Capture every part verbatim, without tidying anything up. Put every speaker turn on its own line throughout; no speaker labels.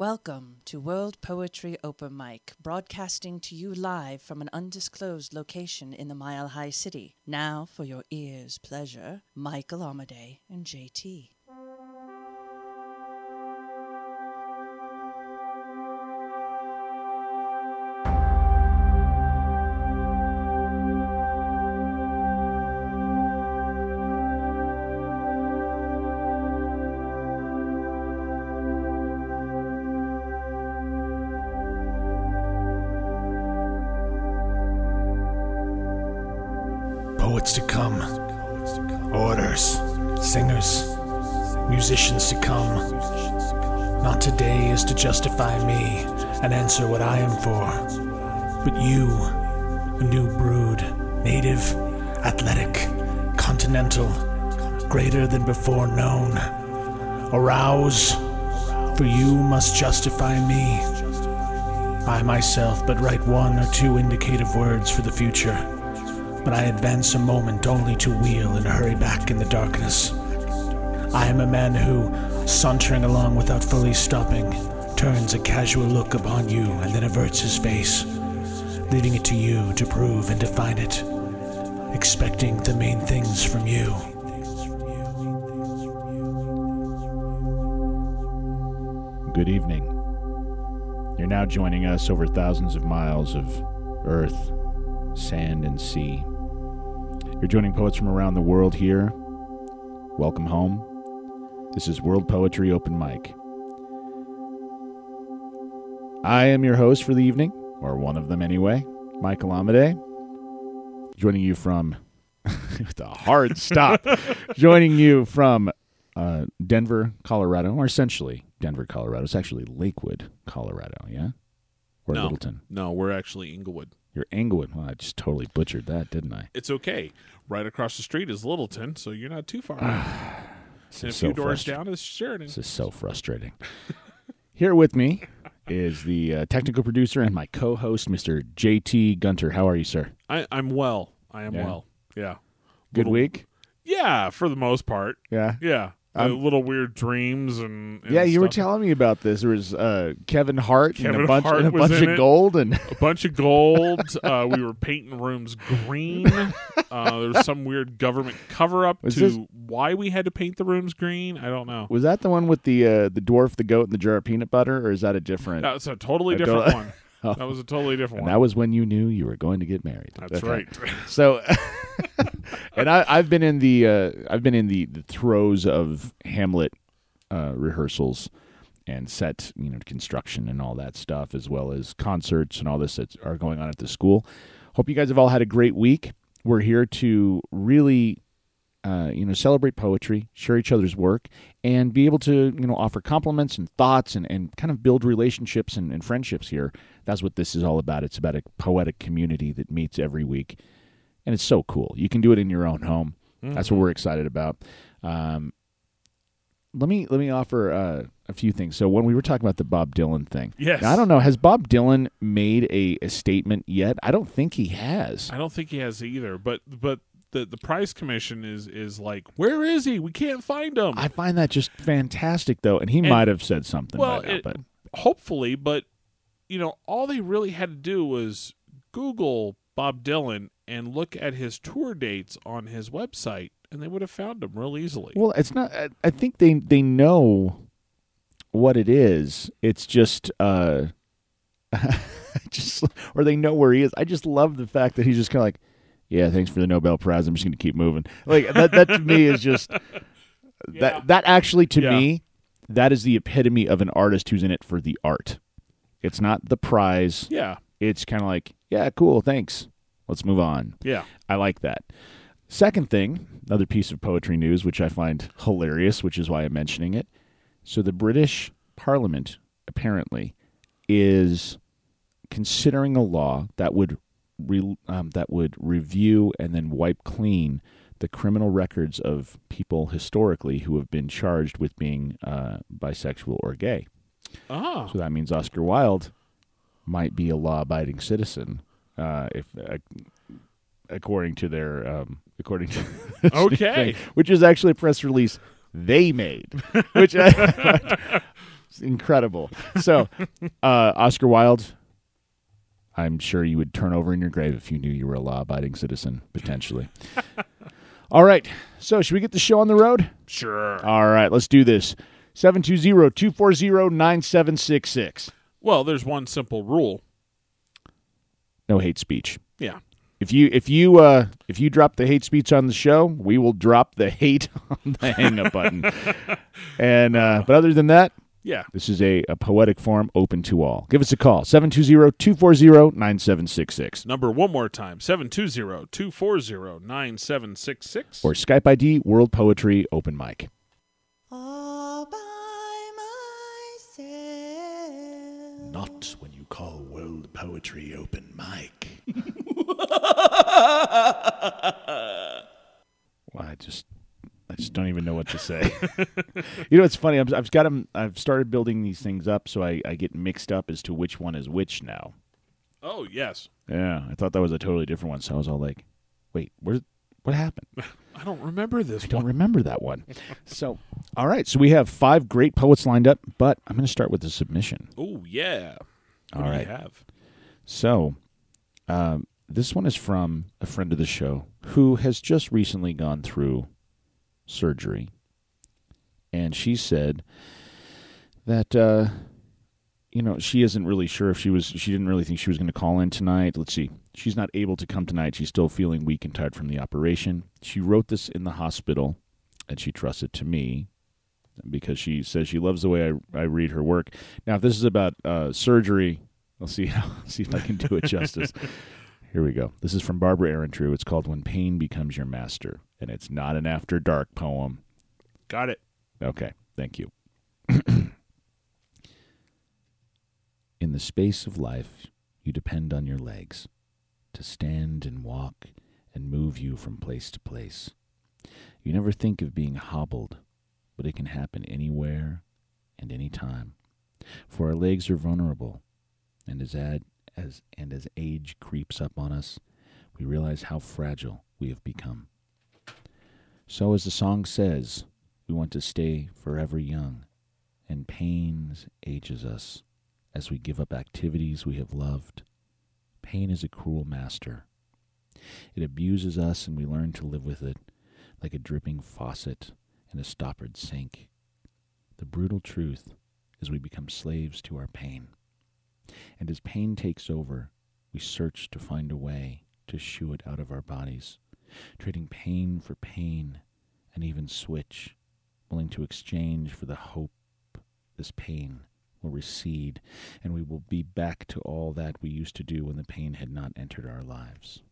Welcome to World Poetry Open Mic, broadcasting to you live from an undisclosed location in the Mile High City. Now, for your ears' pleasure, Michael Amadei and J T.
Poets to come, orators, singers, musicians to come. Not today is to justify me and answer what I am for, but you, a new brood, native, athletic, continental, greater than before known. Arouse, for you must justify me. I myself but write one or two indicative words for the future. But I advance a moment only to wheel and hurry back in the darkness. I am a man who, sauntering along without fully stopping, turns a casual look upon you and then averts his face, leaving it to you to prove and define it, expecting the main things from you.
Good evening. You're now joining us over thousands of miles of earth, sand, and sea. You're joining poets from around the world here. Welcome home. This is World Poetry Open Mic. I am your host for the evening, or one of them anyway, Michael Amadei. Joining you from, with a hard stop, joining you from uh, Denver, Colorado, or essentially Denver, Colorado. It's actually Lakewood, Colorado, yeah? Or
no,
Littleton.
No, we're actually Inglewood.
You're Englewood. Well, I just totally butchered that, didn't I?
It's okay. Right across the street is Littleton, so you're not too far.
And
a
so
few doors
frustr-
down is Sheridan.
This is so frustrating. Here with me is the uh, technical producer and my co-host, Mister J T Gunter. How are you, sir?
I, I'm well. I am
Yeah.
well. Yeah.
Good
Little-
week?
Yeah, for the most part.
Yeah.
Yeah. Uh,
Um,
little weird dreams and, and
yeah, you were
stuff.
telling me about this. There was uh, Kevin Hart and
Kevin
a bunch,
Hart
and a
was
bunch
in
of
it.
gold. and
A bunch of gold. uh, we were painting rooms green. Uh, there was some weird government cover-up
Was
to
this-
why we had to paint the rooms green. I don't know.
Was that the one with the uh, the dwarf, the goat, and the jar of peanut butter, or is that a different?
That's a totally
I
different
don't-
one.
Oh.
That was a totally different
And
one.
that was when you knew you were going to get married.
That's
Okay.
right.
So, and I, I've been in the uh, I've been in the, the throes of Hamlet uh, rehearsals and set, you know, construction and all that stuff, as well as concerts and all this that are going on at the school. Hope you guys have all had a great week. We're here to really, uh, you know, celebrate poetry, share each other's work, and be able to, you know, offer compliments and thoughts and, and kind of build relationships and, and friendships here. That's what this is all about. It's about a poetic community that meets every week, and it's so cool. You can do it in your own home. Mm-hmm. That's what we're excited about. Um, let me let me offer uh, a few things. So when we were talking about the Bob Dylan thing,
Yes.
now, I don't know, has Bob Dylan made a, a statement yet? I don't think he has.
I don't think he has either. But but the the prize commission is is like, where is he? We can't find him.
I find that just fantastic, though, and he
And-
might have said something
well,
by now,
it-
but
hopefully, but you know, all they really had to do was Google Bob Dylan and look at his tour dates on his website, and they would have found him real easily.
well, it's not. I, I think they they know what it is. It's just, uh, just or they know where he is. I just love the fact that he's just kind of like, yeah, thanks for the Nobel Prize. I'm just going to keep moving. Like that. That to me is just
Yeah.
that. That actually to
Yeah.
me, that is the epitome of an artist who's in it for the art. It's not the prize.
yeah,
It's kind of like, yeah, cool, thanks. Let's move on.
yeah.
I like that. Second thing, another piece of poetry news, which I find hilarious, which is why I'm mentioning it. So the British Parliament, apparently, is considering a law that would re, um, that would review and then wipe clean the criminal records of people historically who have been charged with being uh, bisexual or gay.
Ah,
So that means Oscar Wilde might be a law-abiding citizen, uh, if uh, according to their um, according to this new
Okay.
thing, which is actually a press release they made. Which I, It's incredible. So, uh, Oscar Wilde, I'm sure you would turn over in your grave if you knew you were a law-abiding citizen, potentially. All right. So, should we get the show on the road?
Sure.
All right. Let's do this. seven two zero, two four zero, nine seven six six.
Well, there's one simple rule.
No hate speech.
Yeah.
If you if you uh, if you drop the hate speech on the show, we will drop the hate on the hang up button. And uh, but other than that,
Yeah.
this is a, a poetic forum open to all. Give us a call, seven two zero, two four zero, nine seven six six.
Number one more time, seven two zero, two four zero, nine seven six six.
Or Skype I D World Poetry Open Mic.
All by myself.
Not when you call World Poetry Open Mic.
Well, I just I just don't even know what to say. You know, it's funny. I've, I've got 'em- I've started building these things up, so I, I get mixed up as to which one is which now.
Oh, yes.
Yeah, I thought that was a totally different one, so I was all like, "Wait, where? What happened?
I don't remember this
I don't
one.
remember that one." So, all right, so we have five great poets lined up, but I'm going to start with the submission.
Oh, yeah. What
All
do
right.
you have?
So, um, this one is from a friend of the show who has just recently gone through surgery. And she said that, uh, you know, she isn't really sure if she was, she didn't really think she was going to call in tonight. Let's see. She's not able to come tonight. She's still feeling weak and tired from the operation. She wrote this in the hospital, and she trusts it to me because she says she loves the way I, I read her work. Now, if this is about uh, surgery, I'll see, I'll see if I can do it justice. Here we go. This is from Barbara Ehrentrue. It's called When Pain Becomes Your Master, and it's not an After Dark poem.
Got it.
Okay, thank you. In the space of life, you depend on your legs to stand and walk and move you from place to place. You never think of being hobbled, but it can happen anywhere and any time. For our legs are vulnerable, and as ad, as and as age creeps up on us, we realize how fragile we have become. So as the song says, we want to stay forever young, and pain ages us as we give up activities we have loved. Pain is a cruel master. It abuses us, and we learn to live with it like a dripping faucet in a stoppered sink. The brutal truth is we become slaves to our pain. And as pain takes over, we search to find a way to shoo it out of our bodies, trading pain for pain, and even switch, willing to exchange for the hope this pain will recede, and we will be back to all that we used to do when the pain had not entered our lives.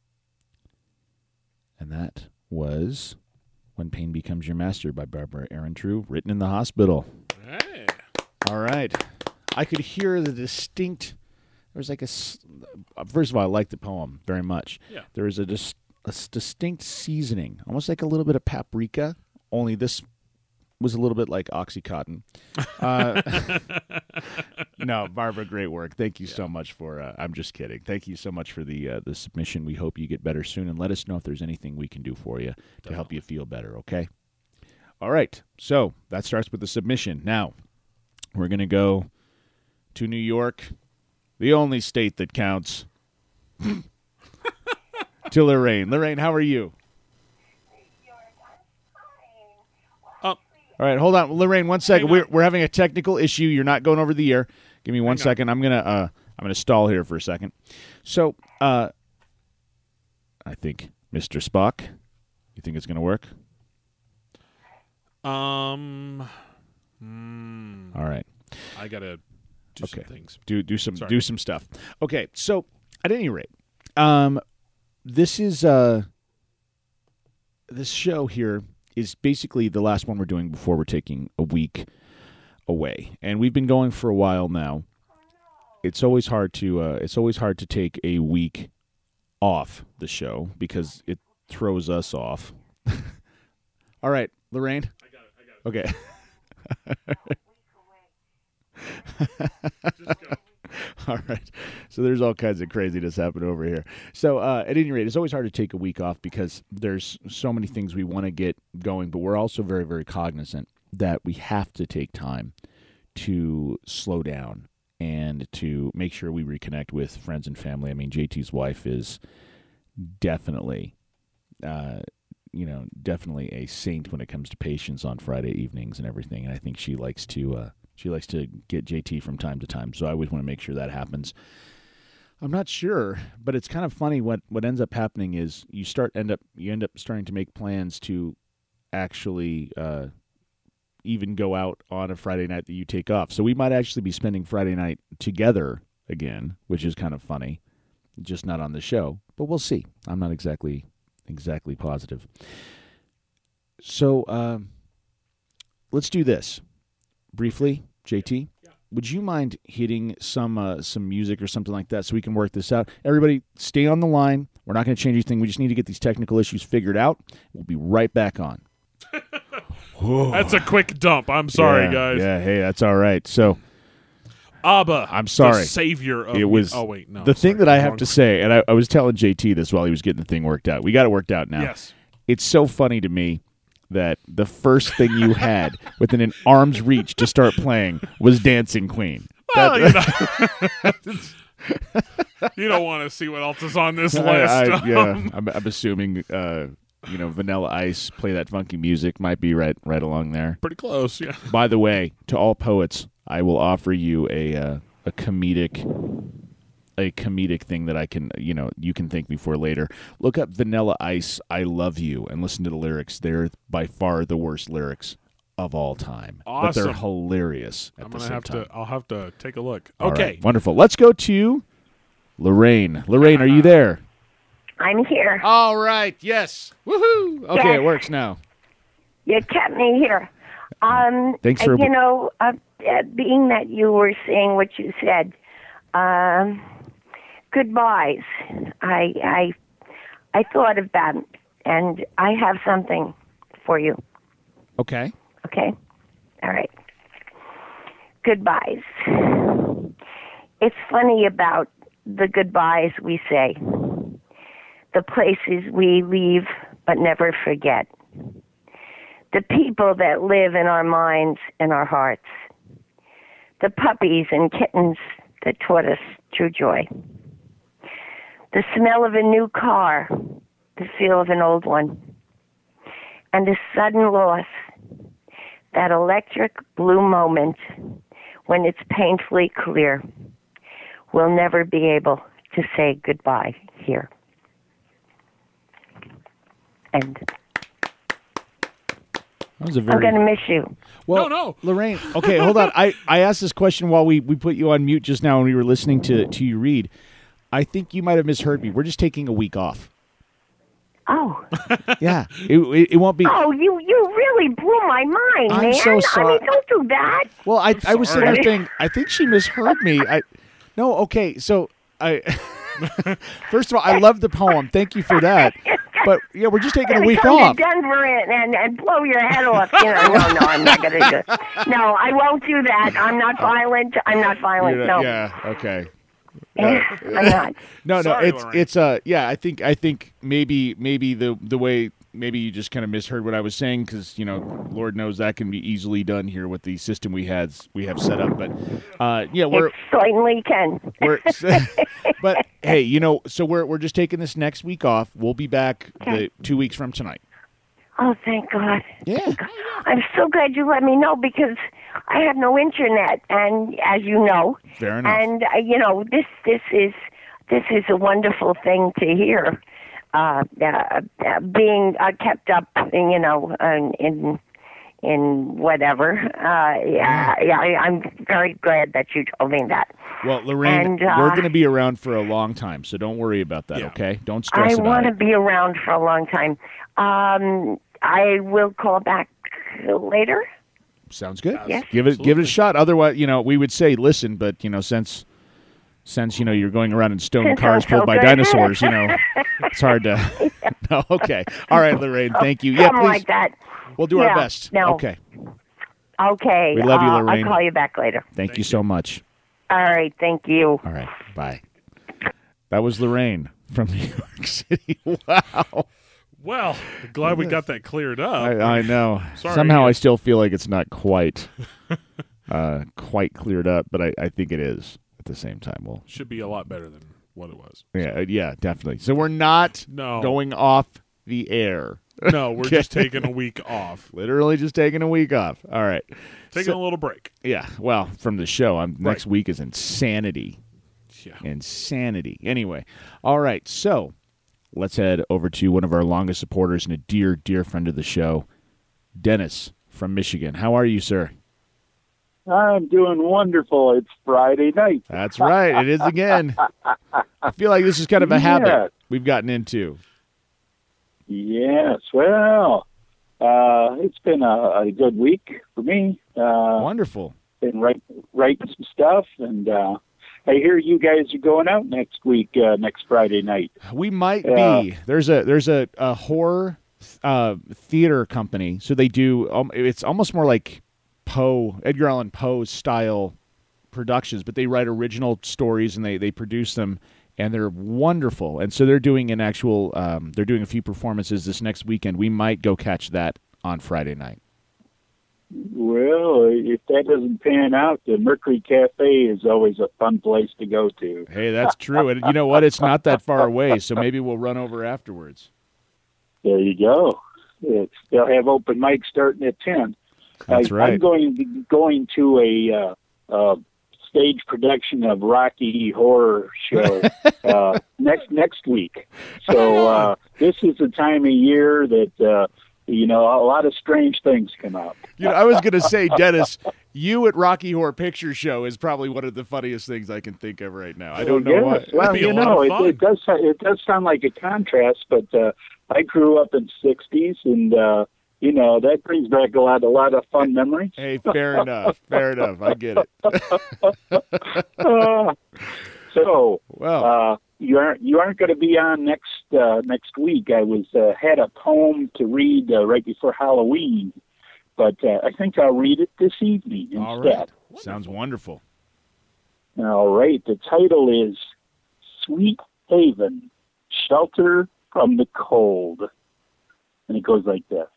And that was When Pain Becomes Your Master by Barbara Ehrentrue, written in the hospital.
Hey.
All right. I could hear the distinct, there was like a, s- first of all, I like the poem very much.
Yeah.
There is a, dis, a s- distinct seasoning, almost like a little bit of paprika, only this was a little bit like Oxycontin. Uh, no, Barbara, great work. Thank you so much for, uh, I'm just kidding. Thank you so much for the uh, the submission. We hope you get better soon, and let us know if there's anything we can do for you to help you feel better, okay? All right, so that starts with the submission. Now, we're going to go to New York, the only state that counts, to Lorraine. Lorraine, how are you? All right, hold on, Lorraine. One second. We're we're having a technical issue. You're not going over the air. Give me one second. I'm gonna uh I'm gonna stall here for a second. So uh, I think Mister Spock. You think it's gonna work?
Um, mm,
All right.
I gotta do
Okay.
some things.
Do do some
Sorry.
do some stuff. Okay. So at any rate, um, this is uh this show here is basically the last one we're doing before we're taking a week away, and we've been going for a while now. It's always hard to uh, it's always hard to take a week off the show because it throws us off. All right, Lorraine.
I got it. I got it.
Okay.
Just go.
All right. So there's all kinds of craziness happening over here. So uh, at any rate, it's always hard to take a week off because there's so many things we want to get going, but we're also very, very cognizant that we have to take time to slow down and to make sure we reconnect with friends and family. I mean, J T's wife is definitely, uh, you know, definitely a saint when it comes to patience on Friday evenings and everything. And I think she likes to uh, she likes to get J T from time to time. So I always want to make sure that happens. I'm not sure, but it's kind of funny. What what ends up happening is you start end up you end up starting to make plans to actually uh, even go out on a Friday night that you take off. So we might actually be spending Friday night together again, which is kind of funny. Just not on the show, but we'll see. I'm not exactly exactly positive. So um, let's do this briefly, J T. Would you mind hitting some uh, some music or something like that so we can work this out? Everybody, stay on the line. We're not going to change anything. We just need to get these technical issues figured out. We'll be right back on.
That's a quick dump. I'm sorry,
yeah,
guys.
Yeah, hey, that's all right. So,
Abba,
I'm sorry.
the savior of
it was.
Oh wait, no.
The
sorry,
thing that I
wrong.
have to say, and I, I was telling J T this while he was getting the thing worked out. We got it worked out now.
Yes.
It's so funny to me that the first thing you had within an arm's reach to start playing was Dancing Queen.
Well,
That-
you, know. You don't want to see what else is on this list.
I, I, yeah,
Um,
I'm, I'm assuming, uh, you know, Vanilla Ice, Play That Funky Music might be right, right along there.
Pretty close, yeah.
By the way, to all poets, I will offer you a uh, a comedic, a comedic thing that I can, you know, you can thank me for later. Look up Vanilla Ice, "I Love You," and listen to the lyrics. They're by far the worst lyrics of all time, but they're
Awesome.
hilarious at
I'm
the
gonna
same
have
time.
to. I'll have to take a look.
All
Okay.
right, wonderful. Let's go to Lorraine. Lorraine, are you there?
I'm here.
All right. Yes. Woohoo. Okay,
Yes.
it works now.
You kept me here. Um,
Thanks
uh,
for-
you know, uh, uh, being that you were saying what you said, um, goodbyes. I I I thought of that, and I have something for you.
Okay.
Okay? All right. Goodbyes. It's funny about the goodbyes we say, the places we leave but never forget, the people that live in our minds and our hearts, the puppies and kittens that taught us true joy, the smell of a new car, the feel of an old one, and a sudden loss, that electric blue moment when it's painfully clear we'll never be able to say goodbye here. And
That was a
I'm
very
going to miss you.
well,
No, no.
Lorraine. Okay, hold on. I, I asked this question while we, we put you on mute just now when we were listening to, to you read. I think you might have misheard me. We're just taking a week off.
Oh,
Yeah, it, it, it won't be.
oh, you you really blew my mind,
I'm
man.
so sorry.
I mean, don't do that.
Well, I I was sitting
sorry.
there thinking, I think she misheard me. I no, okay. So I first of all, I love the poem. Thank you for that. But yeah, we're just taking a
Gonna
week
come
off.
to Denver and, and, and blow your head off. You know, no, no, I'm not going to do it. No, I won't do that. I'm not violent. I'm not violent.
You're
No,
not- Yeah. Okay.
I'm not.
No, no,
Sorry,
it's
Lorraine.
it's uh yeah, I think I think maybe maybe the the way maybe you just kind of misheard what I was saying because you know Lord knows that can be easily done here with the system we had we have set up, but uh yeah we're
It certainly can.
we're but hey you know so we're we're just taking this next week off. We'll be back
Okay.
the two weeks from tonight.
Oh, thank God.
Yeah.
I'm so glad you let me know because I have no internet, and as you know,
Fair enough.
and uh, you know this this is this is a wonderful thing to hear. Uh, uh, uh, being uh, kept up, you know, in in, in whatever. Uh, yeah, yeah, I, I'm very glad that you told me that.
Well, Lorraine,
And, uh,
we're going to be around for a long time, so don't worry about that.
Yeah.
Okay, don't stress
I
about
want to
it.
be around for a long time. Um, I will call back later.
Sounds good.
Yeah.
Give it give it a shot. Otherwise, you know, we would say listen, but you know, since since you know you're going around in stone
Since
cars
I'm
pulled
so
by
good.
dinosaurs, you know, it's hard to. No, okay. All right, Lorraine. Thank you. Yeah,
Something
please.
like that.
We'll do our
Yeah,
best.
no.
Okay.
Okay.
We love you,
uh,
Lorraine.
I'll call you back later.
Thank, you so much.
All right. Thank you.
All right. Bye. That was Lorraine from New York City. Wow.
Well, glad we got that cleared up.
I, I know.
Sorry.
Somehow I still feel like it's not quite. uh, quite cleared up, but I, I think it is at the same time. Well,
Should be a lot better than what it was.
yeah, uh, yeah, definitely. So we're not
No.
going off the air.
No, we're just taking a week off.
Literally just taking a week off. All right.
Taking
So-
a little break.
Yeah, well, from the show. I'm, next week is insanity.
Yeah.
Insanity. Anyway, all right. So let's head over to one of our longest supporters and a dear, dear friend of the show, Dennis from Michigan. How are you, sir?
I'm doing wonderful. It's Friday night.
That's right. It is again. I feel like this is kind of a habit
Yes.
we've gotten into.
Yes. Well, uh, it's been a, a good week for me. Uh,
Wonderful.
been write, writing some stuff, and uh, I hear you guys are going out next week, uh, next Friday night.
We might
Yeah.
be. There's a there's a, a horror uh, theater company. So they do. Um, it's almost more like Poe, Edgar Allan Poe style productions, but they write original stories and they they produce them, and they're wonderful. And so they're doing an actual. Um, they're doing a few performances this next weekend. We might go catch that on Friday night.
Well, if that doesn't pan out, the Mercury Cafe is always a fun place to go to.
Hey, that's true. And you know what? It's not that far away, so maybe we'll run over afterwards.
There you go. It's, they'll have open mic starting at ten.
That's
I,
right.
I'm going to, going to a uh, uh, stage production of Rocky Horror Show uh, next next week. So uh, this is the time of year that uh, you know a lot of strange things come up.
You know, I was going to say, Dennis, you at Rocky Horror Picture Show is probably one of the funniest things I can think of right now. I don't know
yes.
why.
Well,
be a
you
lot
know,
of
it,
fun.
it does it does sound like a contrast, but uh, I grew up in the sixties, and uh, you know that brings back a lot a lot of fun memories.
Hey, fair enough. Fair enough. I get it.
Uh, so.
Well,
Uh, you aren't you aren't going to be on next uh, next week. I was uh, had a poem to read uh, right before Halloween, but uh, I think I'll read it this evening instead.
all right. Sounds wonderful.
All right. The title is "Sweet Haven, Shelter from the Cold," and it goes like this: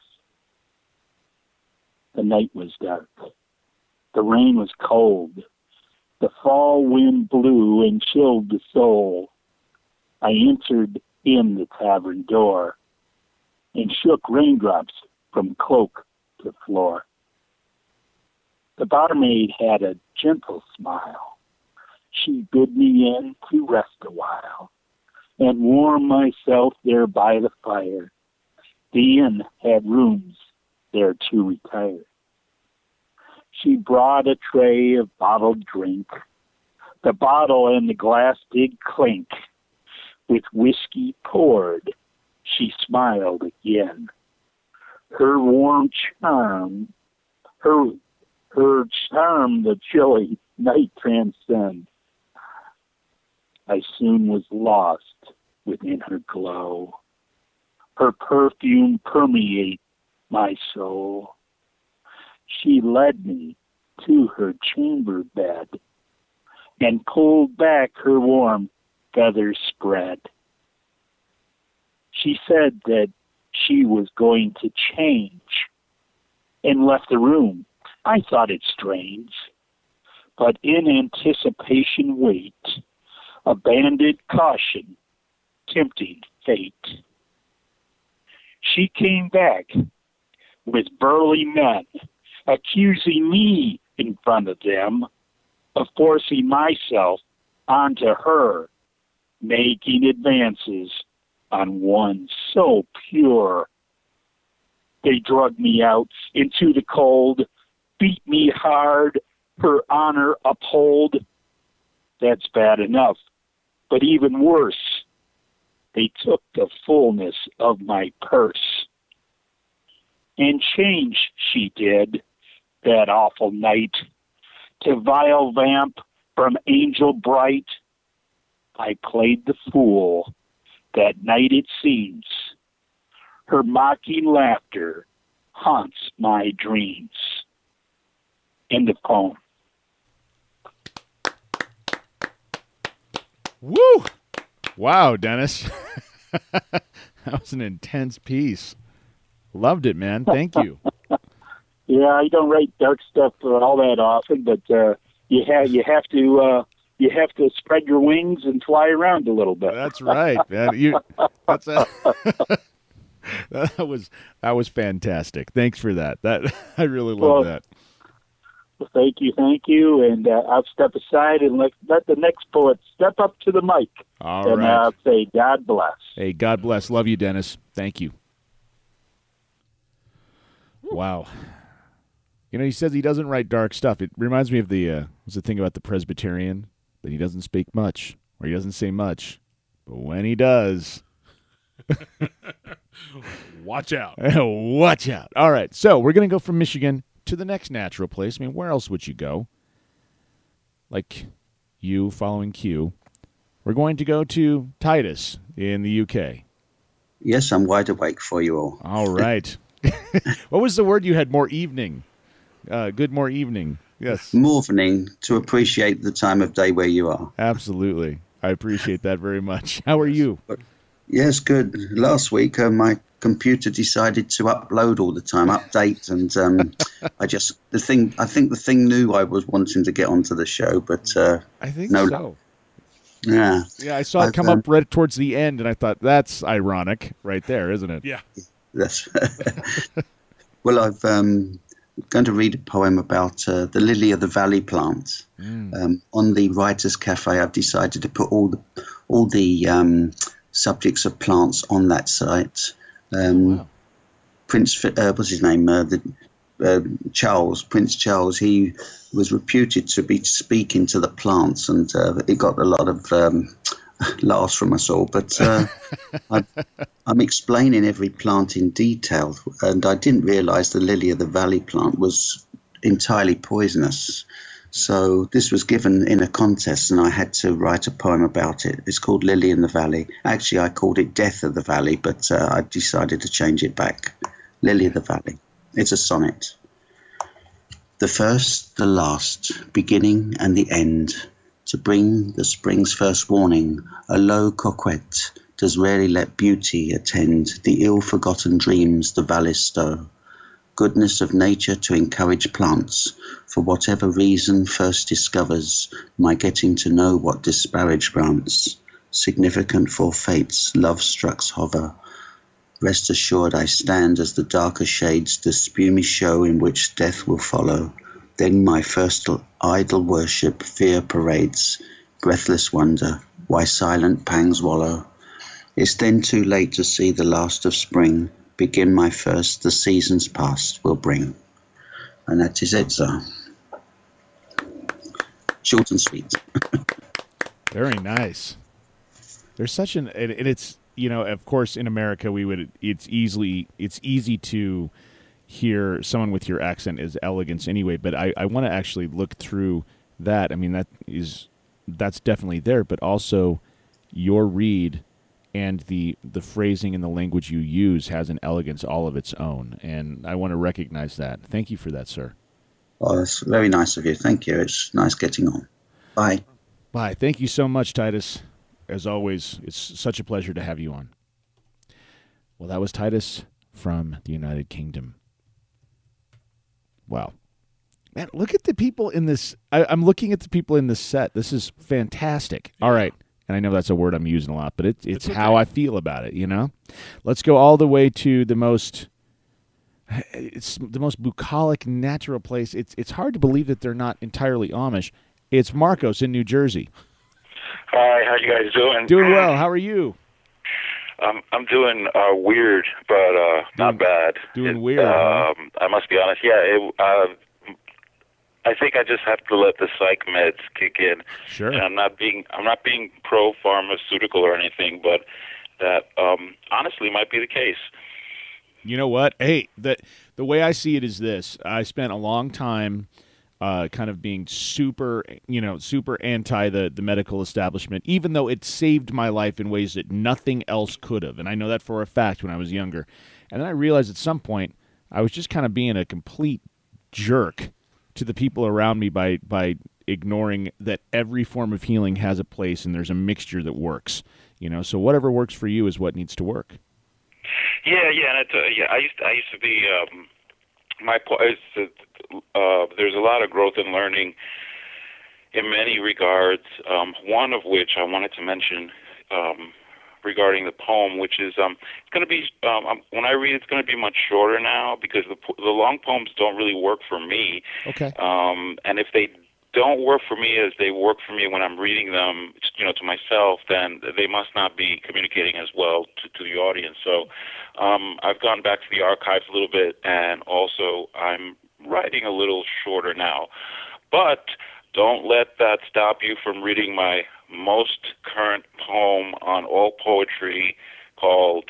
The night was dark. The rain was cold. The fall wind blew and chilled the soul. I entered in the tavern door and shook raindrops from cloak to floor. The barmaid had a gentle smile. She bid me in to rest a while and warm myself there by the fire. The inn had rooms there to retire. She brought a tray of bottled drink. The bottle and the glass did clink. With whiskey poured, she smiled again. Her warm charm, her her charm the chilly night transcend. I soon was lost within her glow. Her perfume permeate my soul. She led me to her chamber bed and pulled back her warm feathers spread. She said that she was going to change and left the room. I thought it strange, but in anticipation wait, abandoned caution, tempting fate. She came back with burly men, accusing me in front of them of forcing myself onto her, making advances on one so pure. They drug me out into the cold, beat me hard, her honor uphold. That's bad enough, but even worse, they took the fullness of my purse. And change she did that awful night to vile vamp from angel bright. I played the fool that night it seems. Her mocking laughter haunts my dreams. End of poem.
Woo! Wow, Dennis. That was an intense piece. Loved it, man. Thank you.
Yeah, Yeah, I don't write dark stuff uh, all that often, but uh, you have you have to uh, you have to spread your wings and fly around a little bit.
That's right, man. You, that's a, that was that was fantastic. Thanks for that. That I really love
Well,
that.
Well, thank you, thank you, and uh, I'll step aside and let let the next poet step up to the mic.
All
and
right.
I'll say, God bless.
Hey, God bless. Love you, Dennis. Thank you. Wow. You know, he says he doesn't write dark stuff. It reminds me of the uh, what's the thing about the Presbyterian, that he doesn't speak much, or he doesn't say much, but when he does,
Watch out.
watch out. All right, so we're gonna go from Michigan to the next natural place. I mean, where else would you go? Like you following Q. We're going to go to Titus in the U K.
Yes, I'm wide awake for you all.
All right. What was the word you had? More evening. Uh, good more evening. Yes.
Morning, to appreciate the time of day where you are.
Absolutely. I appreciate that very much. How are you?
Yes, good. Last week, uh, my computer decided to upload all the time, update, and um, I just the thing. I think the thing knew I was wanting to get onto the show, but uh,
I think
no,
so.
yeah,
Yeah, I saw it
I've,
come
um,
up right towards the end, and I thought, that's ironic right there, isn't it?
Yeah.
that's. Well, I've um, going to read a poem about uh, the lily of the valley plant.
Mm.
Um, on the Writers' Cafe, I've decided to put all the all the um, subjects of plants on that site. Um,
Wow.
Prince, uh, what's his name? Uh, the, uh, Charles, Prince Charles. He was reputed to be speaking to the plants, and uh, it got a lot of um, laughs from us all. But uh, I, I'm explaining every plant in detail, and I didn't realise the lily of the valley plant was entirely poisonous. So this was given in a contest, and I had to write a poem about it. It's called Lily in the Valley. Actually, I called it Death of the Valley, but uh, I decided to change it back. Lily of the Valley. It's a sonnet. The first, the last, beginning and the end, to bring the spring's first warning, a low coquette does rarely let beauty attend the ill-forgotten dreams the valleys stow. Goodness of nature to encourage plants, for whatever reason first discovers my getting to know what disparage grants, significant for fate's love-strucks hover. Rest assured I stand as the darker shades the spumy show in which death will follow. Then my first idle worship fear parades, breathless wonder, why silent pangs wallow. It's then too late to see the last of spring, begin my first the seasons past will bring. And that is it, sir. Short and sweet.
Very nice. There's such an, and and it's, you know, of course, in America, we would, it's easily, it's easy to hear someone with your accent as elegance anyway, but I, I want to actually look through that. I mean, that is, that's definitely there, but also your read and the the phrasing and the language you use has an elegance all of its own, and I want to recognize that. Thank you for that, sir.
Oh, that's very nice of you. Thank you. It's nice getting on. Bye.
Bye. Thank you so much, Titus. As always, it's such a pleasure to have you on. Well, that was Titus from the United Kingdom. Wow. Man, look at the people in this. I, I'm looking at the people in this set. This is fantastic. All right. And I know that's a word I'm using a lot, but it, it's,
It's okay.
how I feel about it, you know? Let's go all the way to the most it's the most bucolic, natural place. It's it's hard to believe that they're not entirely Amish. It's Marcos in New Jersey.
Hi, how you guys doing?
Doing well. How are you?
Um, I'm doing uh, weird, but uh, not bad.
doing
It-
weird, huh?
Um, I must be honest. Yeah, it, uh, I think I just have to let the psych meds kick in.
Sure.
And I'm not being I'm not being pro pharmaceutical or anything, but that um, honestly might be the case.
You know what? Hey, the the way I see it is this. I spent a long time uh, kind of being super, you know, super anti the, the medical establishment, even though it saved my life in ways that nothing else could have. And I know that for a fact when I was younger. And then I realized at some point I was just kind of being a complete jerk to the people around me by by ignoring that every form of healing has a place and there's a mixture that works. You know, so whatever works for you is what needs to work.
Yeah, yeah, and it's, uh, yeah. I used to, I used to be um, my po- it's, uh, there's a lot of growth and learning in many regards. Um, one of which I wanted to mention um, regarding the poem, which is um, it's going to be um, when I read, it's going to be much shorter now because the the long poems don't really work for me.
Okay.
Um, and if they don't work for me as they work for me when I'm reading them, you know, to myself, then they must not be communicating as well to, to the audience. So um, I've gone back to the archives a little bit, and also I'm writing a little shorter now. But don't let that stop you from reading my most current poem on all poetry called,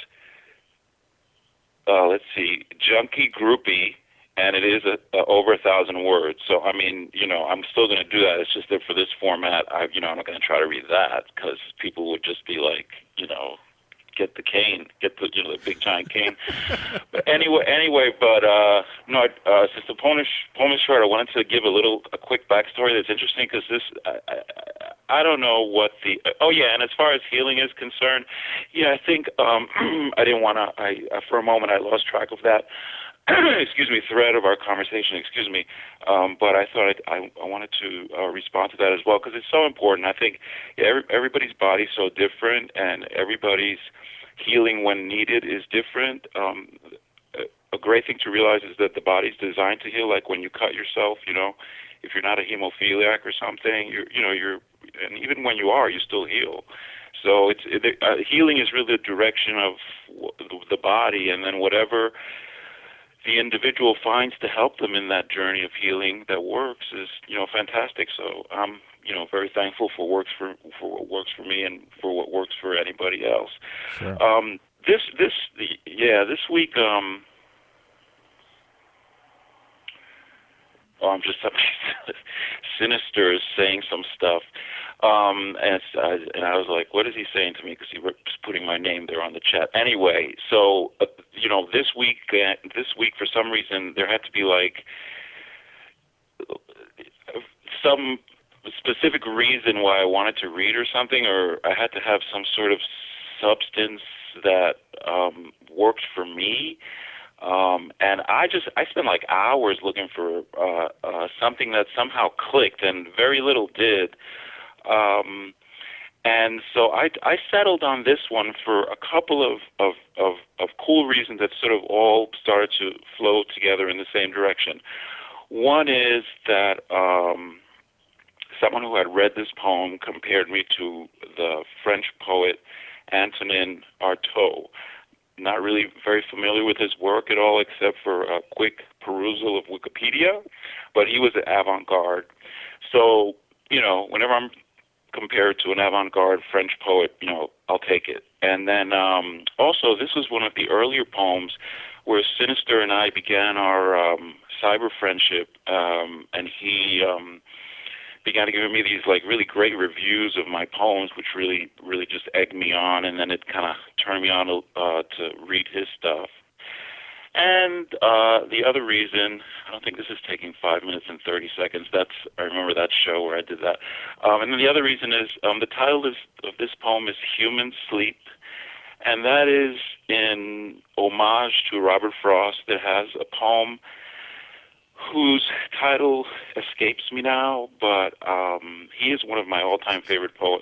uh, let's see, Junkie Groupie. And it is a, a, over a thousand words. So, I mean, you know, I'm still going to do that. It's just that for this format, I, you know, I'm not going to try to read that because people would just be like, you know, get the cane, get the, you know, the big giant cane. But anyway, anyway, but uh, no, uh, since the poem is, poem is short, I wanted to give a little, a quick backstory that's interesting because this, I, I, I don't know what the, oh yeah, and as far as healing is concerned, yeah, I think um, I didn't want to, I for a moment I lost track of that. excuse me, thread of our conversation, excuse me, um, but I thought I'd, I, I wanted to uh, respond to that as well because it's so important. I think every, everybody's body's so different and everybody's healing when needed is different. Um, a great thing to realize is that the body's designed to heal, like when you cut yourself, you know, if you're not a hemophiliac or something, you're, you know, you're, and even when you are, you still heal. So it's it, uh, healing is really the direction of w- the body, and then whatever the individual finds to help them in that journey of healing that works is, you know, fantastic. So I'm, you know, very thankful for works for for what works for me and for what works for anybody else.
Sure.
Um, this this yeah this week um. Oh, I'm just Sinister is saying some stuff, um, and, I, and I was like, "What is he saying to me?" Because he was putting my name there on the chat. Anyway, so uh, you know, this week, uh, this week for some reason there had to be like some specific reason why I wanted to read or something, or I had to have some sort of substance that um, worked for me. Um, and I just, I spent like hours looking for uh, uh, something that somehow clicked, and very little did. Um, and so I, I settled on this one for a couple of, of, of, of cool reasons that sort of all started to flow together in the same direction. One is that um, someone who had read this poem compared me to the French poet Antonin Artaud. Not really very familiar with his work at all, except for a quick perusal of Wikipedia, but he was an avant-garde. So, you know, whenever I'm compared to an avant-garde French poet, you know, I'll take it. And then um, also, this was one of the earlier poems where Sinister and I began our um, cyber friendship, um, and he um, began to give me these like really great reviews of my poems, which really, really just egged me on, and then it kind of turned me on uh, to read his stuff. And uh, the other reason, I don't think this is taking five minutes and thirty seconds. That's I remember that show where I did that. Um, and then the other reason is um, the title is, of this poem is Human Sleep, and that is in homage to Robert Frost that has a poem whose title escapes me now, but um, he is one of my all-time favorite poets.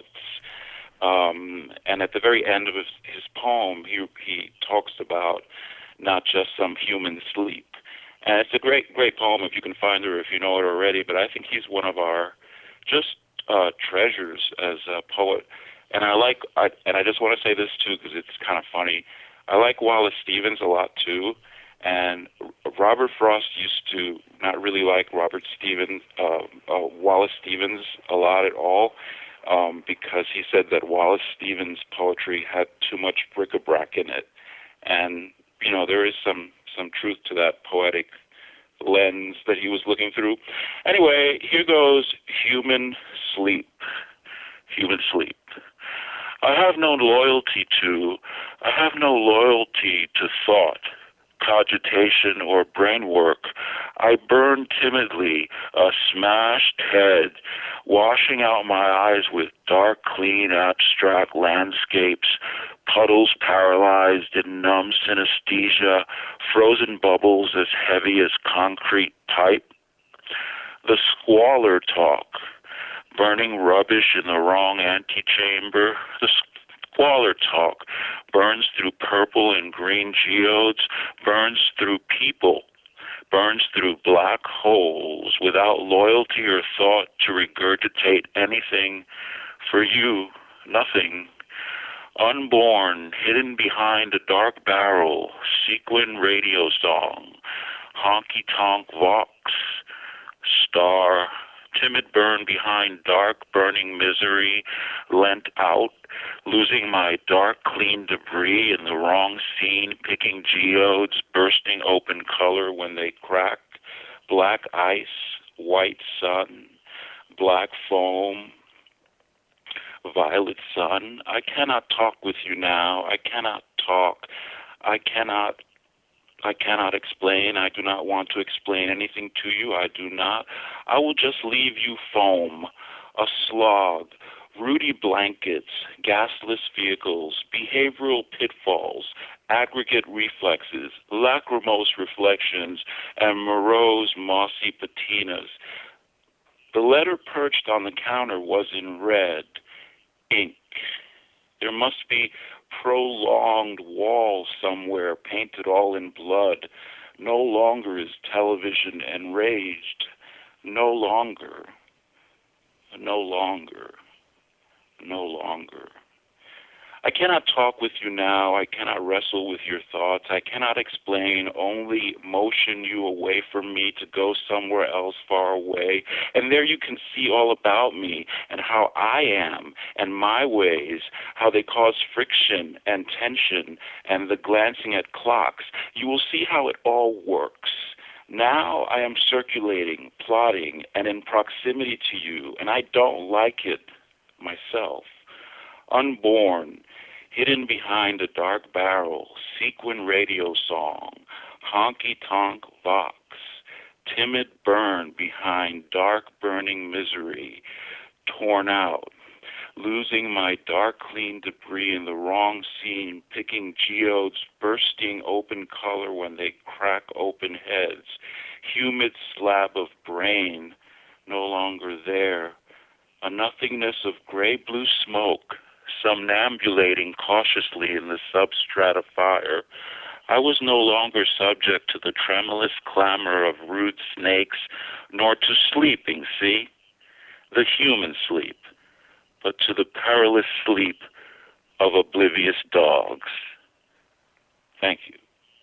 Um, and at the very end of his, his poem, he he talks about not just some human sleep. And it's a great, great poem if you can find it or if you know it already, but I think he's one of our just uh, treasures as a poet. And I like, I, and I just want to say this too because it's kind of funny, I like Wallace Stevens a lot too. And Robert Frost used to not really like Robert Stevens, uh, uh, Wallace Stevens a lot at all, um, because he said that Wallace Stevens' poetry had too much bric-a-brac in it. And, you know, there is some, some truth to that poetic lens that he was looking through. Anyway, here goes Human Sleep. Human Sleep. I have no loyalty to, I have no loyalty to thought, cogitation, or brain work. I burn timidly, a smashed head, washing out my eyes with dark, clean, abstract landscapes, puddles paralyzed in numb synesthesia, frozen bubbles as heavy as concrete pipe. The squalor talk, burning rubbish in the wrong antechamber. The squalor talk burns through purple and green geodes, burns through people, burns through black holes without loyalty or thought to regurgitate anything. For you, nothing. Unborn, hidden behind a dark barrel, sequin radio song, honky-tonk vox, star, timid burn behind dark burning misery, lent out, losing my dark clean debris in the wrong scene, picking geodes, bursting open color when they crack, black ice, white sun, black foam, violet sun. I cannot talk with you now. I cannot talk. I cannot I cannot explain. I do not want to explain anything to you. I do not. I will just leave you foam, a slog, rooty blankets, gasless vehicles, behavioral pitfalls, aggregate reflexes, lachrymose reflections, and morose, mossy patinas. The letter perched on the counter was in red ink. There must be prolonged wall somewhere painted all in blood. No longer is television enraged. No longer. No longer. No longer. I cannot talk with you now. I cannot wrestle with your thoughts. I cannot explain, only motion you away from me to go somewhere else far away. And there you can see all about me and how I am and my ways, how they cause friction and tension and the glancing at clocks. You will see how it all works. Now I am circulating, plotting, and in proximity to you, and I don't like it myself. Unborn, hidden behind a dark barrel, sequin radio song, honky-tonk vox, timid burn behind dark burning misery, torn out, losing my dark clean debris in the wrong scene, picking geodes, bursting open color when they crack open heads, humid slab of brain, no longer there, a nothingness of gray-blue smoke, somnambulating cautiously in the substrata fire. I was no longer subject to the tremulous clamor of rude snakes, nor to sleeping, see, the human sleep, but to the perilous sleep of oblivious dogs. Thank you.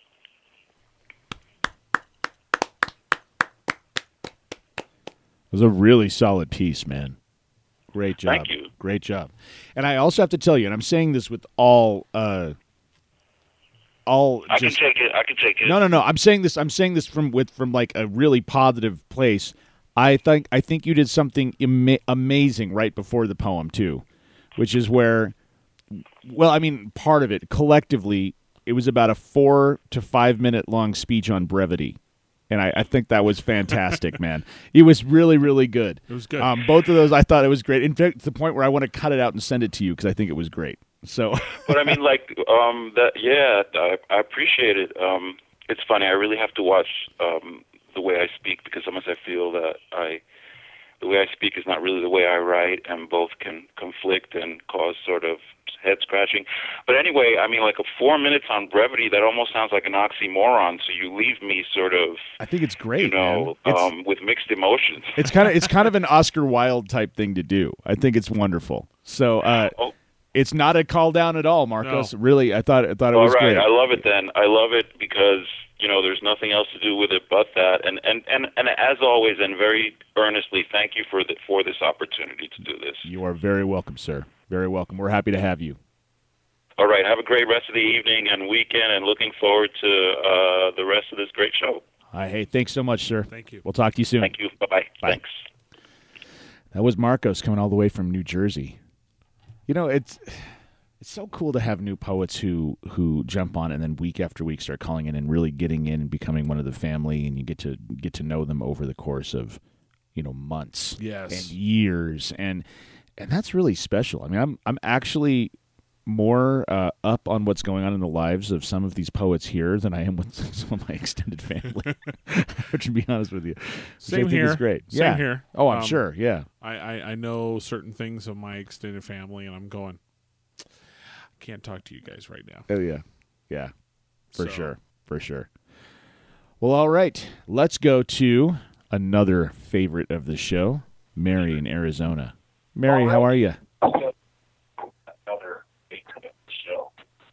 It was a really solid piece, man. Great job.
Thank you.
Great job. And I also have to tell you, and I'm saying this with all, uh, all.
I
just,
can take it. I can take it.
No, no, no. I'm saying this. I'm saying this from with from like a really positive place. I think I think you did something ama- amazing right before the poem too, which is where, well, I mean, part of it collectively, it was about a four to five minute long speech on brevity. And I, I think that was fantastic, man. It was really, really good.
It was good.
Um, both of those, I thought it was great. In fact, to the point where I want to cut it out and send it to you because I think it was great. So,
but I mean, like, um, that. Yeah, I, I appreciate it. Um, it's funny. I really have to watch um, the way I speak because sometimes I feel that I, the way I speak is not really the way I write, and both can conflict and cause sort of head scratching. But anyway, I mean, like a four minutes on brevity, that almost sounds like an oxymoron. So you leave me sort of,
I think it's great,
you know, um, with mixed emotions.
It's kind of it's kind of an Oscar Wilde type thing to do. I think it's wonderful. So uh,
oh.
It's not a call down at all, Marcos.
No.
Really, I thought I thought it
All
was
right,
great.
I love it. Then I love it because you know there's nothing else to do with it but that. And and and, and as always, and very earnestly, thank you for the, for this opportunity to do this.
You are very welcome, sir. Very welcome. We're happy to have you.
All right. Have a great rest of the evening and weekend, and looking forward to uh, the rest of this great show.
Uh, hey, thanks so much, sir.
Thank you.
We'll talk to you soon.
Thank you. Bye-bye.
Bye.
Thanks.
That was Marcos coming all the way from New Jersey. You know, it's it's so cool to have new poets who who jump on and then week after week start calling in and really getting in and becoming one of the family, and you get to get to know them over the course of, you know, months
Yes.
and years, and and that's really special. I mean, I'm I'm actually more uh, up on what's going on in the lives of some of these poets here than I am with some of my extended family. To be honest with you, which
Same
I think
here.
is great.
Same
yeah.
here.
Oh, I'm
Um,
sure. Yeah.
I, I, I know certain things of my extended family, and I'm going, I can't talk to you guys right now.
Oh yeah. Yeah. For
So-
sure. For sure. Well, all right. Let's go to another favorite of the show, Mary in Arizona. Mary, how are you?
Another big show.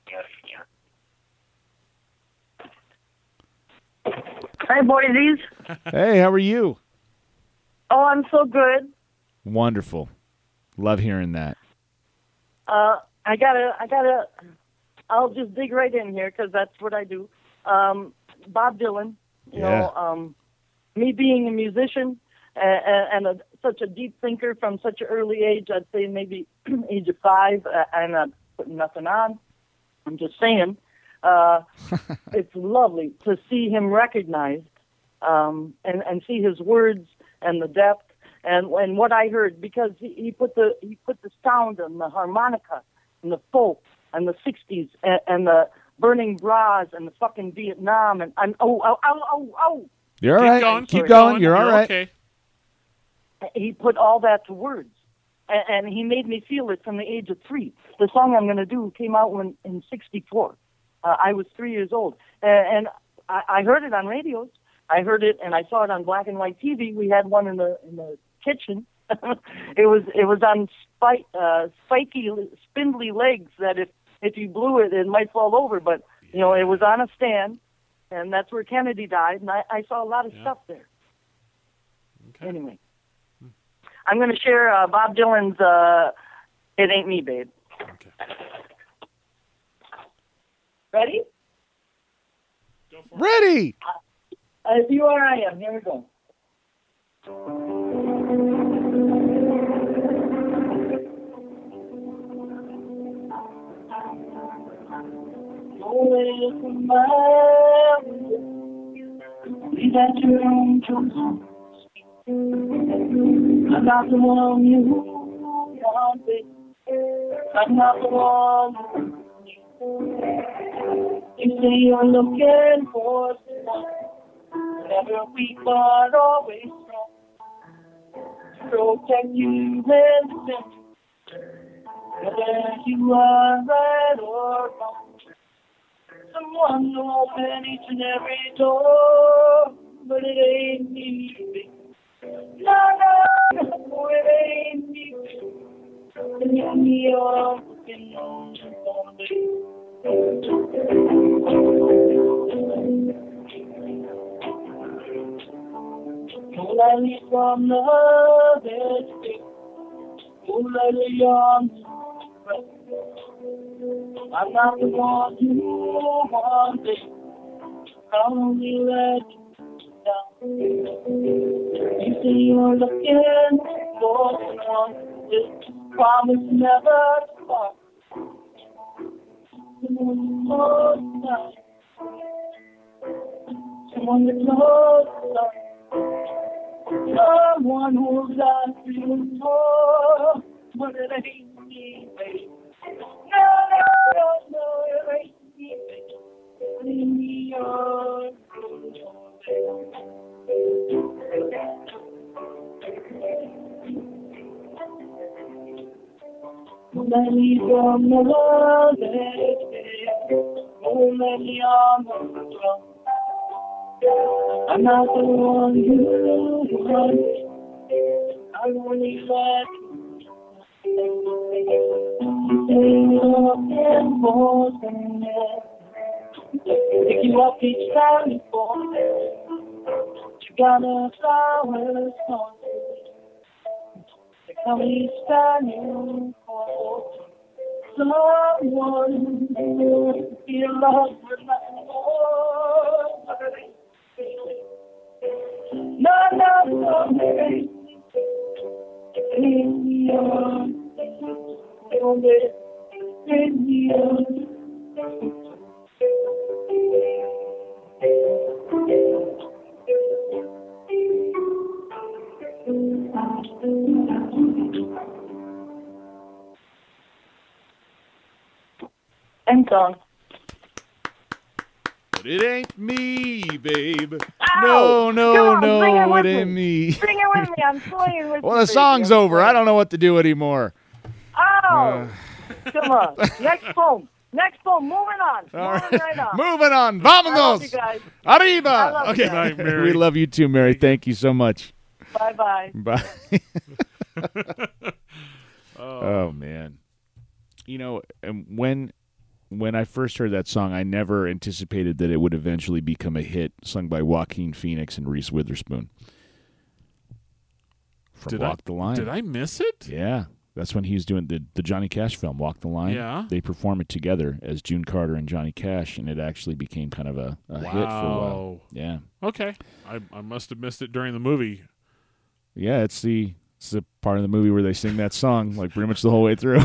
Hi, boysies.
Hey, how are you?
Oh, I'm so good.
Wonderful. Love hearing that.
Uh, I gotta, I gotta, I'll just dig right in here because that's what I do. Um, Bob Dylan, you
Yeah.
know, um, me being a musician and, and a, such a deep thinker from such an early age, I'd say maybe age of five, uh, I'm not putting nothing on. I'm just saying, uh, it's lovely to see him recognized um, and, and see his words and the depth and, and what I heard, because he, he put the he put the sound and the harmonica and the folk and the sixties and, and the burning bras and the fucking Vietnam and, and oh oh oh oh oh
You're all
Keep
right.
going.
Keep
Keep
going. You're all right.
okay.
he put all that to words, and, and he made me feel it from the age of three. The song I'm going to do came out when in sixty-four. Uh, I was three years old, and, and I, I heard it on radios. I heard it, and I saw it on black and white T V. We had one in the in the kitchen. it was it was on spike, uh, spiky, spindly legs that if if you blew it, it might fall over. But you know, it was on a stand, and that's where Kennedy died. And I, I saw a lot of
Yeah.
stuff there.
Okay.
Anyway, I'm going to share uh, Bob Dylan's uh, "It Ain't Me, Babe."
Okay.
Ready?
Ready.
Uh, if you are, I am. Here we go. Away from my leave at your own choice. I'm not the one you want, babe. I'm not the one you say you're looking for. Never weak but always strong. Protect you and defend. Whether you are right or wrong. Someone to open each and every door, but it ain't me, baby. No, no, no, it ain't me, baby. And you and me are looking for, baby. Moonlight from the bed, moonlight on the I'm not the one you wanted. I'll only let you down. You say you're looking for someone with promise never to part. Someone close enough. Someone to close enough. Someone who's got you more, but it ain't me, baby. No, no, no, no, it ain't me, baby. Leave me on. Let me from the love, oh, let me on the drum. I'm not the one you want. I only let you say you're more than that. Pick you up each time you fall. You got a flower song. They come each time you fall. Someone who feel love with nothing more. No, no, no, baby. In the arms, in the arms. End song.
But it ain't me, babe.
Ow!
No, no,
Come on,
no,
sing it with
it ain't
me.
me.
Sing it with me. I'm swinging with
Well,
you,
the
baby.
song's
I'm
over. I
swinging.
don't know what to do anymore.
Oh, come on. Next poem. Next poem. Moving on.
All
Moving right on.
Moving on.
I love you
Vámonos.
guys.
Arriba.
I love you
Okay.
guys.
Night, Mary.
We love you too, Mary. Thank you so much.
Bye bye.
Bye. Oh man. You know, and when when I first heard that song, I never anticipated that it would eventually become a hit, sung by Joaquin Phoenix and Reese Witherspoon. From
Did
Walk
I,
the Line.
Did I miss it?
Yeah. That's when he was doing the, the Johnny Cash film, Walk the Line.
Yeah.
They perform it together as June Carter and Johnny Cash, and it actually became kind of a, a hit for a while.
Wow.
Yeah.
Okay. I, I must have missed it during the movie.
Yeah, it's the it's the part of the movie where they sing that song like pretty much the whole way through.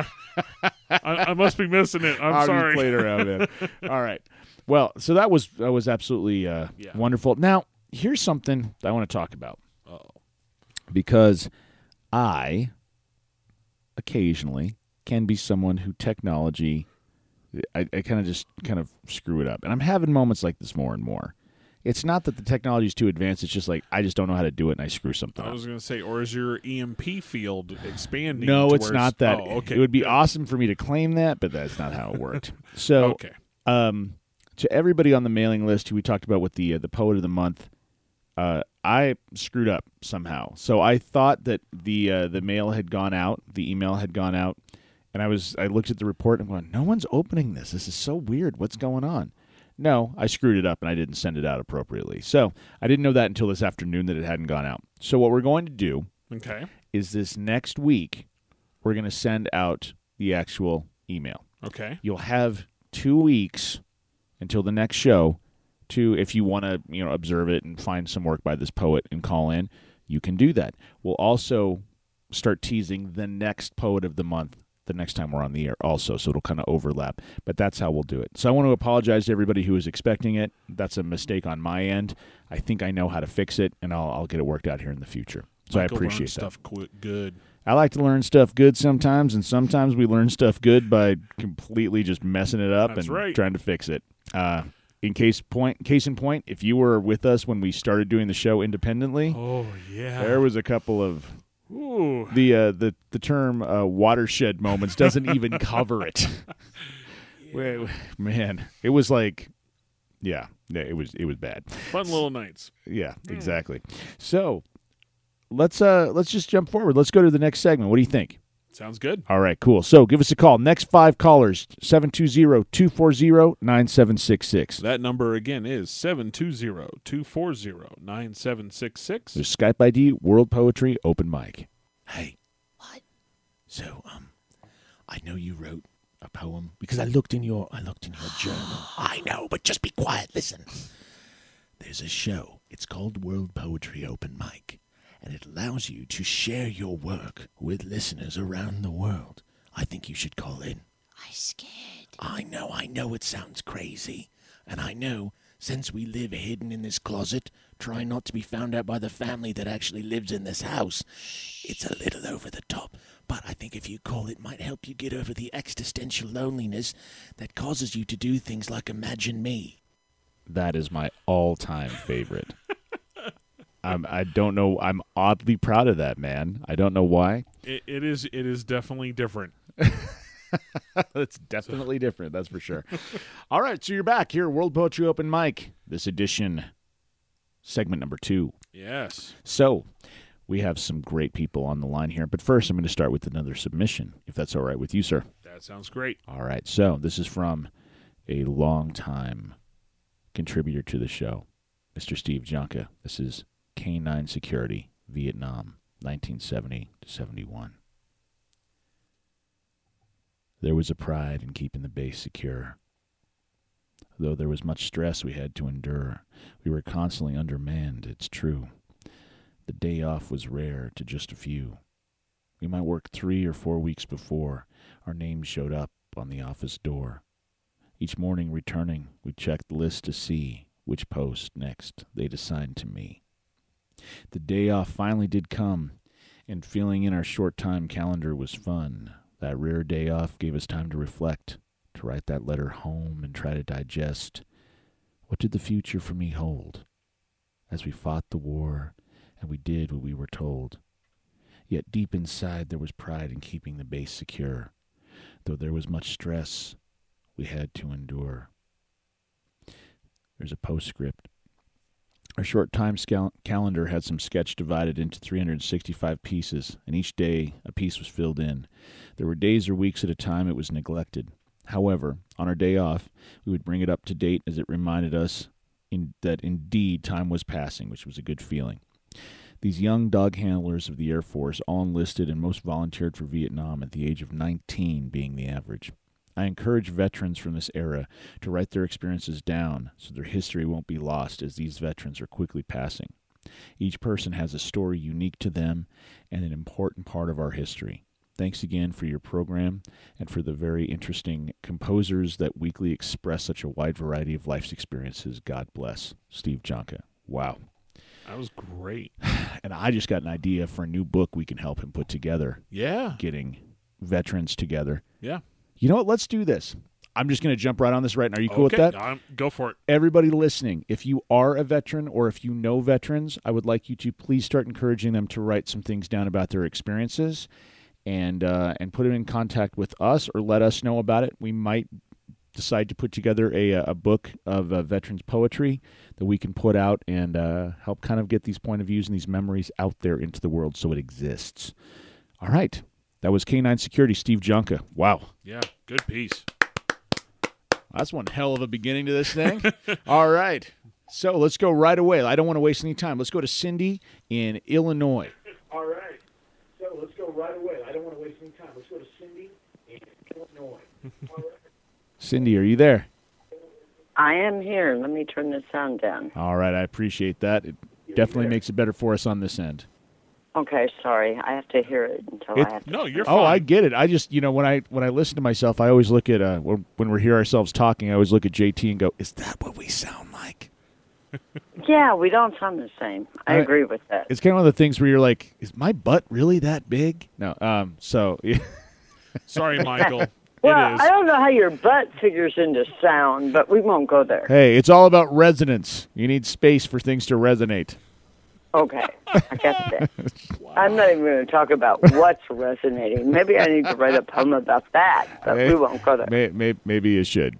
I, I must be missing it. I'm
I'll
sorry.
Just played around, man. All right. Well, so that was that was absolutely uh,
Yeah.
wonderful. Now, here's something that I want to talk about
Uh-oh.
because I occasionally can be someone who technology, I, I kind of just kind of screw it up. And I'm having moments like this more and more. It's not that the technology is too advanced. It's just like I just don't know how to do it, and I screw something
I
up.
was going to say, or is your E M P field expanding?
No,
to
it's
where
not that.
Oh, okay.
It would be
Good.
awesome for me to claim that, but that's not how it worked. So,
Okay.
um, to everybody on the mailing list who we talked about with the uh, the poet of the month, uh, I screwed up somehow. So I thought that the uh, the mail had gone out, the email had gone out, and I was I looked at the report and going, no one's opening this. This is so weird. What's going on? No, I screwed it up and I didn't send it out appropriately. So I didn't know that until this afternoon that it hadn't gone out. So what we're going to do
Okay.
is this next week we're going to send out the actual email.
Okay.
You'll have two weeks until the next show to, if you want to, you know, observe it and find some work by this poet and call in, you can do that. We'll also start teasing the next poet of the month the next time we're on the air also, so it'll kind of overlap. But that's how we'll do it. So I want to apologize to everybody who was expecting it. That's a mistake on my end. I think I know how to fix it, and I'll, I'll get it worked out here in the future. So
Michael
I appreciate
learned
that.
stuff qu- good.
I like to learn stuff good sometimes, and sometimes we learn stuff good by completely just messing it up
That's
and
right.
trying to fix it. Uh, in case point, case in point, if you were with us when we started doing the show independently,
Oh, yeah.
there was a couple of
Ooh.
the uh, the the term uh, watershed moments doesn't even cover it. Wait, man, it was like, yeah, yeah, it was it was bad.
Fun little nights.
Yeah, exactly. So let's uh let's just jump forward. Let's go to the next segment. What do you think?
Sounds good.
All right, cool. So give us a call. Next five callers, seven two zero, two four zero, nine seven six six.
That number again is seven two zero, two four zero, nine seven six six.
There's Skype I D, World Poetry, Open Mic.
Hey. What? So, um, I know you wrote a poem because I looked in your I looked in your journal. I know, but just be quiet. Listen. There's a show. It's called World Poetry Open Mic, and it allows you to share your work with listeners around the world. I think you should call in.
I'm scared.
I know, I know it sounds crazy. And I know, since we live hidden in this closet, trying not to be found out by the family that actually lives in this house, it's a little over the top. But I think if you call, it might help you get over the existential loneliness that causes you to do things like Imagine Me.
That is my all-time favorite. I'm, I don't know. I'm oddly proud of that, man. I don't know why.
It, it is. It is definitely different.
It's definitely different, that's for sure. All right, so you're back here, World Poetry Open Mic, this edition, segment number two.
Yes.
So, we have some great people on the line here, but first I'm going to start with another submission, if that's all right with you, sir.
That sounds great.
All right, so this is from a longtime contributor to the show, Mister Steve Jonka. This is K nine Security, Vietnam, nineteen seventy to seventy-one. There was a pride in keeping the base secure. Though there was much stress we had to endure, we were constantly undermanned, it's true. The day off was rare to just a few. We might work three or four weeks before our names showed up on the office door. Each morning returning, we checked the list to see which post next they'd assign to me. The day off finally did come, and filling in our short time calendar was fun. That rare day off gave us time to reflect, to write that letter home and try to digest what did the future for me hold as we fought the war and we did what we were told. Yet deep inside there was pride in keeping the base secure, though there was much stress we had to endure. There's a postscript. Our short time scal- calendar had some sketch divided into three hundred sixty-five pieces, and each day a piece was filled in. There were days or weeks at a time it was neglected. However, on our day off, we would bring it up to date as it reminded us in, that indeed time was passing, which was a good feeling. These young dog handlers of the Air Force all enlisted and most volunteered for Vietnam at the age of nineteen being the average. I encourage veterans from this era to write their experiences down so their history won't be lost as these veterans are quickly passing. Each person has a story unique to them and an important part of our history. Thanks again for your program and for the very interesting composers that weekly express such a wide variety of life's experiences. God bless. Steve Jonka. Wow.
That was great.
And I just got an idea for a new book we can help him put together.
Yeah.
Getting veterans together.
Yeah.
You know what? Let's do this. I'm just going to jump right on this right now. Are you cool
okay.
with that?
Um, go for it.
Everybody listening, if you are a veteran or if you know veterans, I would like you to please start encouraging them to write some things down about their experiences and uh, and put them in contact with us or let us know about it. We might decide to put together a, a book of uh, veterans poetry that we can put out and uh, help kind of get these point of views and these memories out there into the world so it exists. All right. That was K nine Security, Steve Jonka. Wow.
Yeah, good piece.
That's one hell of a beginning to this thing. All right. So let's go right away. I don't want to waste any time. Let's go to Cindy in Illinois.
All right. So let's go right away. I don't want to waste any time. Let's go to Cindy in Illinois. All right.
Cindy, are you there?
I am here. Let me turn the sound down.
All right. I appreciate that. It definitely makes it better for us on this end.
Okay, sorry. I have to hear it until
It-
I have to.
No, you're
Oh,
fine.
I get it. I just, you know, when I when I listen to myself, I always look at uh when, when we hear ourselves talking, I always look at J T and go, "Is that what we sound like?"
Yeah, we don't sound the same. I
I-
agree with that.
It's kind of one of the things where you're like, "Is my butt really that big?" No. Um. So.
Sorry, Michael.
Well,
it is.
I don't know how your butt figures into sound, but we won't go there.
Hey, it's all about resonance. You need space for things to resonate.
Okay, I get that. I'm not even going to talk about what's resonating. Maybe I need to write a poem about that, but
Hey,
we won't go there.
May, may, maybe you should.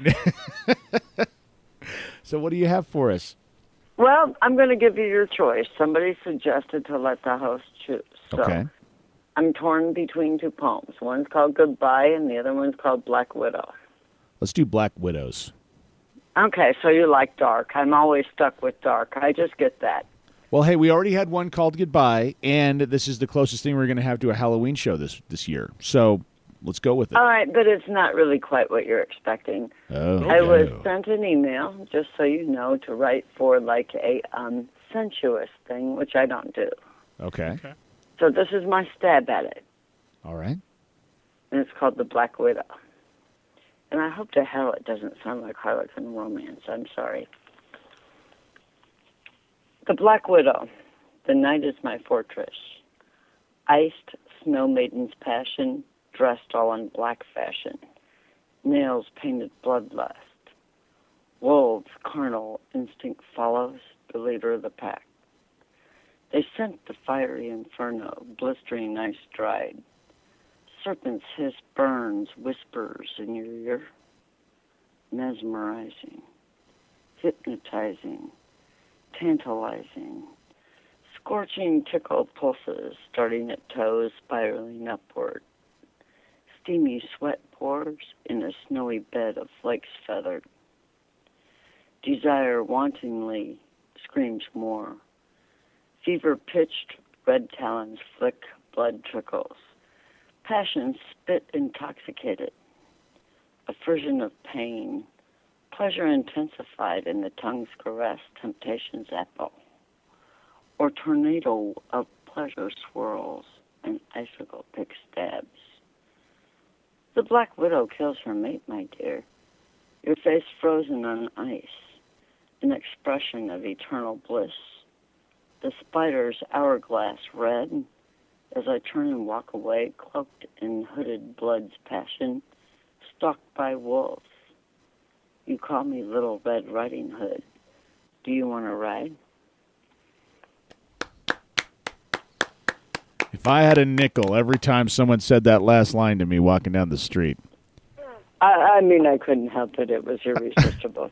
So what do you have for us?
Well, I'm going to give you your choice. Somebody suggested to let the host choose. So
Okay.
I'm torn between two poems. One's called Goodbye, and the other one's called Black Widow.
Let's do Black Widows.
Okay, so you like dark. I'm always stuck with dark. I just get that.
Well, hey, we already had one called Goodbye, and this is the closest thing we're going to have to a Halloween show this this year. So let's go with it.
All right, but it's not really quite what you're expecting.
Oh,
I was
no.
sent an email, just so you know, to write for like a um, sensuous thing, which I don't do.
Okay.
So this is my stab at it,
All right.
and it's called The Black Widow. And I hope to hell it doesn't sound like Harlequin romance. I'm sorry. The Black Widow. The night is my fortress. Iced snow maiden's passion, dressed all in black fashion. Nails painted bloodlust. Wolves, carnal instinct follows, the leader of the pack. They scent the fiery inferno, blistering ice dried. Serpent's hiss burns, whispers in your ear. Mesmerizing, hypnotizing, tantalizing. Scorching tickle pulses, starting at toes, spiraling upward. Steamy sweat pours in a snowy bed of flakes feathered. Desire wantonly screams more. Fever-pitched red talons flick, blood trickles. Passion spit intoxicated. A frisson of pain. Pleasure intensified in the tongue's caress, temptation's apple. Or tornado of pleasure swirls and icicle pick stabs. The Black Widow kills her mate, my dear. Your face frozen on ice, an expression of eternal bliss. The spider's hourglass red, as I turn and walk away, cloaked in hooded blood's passion, stalked by wolves. You call me Little Red Riding Hood. Do you want to ride?
If I had a nickel every time someone said that last line to me walking down the street.
I, I mean, I couldn't help it. It was irresistible.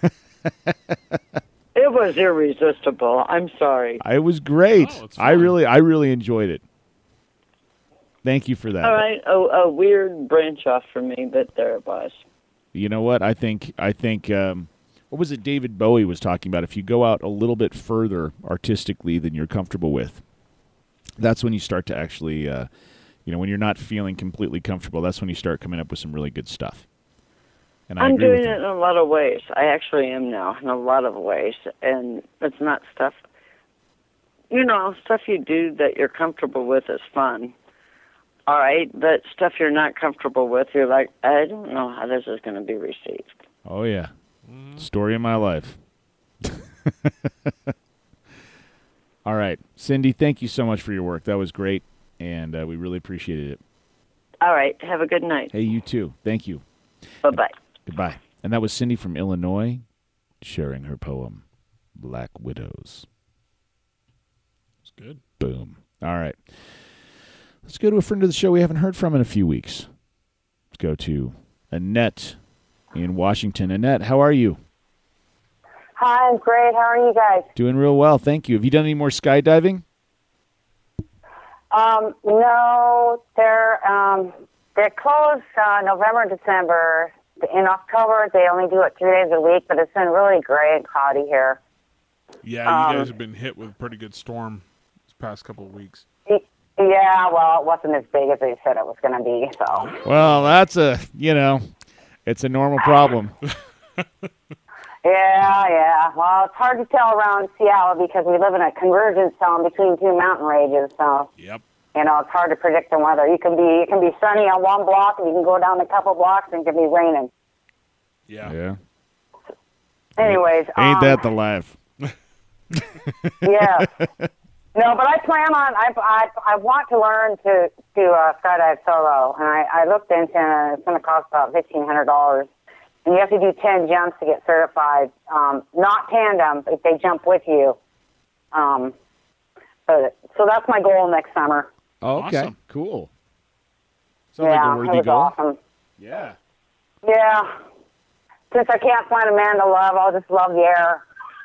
It was irresistible. I'm sorry.
It was great.
Oh, it's
I
fun.
really, I really enjoyed it. Thank you for that.
All right, a, a weird branch off for me, but there it was.
You know what? I think, I think, um, what was it David Bowie was talking about? If you go out a little bit further artistically than you're comfortable with, that's when you start to actually, uh, you know, when you're not feeling completely comfortable, that's when you start coming up with some really good stuff. And I
I'm
agree
doing
with
it
you.
in a lot of ways. I actually am now in a lot of ways, and it's not stuff, you know, stuff you do that you're comfortable with is fun. All right, but stuff you're not comfortable with, you're like, I don't know how this is going to be received.
Oh, yeah. Story of my life. All right. Cindy, thank you so much for your work. That was great, and uh, we really appreciated it.
All right, have a good night.
Hey, you too. Thank you.
Bye-bye.
Goodbye. And that was Cindy from Illinois sharing her poem, Black Widows.
It's good.
Boom. All right. Let's go to a friend of the show we haven't heard from in a few weeks. Let's go to Annette in Washington. Annette, how are you?
Hi, I'm great. How are you guys?
Doing real well, thank you. Have you done any more skydiving?
Um, no, they're um, they're closed uh, November and December. In October, they only do it three days a week, but it's been really gray and cloudy here.
Yeah, you
Um,
guys have been hit with a pretty good storm this past couple of weeks.
Yeah, well, it wasn't as big as they said it was going to be, so.
Well, that's a, you know, it's a normal problem.
Yeah, yeah. Well, it's hard to tell around Seattle because we live in a convergence zone between two mountain ranges, so.
Yep.
You know, it's hard to predict the weather. You can be, it can be sunny on one block, and you can go down a couple blocks, and it can be raining.
Yeah.
Yeah.
Anyways,
Ain't
um,
that the life?
Yeah. No, but I plan on. I I I want to learn to to uh, skydive solo, and I I looked into it. It's going to cost about fifteen hundred dollars, and you have to do ten jumps to get certified. Um, not tandem, if they jump with you. Um, but, so that's my goal next summer.
Oh, okay.
Awesome.
Cool. Sounds
yeah,
like a worthy
it was
goal.
awesome.
Yeah.
Yeah. Since I can't find a man to love, I'll just love the air.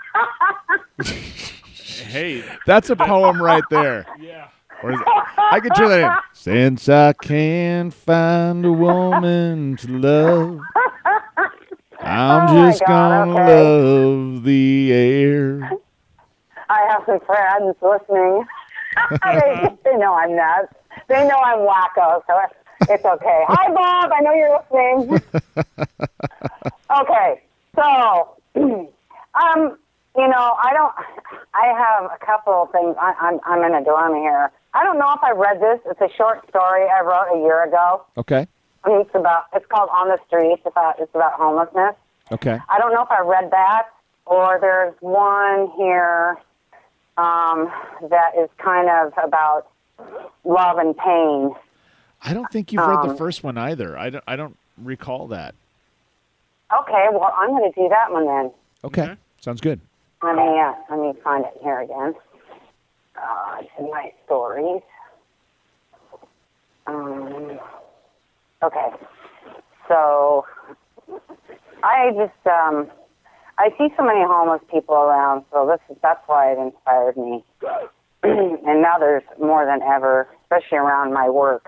Hey,
That's a poem right there.
yeah.
Or is it, I could turn that in. Since I can't find a woman to love, I'm
Oh, my
just
God,
gonna
okay.
love the air.
I have some friends listening. they, they know I'm nuts. They know I'm wacko, so it's okay. Hi, Bob. I know you're listening. Okay, so, um, you know, I don't. I have a couple of things. I, I'm I'm in a dilemma here. I don't know if I read this. It's a short story I wrote a year ago.
Okay.
I mean, it's about. It's called On the Streets. It's about. It's about homelessness.
Okay.
I don't know if I read that or there's one here um, that is kind of about love and pain.
I don't think you've read the
Um,
first one either. I don't, I don't recall that.
Okay, well, I'm going to do that one then.
Okay.
Okay.
Sounds good.
Let me uh, let me find it here again. Uh, it's in my stories. Um, okay, so I just um, I see so many homeless people around, so this is that's why it inspired me. And now there's more than ever, especially around my work.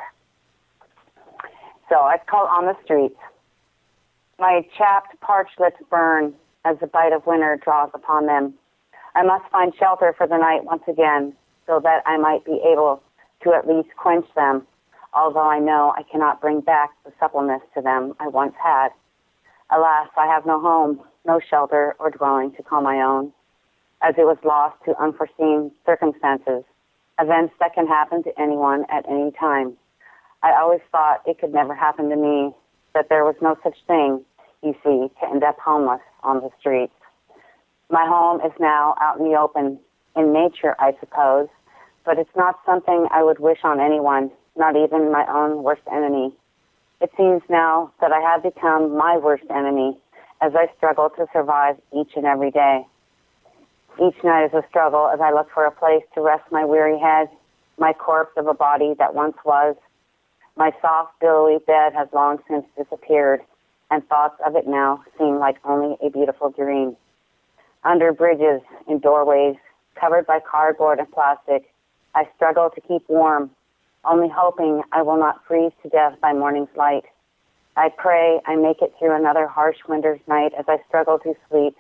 So it's called On the Streets. My chapped, parched lips burn as the bite of winter draws upon them. I must find shelter for the night once again, so that I might be able to at least quench them, although I know I cannot bring back the suppleness to them I once had. Alas, I have no home, no shelter or dwelling to call my own, as it was lost to unforeseen circumstances, events that can happen to anyone at any time. I always thought it could never happen to me, that there was no such thing, you see, to end up homeless on the streets. My home is now out in the open, in nature, I suppose, but it's not something I would wish on anyone, not even my own worst enemy. It seems now that I have become my worst enemy as I struggle to survive each and every day. Each night is a struggle as I look for a place to rest my weary head, my corpse of a body that once was. My soft, billowy bed has long since disappeared, and thoughts of it now seem like only a beautiful dream. Under bridges, in doorways, covered by cardboard and plastic, I struggle to keep warm, only hoping I will not freeze to death by morning's light. I pray I make it through another harsh winter's night as I struggle to sleep,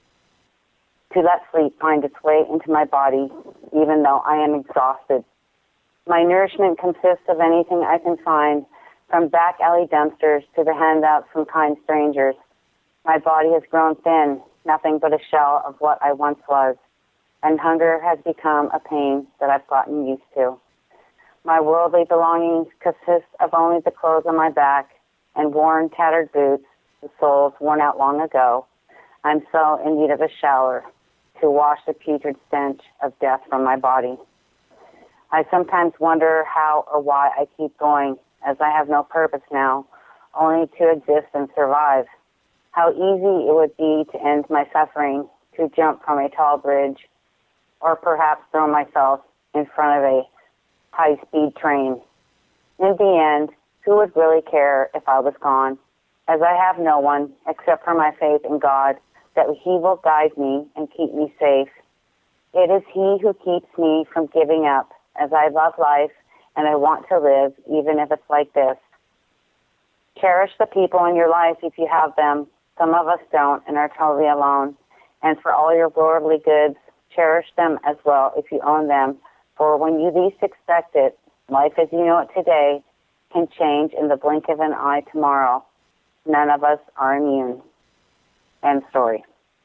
to let sleep find its way into my body, even though I am exhausted. My nourishment consists of anything I can find, from back alley dumpsters to the handouts from kind strangers. My body has grown thin, nothing but a shell of what I once was, and hunger has become a pain that I've gotten used to. My worldly belongings consist of only the clothes on my back and worn, tattered boots, the soles worn out long ago. I'm so in need of a shower to wash the putrid stench of death from my body. I sometimes wonder how or why I keep going, as I have no purpose now, only to exist and survive. How easy it would be to end my suffering, to jump from a tall bridge, or perhaps throw myself in front of a high-speed train. In the end, who would really care if I was gone, as I have no one except for my faith in God, that He will guide me and keep me safe. It is He who keeps me from giving up, as I love life and I want to live, even if it's like this. Cherish the people in your life if you have them. Some of us don't and are totally alone. And for all your worldly goods, cherish them as well if you own them. For when you least expect it, life as you know it today can change in the blink of an eye tomorrow. None of us are immune. End story.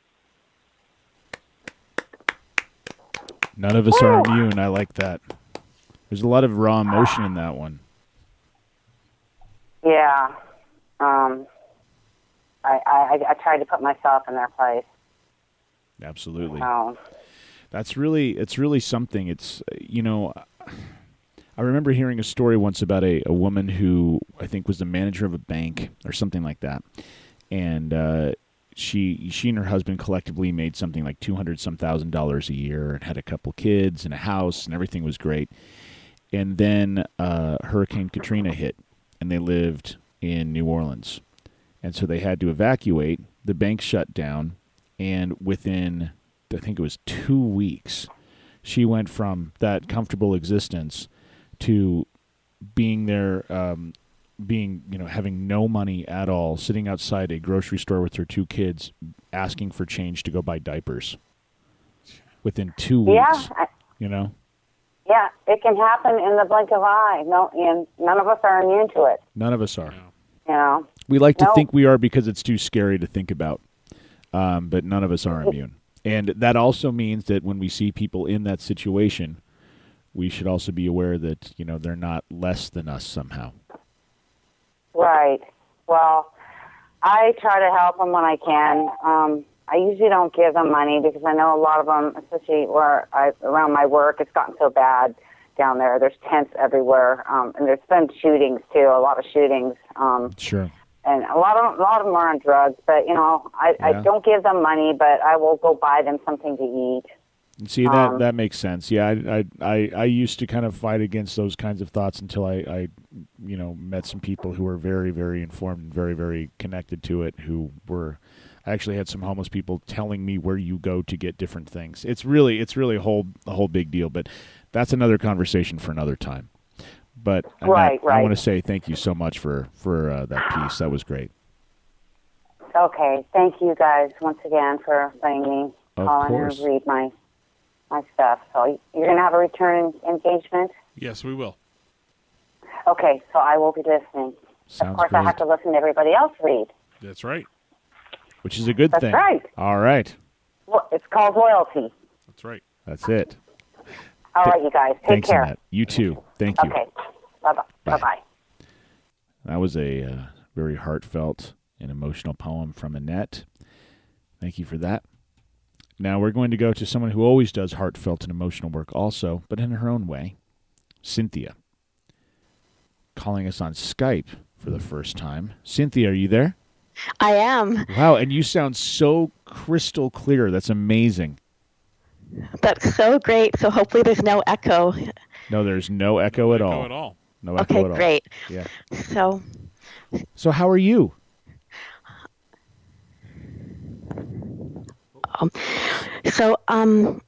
None of us Woo! Are immune. I like that. There's a lot of raw emotion in that one.
Yeah. Um, I, I, I tried to put myself in their place.
Absolutely.
Um,
That's really, it's really something. It's, you know, I remember hearing a story once about a, a woman who I think was the manager of a bank or something like that. And uh, she she and her husband collectively made something like two hundred some thousand dollars a year and had a couple kids and a house and everything was great. And then uh, Hurricane Katrina hit and they lived in New Orleans. And so they had to evacuate. The bank shut down. And within, I think it was two weeks, she went from that comfortable existence to being there, um, being, you know, having no money at all, sitting outside a grocery store with her two kids, asking for change to go buy diapers. Within two weeks,
yeah, I,
you know?
Yeah, it can happen in the blink of an eye. No, and none of us are immune to it.
None of us are.
You know?
We like to
nope.
think we are because it's too scary to think about, um, but none of us are immune. And that also means that when we see people in that situation, we should also be aware that, you know, they're not less than us somehow.
Right. Well, I try to help them when I can. Um, I usually don't give them money because I know a lot of them, especially where I, around my work, it's gotten so bad down there. There's tents everywhere, um, and there's been shootings too. A lot of shootings. Um,
sure.
And a lot of a lot of them are on drugs. But you know, I,
yeah.
I don't give them money, but I will go buy them something to eat.
See, that
um,
that makes sense. Yeah, I, I I I used to kind of fight against those kinds of thoughts until I, I you know met some people who were very very informed and very very connected to it. Who were I actually had some homeless people telling me where you go to get different things. It's really it's really a whole a whole big deal. But that's another conversation for another time. But
right,
Annette,
right.
I want to say thank you so much for for uh, that piece. That was great.
Okay, thank you guys once again for letting me
Of
call
course.
in and read my my stuff. So you're going to have a return engagement?
Yes, we will.
Okay, so I will be listening.
Sounds
of course,
great.
I have to listen to everybody else read.
That's right.
Which is a good
That's
thing.
right.
All right.
Well, it's called loyalty.
That's right.
That's it.
All right, you guys. Take
Thanks,
care.
Annette. You too. Thank you.
Okay. Bye-bye.
Bye.
Bye-bye.
That was a uh, very heartfelt and emotional poem from Annette. Thank you for that. Now we're going to go to someone who always does heartfelt and emotional work also, but in her own way, Cynthia, calling us on Skype for the the first time. Cynthia, are you there?
I am.
Wow, and you sound so crystal clear. That's amazing.
That's so great. So hopefully there's no echo.
No, there's no echo at
Echo
all.
at all.
No echo
Okay,
at all.
great.
Yeah.
So,
So how are you?
um, so um,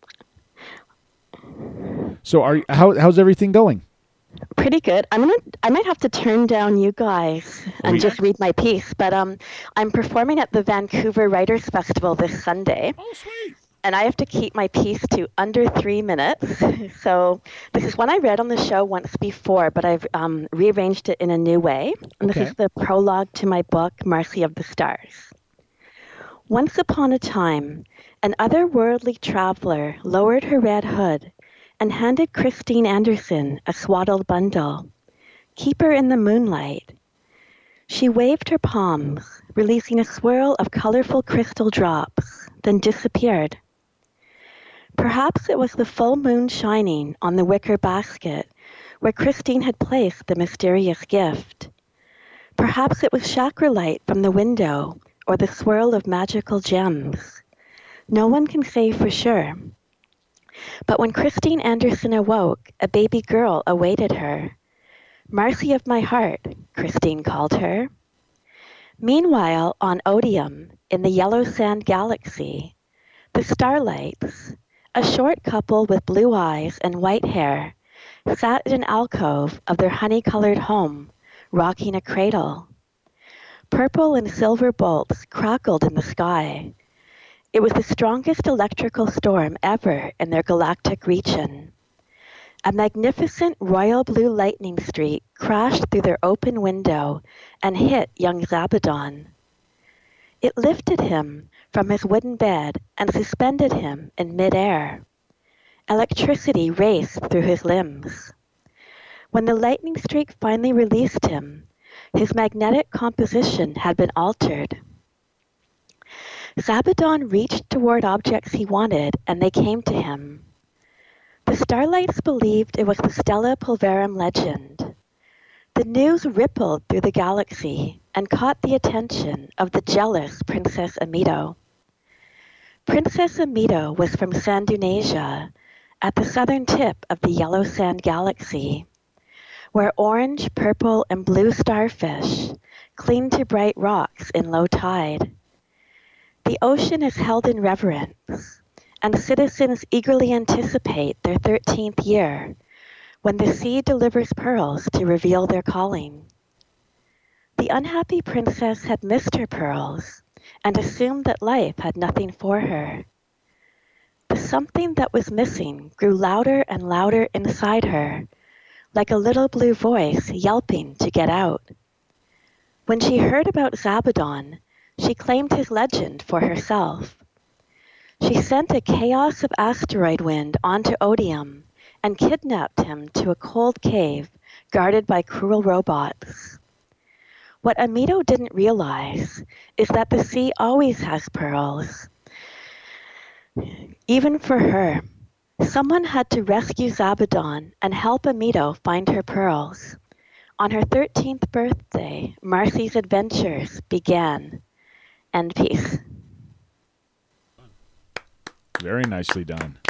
So are how how's everything going?
pretty good. I'm gonna. I might have to turn down you guys and
We-
just read my piece. But um, I'm performing at the Vancouver Writers Festival this Sunday.
Oh, sweet.
And I have to keep my piece to under three minutes. So this is one I read on the show once before, but I've um, rearranged it in a new way. And
Okay.
this is the prologue to my book, Marcy of the Stars. Once upon a time, an otherworldly traveler lowered her red hood and handed Christine Anderson a swaddled bundle. Keep her in the moonlight. She waved her palms, releasing a swirl of colorful crystal drops, then disappeared. Perhaps it was the full moon shining on the wicker basket where Christine had placed the mysterious gift. Perhaps it was chakra light from the window or the swirl of magical gems. No one can say for sure. But when Christine Anderson awoke, a baby girl awaited her. Marcy of my heart, Christine called her. Meanwhile, on Odium, in the yellow sand galaxy, the starlights, a short couple with blue eyes and white hair, sat in an alcove of their honey-colored home, rocking a cradle. Purple and silver bolts crackled in the sky. It was the strongest electrical storm ever in their galactic region. A magnificent royal blue lightning streak crashed through their open window and hit young Zabadon. It lifted him from his wooden bed and suspended him in midair. Electricity raced through his limbs. When the lightning streak finally released him, his magnetic composition had been altered. Zabadon reached toward objects he wanted, and they came to him. The Starlights believed it was the Stella Pulverum legend. The news rippled through the galaxy and caught the attention of the jealous Princess Amito. Princess Amito was from Sandunasia, at the southern tip of the Yellow Sand Galaxy, where orange, purple, and blue starfish cling to bright rocks in low tide. The ocean is held in reverence, and citizens eagerly anticipate their thirteenth year, when the sea delivers pearls to reveal their calling. The unhappy princess had missed her pearls and assumed that life had nothing for her. The something that was missing grew louder and louder inside her, like a little blue voice yelping to get out. When she heard about Zabadon, she claimed his legend for herself. She sent a chaos of asteroid wind onto Odium and kidnapped him to a cold cave guarded by cruel robots. What Amito didn't realize is that the sea always has pearls. Even for her, someone had to rescue Zabadon and help Amito find her pearls. On her thirteenth birthday, Marcy's adventures began. End peace.
Very nicely done.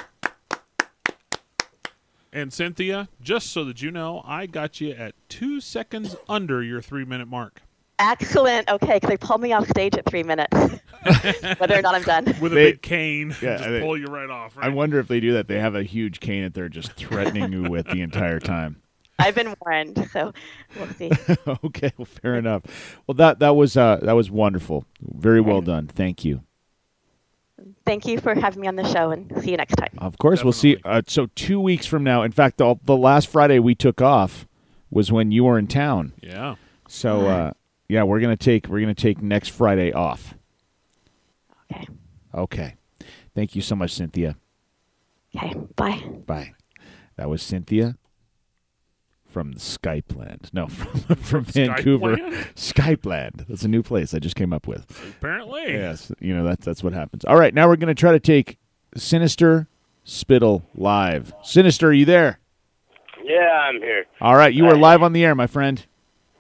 And Cynthia, just so that you know, I got you at two seconds under your three-minute mark.
Excellent. Okay, because they pulled me off stage at three minutes. Whether or not I'm done.
With a
They-
big cane,
Yeah,
just
they-
pull you right off. Right?
I wonder if they do that. They have a huge cane that they're just threatening you with the entire time.
I've been warned, so we'll see.
Okay, well, fair enough. Well, that that was uh, that was wonderful. Very well done. Thank you.
Thank you for having me on the show, and see you next time.
Of course, we'll see. Uh, so two weeks from now, in fact, the, the last Friday we took off was when you were in town.
Yeah.
So uh, yeah, we're gonna take we're gonna take next Friday off.
Okay.
Okay. Thank you so much, Cynthia.
Okay. Bye.
Bye. That was Cynthia from the Skypeland. No, from from Vancouver.
Skypeland?
Skypeland. That's a new place I just came up with.
Apparently.
Yes, you know that's that's what happens. All right, now we're going to try to take Sinister Spittle live. Sinister, are you there?
Yeah, I'm here.
All right, you are live on the air, my friend.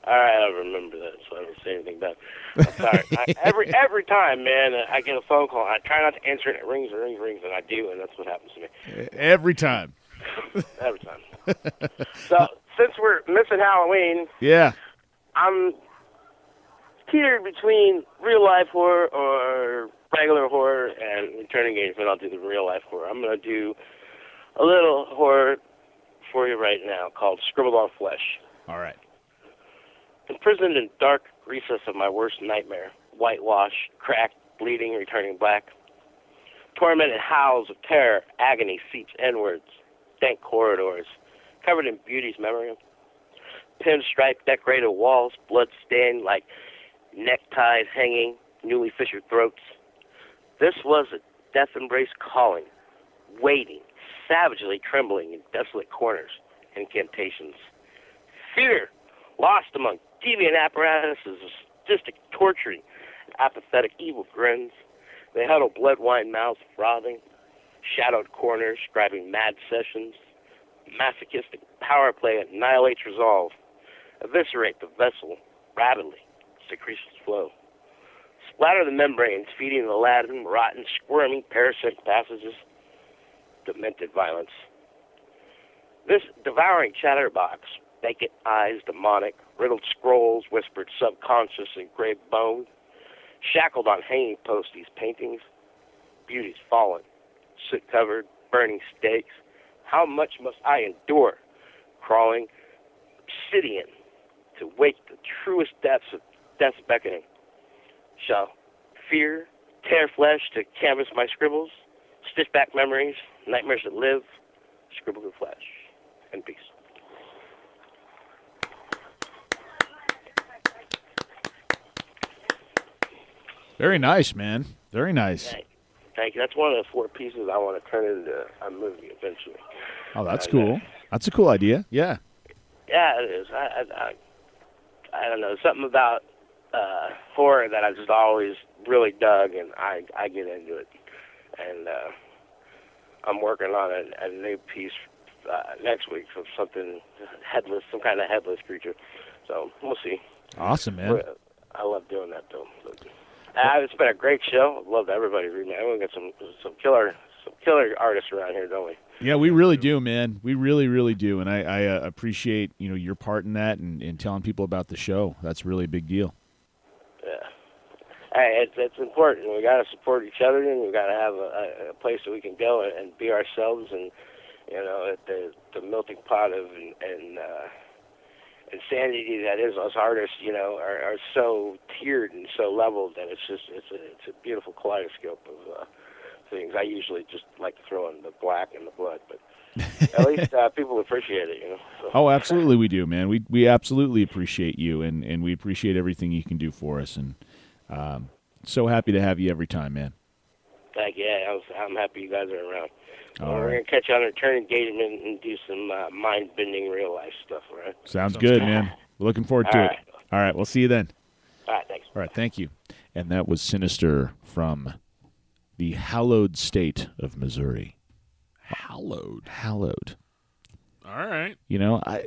All right, I remember that, so I don't say anything bad. I'm sorry. I, every every time, man, I get a phone call. I try not to answer it. It rings and rings and rings, and I do, and that's what happens to me.
Every time.
Every time. So, since we're missing Halloween,
Yeah.
I'm teetered between real-life horror or regular horror and return engagement. I'll do the real-life horror. I'm going to do a little horror for you right now called Scribbled on Flesh.
All right.
Imprisoned in dark recess of my worst nightmare, whitewash, cracked, bleeding, returning black. Tormented howls of terror, agony seeps inwards, dank corridors, covered in beauty's memory. Pinstripe decorated walls, blood-stained like neckties hanging, newly fissured throats. This was a death embrace calling, waiting, savagely trembling in desolate corners, incantations. Fear, lost among deviant apparatuses of sadistic torturing, apathetic evil grins. They huddle blood-wine mouths frothing, shadowed corners scribing mad sessions. Masochistic power play annihilates resolve. Eviscerate the vessel rapidly, secretions flow. Splatter the membranes, feeding the laden, rotten, squirming, parasitic passages. Demented violence. This devouring chatterbox, vacant eyes, demonic, riddled scrolls, whispered subconscious, engraved bone, shackled on hanging posts, these paintings, beauties fallen, soot-covered, burning stakes. How much must I endure, crawling, obsidian, to wake the truest depths of death's beckoning? Shall fear tear flesh to canvas my scribbles, stitch back memories, nightmares that live, scribbled in flesh, and peace.
Very nice, man. Very nice.
Thank, thank you. That's one of the four pieces I want to turn into a movie eventually.
Oh, that's
Uh,
cool. That's a cool idea. Yeah.
Yeah, it is. I, I, I, I don't know, something about uh, horror that I just always really dug, and I, I get into it. And uh, I'm working on a, a new piece uh, next week of something headless, some kind of headless creature. So we'll see.
Awesome, man.
I love doing that, though. Uh, it's been a great show. I'd love everybody reading it. We got some some killer some killer artists around here, don't we?
Yeah, we really do, man. We really, really do, and I, I uh, appreciate you know your part in that and, and telling people about the show. That's really a big deal.
Yeah. Hey, it's it's important. We got to support each other, and we got to have a, a place that we can go and, and be ourselves. And you know, at the the melting pot of and, and uh, insanity that is us artists, you know, are, are so tiered and so leveled that it's just it's a it's a beautiful kaleidoscope of uh, things. I usually just like to throw in the black and the blood, but at least uh, people appreciate it, you know. So.
Oh, absolutely, we do, man. We we absolutely appreciate you, and, and we appreciate everything you can do for us, and um, so happy to have you every time, man.
Thank you. Yeah, I was, I'm happy you guys are around.
All
Well, we're
right.
going to catch you on return engagement and do some uh, mind-bending real-life stuff, all right?
Sounds good, man. We're looking forward to
All
it.
right.
All right, we'll see you then.
All right, thanks.
All right, thank you. And that was Sinister from the hallowed state of Missouri.
Hallowed.
Hallowed.
All right.
You know, I.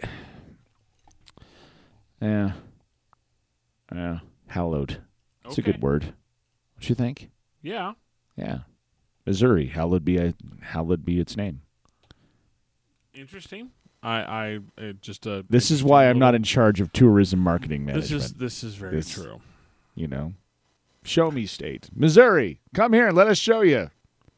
Yeah. Yeah. Hallowed. It's a
Okay.
good word. What you think?
Yeah.
Yeah. Missouri. Hallowed be a, hallowed be its name.
Interesting. I, I it just uh.
This is why I'm not in charge of tourism marketing management.
This is this is very
This-
true.
You know, show me state. Missouri, come here and let us show you.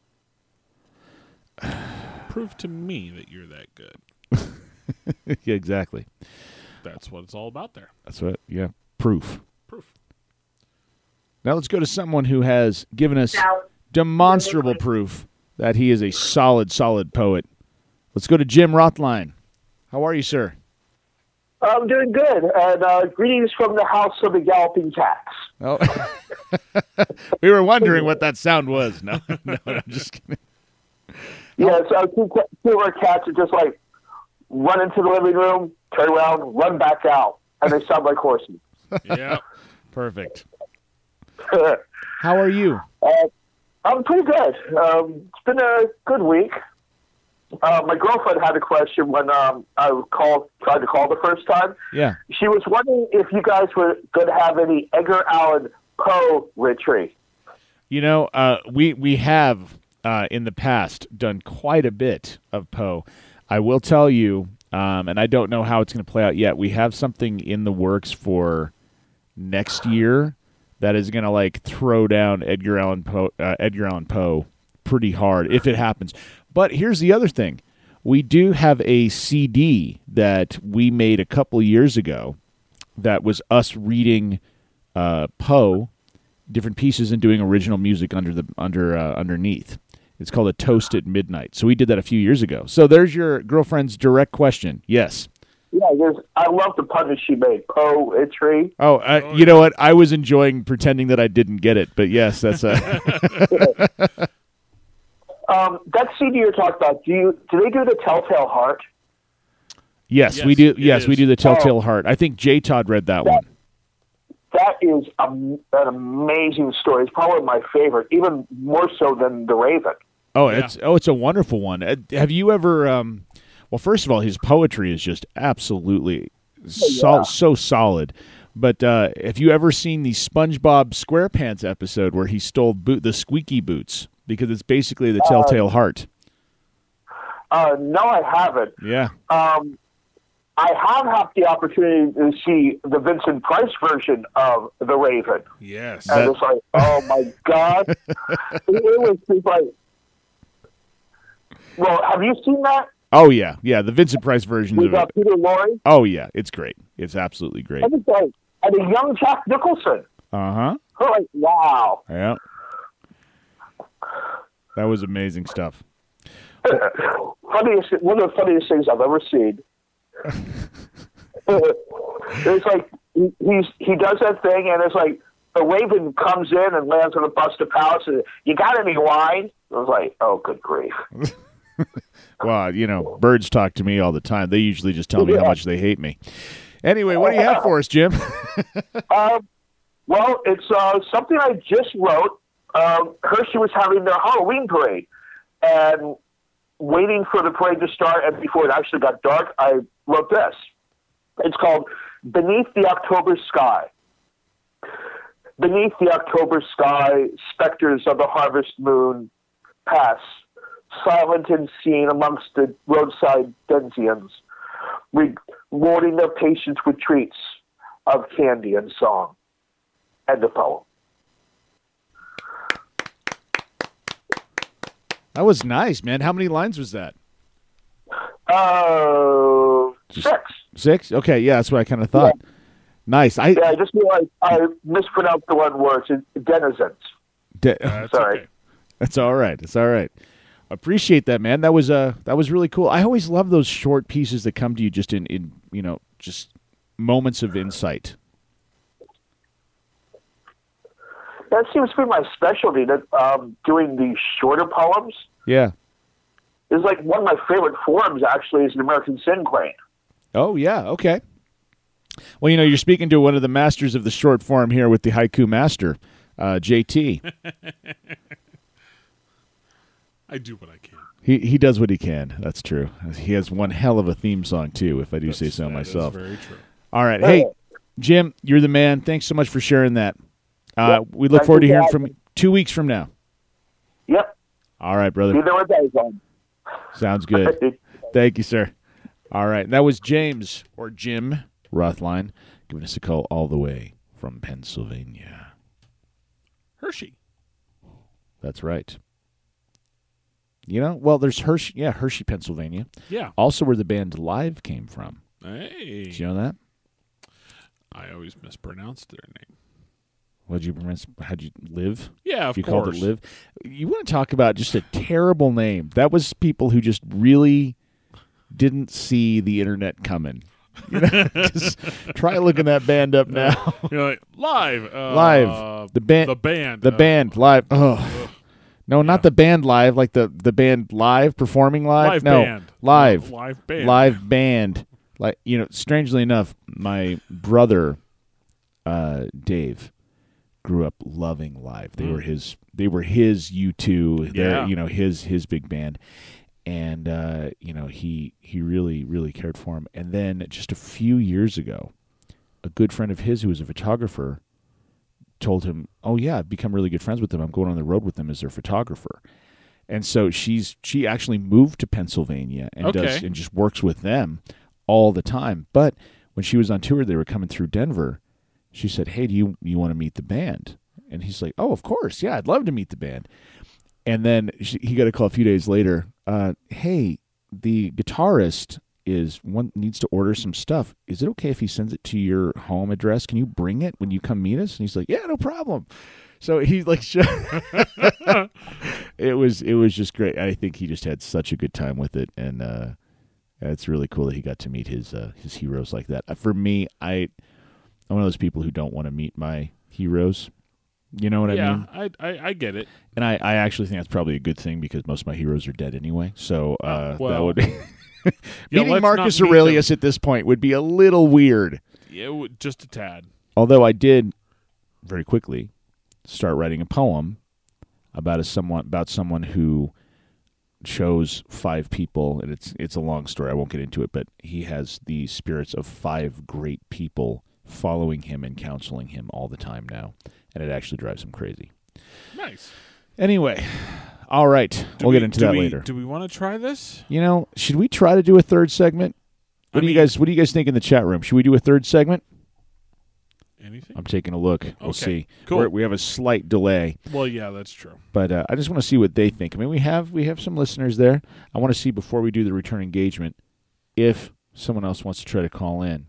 Prove to me that you're that good.
Yeah, exactly.
That's what it's all about there.
That's what, yeah, proof.
Proof.
Now let's go to someone who has given us demonstrable proof that he is a solid, solid poet. Let's go to Jim Rothline. How are you, sir?
I'm doing good, and uh, greetings from the house of the galloping cats.
Oh, we were wondering what that sound was. No, no, I'm just kidding.
Yeah, so two, two of our cats are just like run into the living room, turn around, run back out, and they sound like horses.
Yeah,
perfect. How are you?
Uh, I'm pretty good. Um, it's been a good week. Uh, my girlfriend had a question when um, I called, tried to call the first time.
Yeah.
She was wondering if you guys were going to have any Edgar Allan Poe retreat.
You know, uh, we we have uh, in the past done quite a bit of Poe. I will tell you, um, and I don't know how it's going to play out yet. We have something in the works for next year that is going to like throw down Edgar Allan Poe, uh, Edgar Allan Poe pretty hard if it happens. But here's the other thing: we do have a C D that we made a couple years ago that was us reading uh, Poe. Different pieces and doing original music under the under uh, underneath. It's called A Toast at Midnight. So we did that a few years ago. So there's your girlfriend's direct question. Yes.
Yeah, there's, I love the pun that she made. Poe retreat.
Oh, uh, oh, you know what? I was enjoying pretending that I didn't get it, but yes, that's a.
um, that C D you're talking about. Do you do they do the Telltale Heart?
Yes,
Yes,
we do.
it
Yes, we
is.
do the Telltale
Oh.
Heart. I think J. Todd read that,
That-
one.
That is a, an amazing story. It's probably my favorite, even more so than The Raven.
Oh,
Yeah.
it's oh, it's a wonderful one. Uh, have you ever? Um, well, first of all, his poetry is just absolutely sol-
yeah.
so solid. But uh, have you ever seen the SpongeBob SquarePants episode where he stole boot the squeaky boots? Because it's basically the Telltale Heart.
Uh, no, I haven't.
Yeah.
Um, I have had the opportunity to see the Vincent Price version of The Raven.
Yes.
And it's like, oh my God. it, it was just like, well, have you seen that?
Oh yeah, yeah. The Vincent Price version
We
of
got
it.
Peter Lorre.
Oh yeah, it's great. It's absolutely great.
And it's like, and a young Jack Nicholson.
Uh huh.
I'm like, wow.
Yeah. That was amazing stuff.
Funniest, one of the funniest things I've ever seen. It's like he, he's he does that thing, and it's like the Raven comes in and lands on the Buster Palace. And, you got any wine? I was like, oh, good grief.
Well, you know, birds talk to me all the time. They usually just tell me how
Yeah.
much they hate me. Anyway, what do you have for us, Jim?
um, well, it's uh, something I just wrote. Um, Hershey was having their Halloween parade, and waiting for the parade to start, and before it actually got dark, I wrote this. It's called Beneath the October Sky. Beneath the October sky, specters of the harvest moon pass, silent and seen amongst the roadside denizens, rewarding their patience with treats of candy and song. End of poem.
That was nice, man. How many lines was that?
Uh,
Just-
six.
Six? Okay, yeah, that's what I kind of thought. Nice. I
Yeah, I just realized I mispronounced the one word. It's denizens.
de-
That's
Sorry.
okay.
That's all right. It's all right. Appreciate that, man. That was uh that was really cool. I always love those short pieces that come to you just in, in you know, just moments of insight.
That seems to be my specialty, that um, doing these shorter poems.
Yeah.
Is like one of my favorite forms, actually, is the American Sin Crane.
Oh, yeah. Okay. Well, you know, you're speaking to one of the masters of the short form here with the Haiku Master, uh, J T.
I do what I can.
He he does what he can. That's true. He has one hell of a theme song, too, if I do say so
That is
myself.
very true.
All right. Hey, Jim, you're the man. Thanks so much for sharing that. Uh,
Yep.
we look
Thank
forward to
you,
hearing
guys.
from you two weeks from now.
Yep.
All right, brother.
You know what that is on.
Sounds good. Thank you, sir. All right. That was James, or Jim Rothline, giving us a call all the way from Pennsylvania.
Hershey.
That's right. You know, well, there's Hershey. Yeah, Hershey, Pennsylvania.
Yeah.
Also where the band Live came from.
Hey.
Did you know that?
I always mispronounce their name.
What'd you pronounce? How'd you live?
Yeah, of
you
course.
called it Live. You want to talk about just a terrible name? That was people who just really didn't see the internet coming. You know, just try looking that band up now.
You're like, live. Uh,
Live. The band.
The band.
The
uh,
band live. Oh. No, not the band live, like the, the band live, performing live.
Live
no,
band.
live.
Uh, live band.
Live band. Like, you know, strangely enough, my brother, uh, Dave, grew up loving Live. They
Mm.
were his. They were his U two.
Yeah.
You know, his his big band. and uh, you know he he really really cared for him. And then just a few years ago, a good friend of his who was a photographer told him, "Oh yeah, I've become really good friends with them. I'm going on the road with them as their photographer." And so she's she actually moved to Pennsylvania and
Okay.
does and just works with them all the time. But when she was on tour, they were coming through Denver. She said, "Hey, do you you want to meet the band?" And he's like, "Oh, of course, yeah, I'd love to meet the band." And then she, he got a call a few days later. Uh, hey, the guitarist is one needs to order some stuff. Is it okay if he sends it to your home address? Can you bring it when you come meet us? And he's like, "Yeah, no problem." So he's like, it was it was just great. I think he just had such a good time with it, and uh, it's really cool that he got to meet his uh, his heroes like that. For me, I I'm one of those people who don't want to meet my heroes. You know what
yeah,
I mean?
I, I I get it.
And I, I actually think that's probably a good thing because most of my heroes are dead anyway. So uh,
well,
that would be
yeah,
meeting
let's
Marcus
not meet
Aurelius at this point would be a little weird.
Yeah, it would- just a tad.
Although I did very quickly start writing a poem about a someone about someone who chose five people, and it's it's a long story. I won't get into it, but he has the spirits of five great people following him and counseling him all the time now, and it actually drives him crazy.
Nice.
Anyway, all right,
Do
we'll
we-
get into
do
that
we-
later.
Do we want to try this?
You know, should we try to do a third segment? What
I
do you
mean-
guys What do you guys think in the chat room? Should we do a third segment?
Anything?
I'm taking a look. We'll
Okay,
see.
cool.
We're, we have a slight delay.
Well, yeah, that's true.
But uh, I just want to see what they think. I mean, we have we have some listeners there. I want to see before we do the return engagement if someone else wants to try to call in.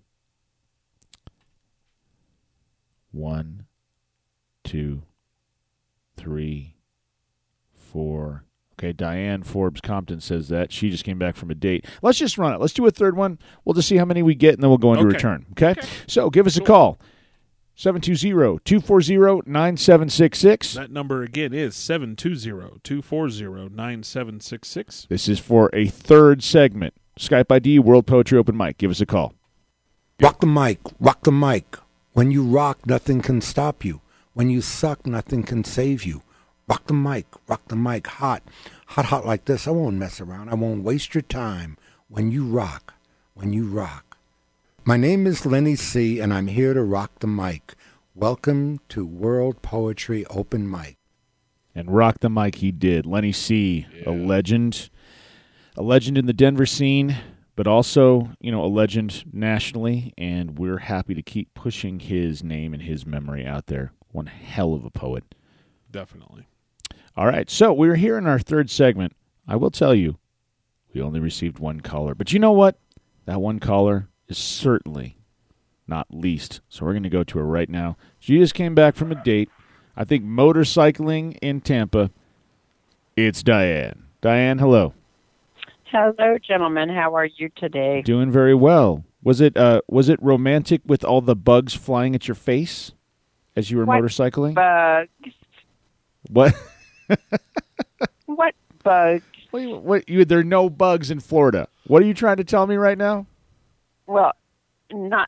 One, two, three, four. Okay, Diane Forbes Compton says that. She just came back from a date. Let's just run it. Let's do a third one. We'll just see how many we get, and then we'll go into
Okay.
return. Okay? So give us a call. seven two zero, two four zero, nine seven six six.
That number again is seven two zero, two four zero, nine seven six six.
This is for a third segment. Skype I D, World Poetry Open Mic. Give us a call.
Rock the mic, rock the mic. When you rock, nothing can stop you. When you suck, nothing can save you. Rock the mic, rock the mic, hot, hot, hot like this. I won't mess around. I won't waste your time. When you rock, when you rock. My name is Lenny C., and I'm here to rock the mic. Welcome to World Poetry Open Mic.
And rock the mic he did. Lenny C., a legend. A legend in the Denver scene, but also, you know, a legend nationally, and we're happy to keep pushing his name and his memory out there. One hell of a poet.
Definitely.
All right, so we're here in our third segment. I will tell you, we only received one caller. But you know what? That one caller is certainly not least. So we're going to go to her right now. She just came back from a date. I think motorcycling in Tampa. It's Diane. Diane, hello.
Hello, gentlemen. How are you today?
Doing very well. Was it uh, was it romantic with all the bugs flying at your face as you were
What
motorcycling?
Bugs.
What?
What bugs?
What, you- what you, there are no bugs in Florida. What are you trying to tell me right now?
Well, not.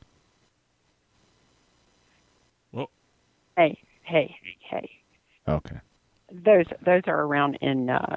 Well.
Hey, hey, hey, hey.
Okay.
Those those are around in. Uh...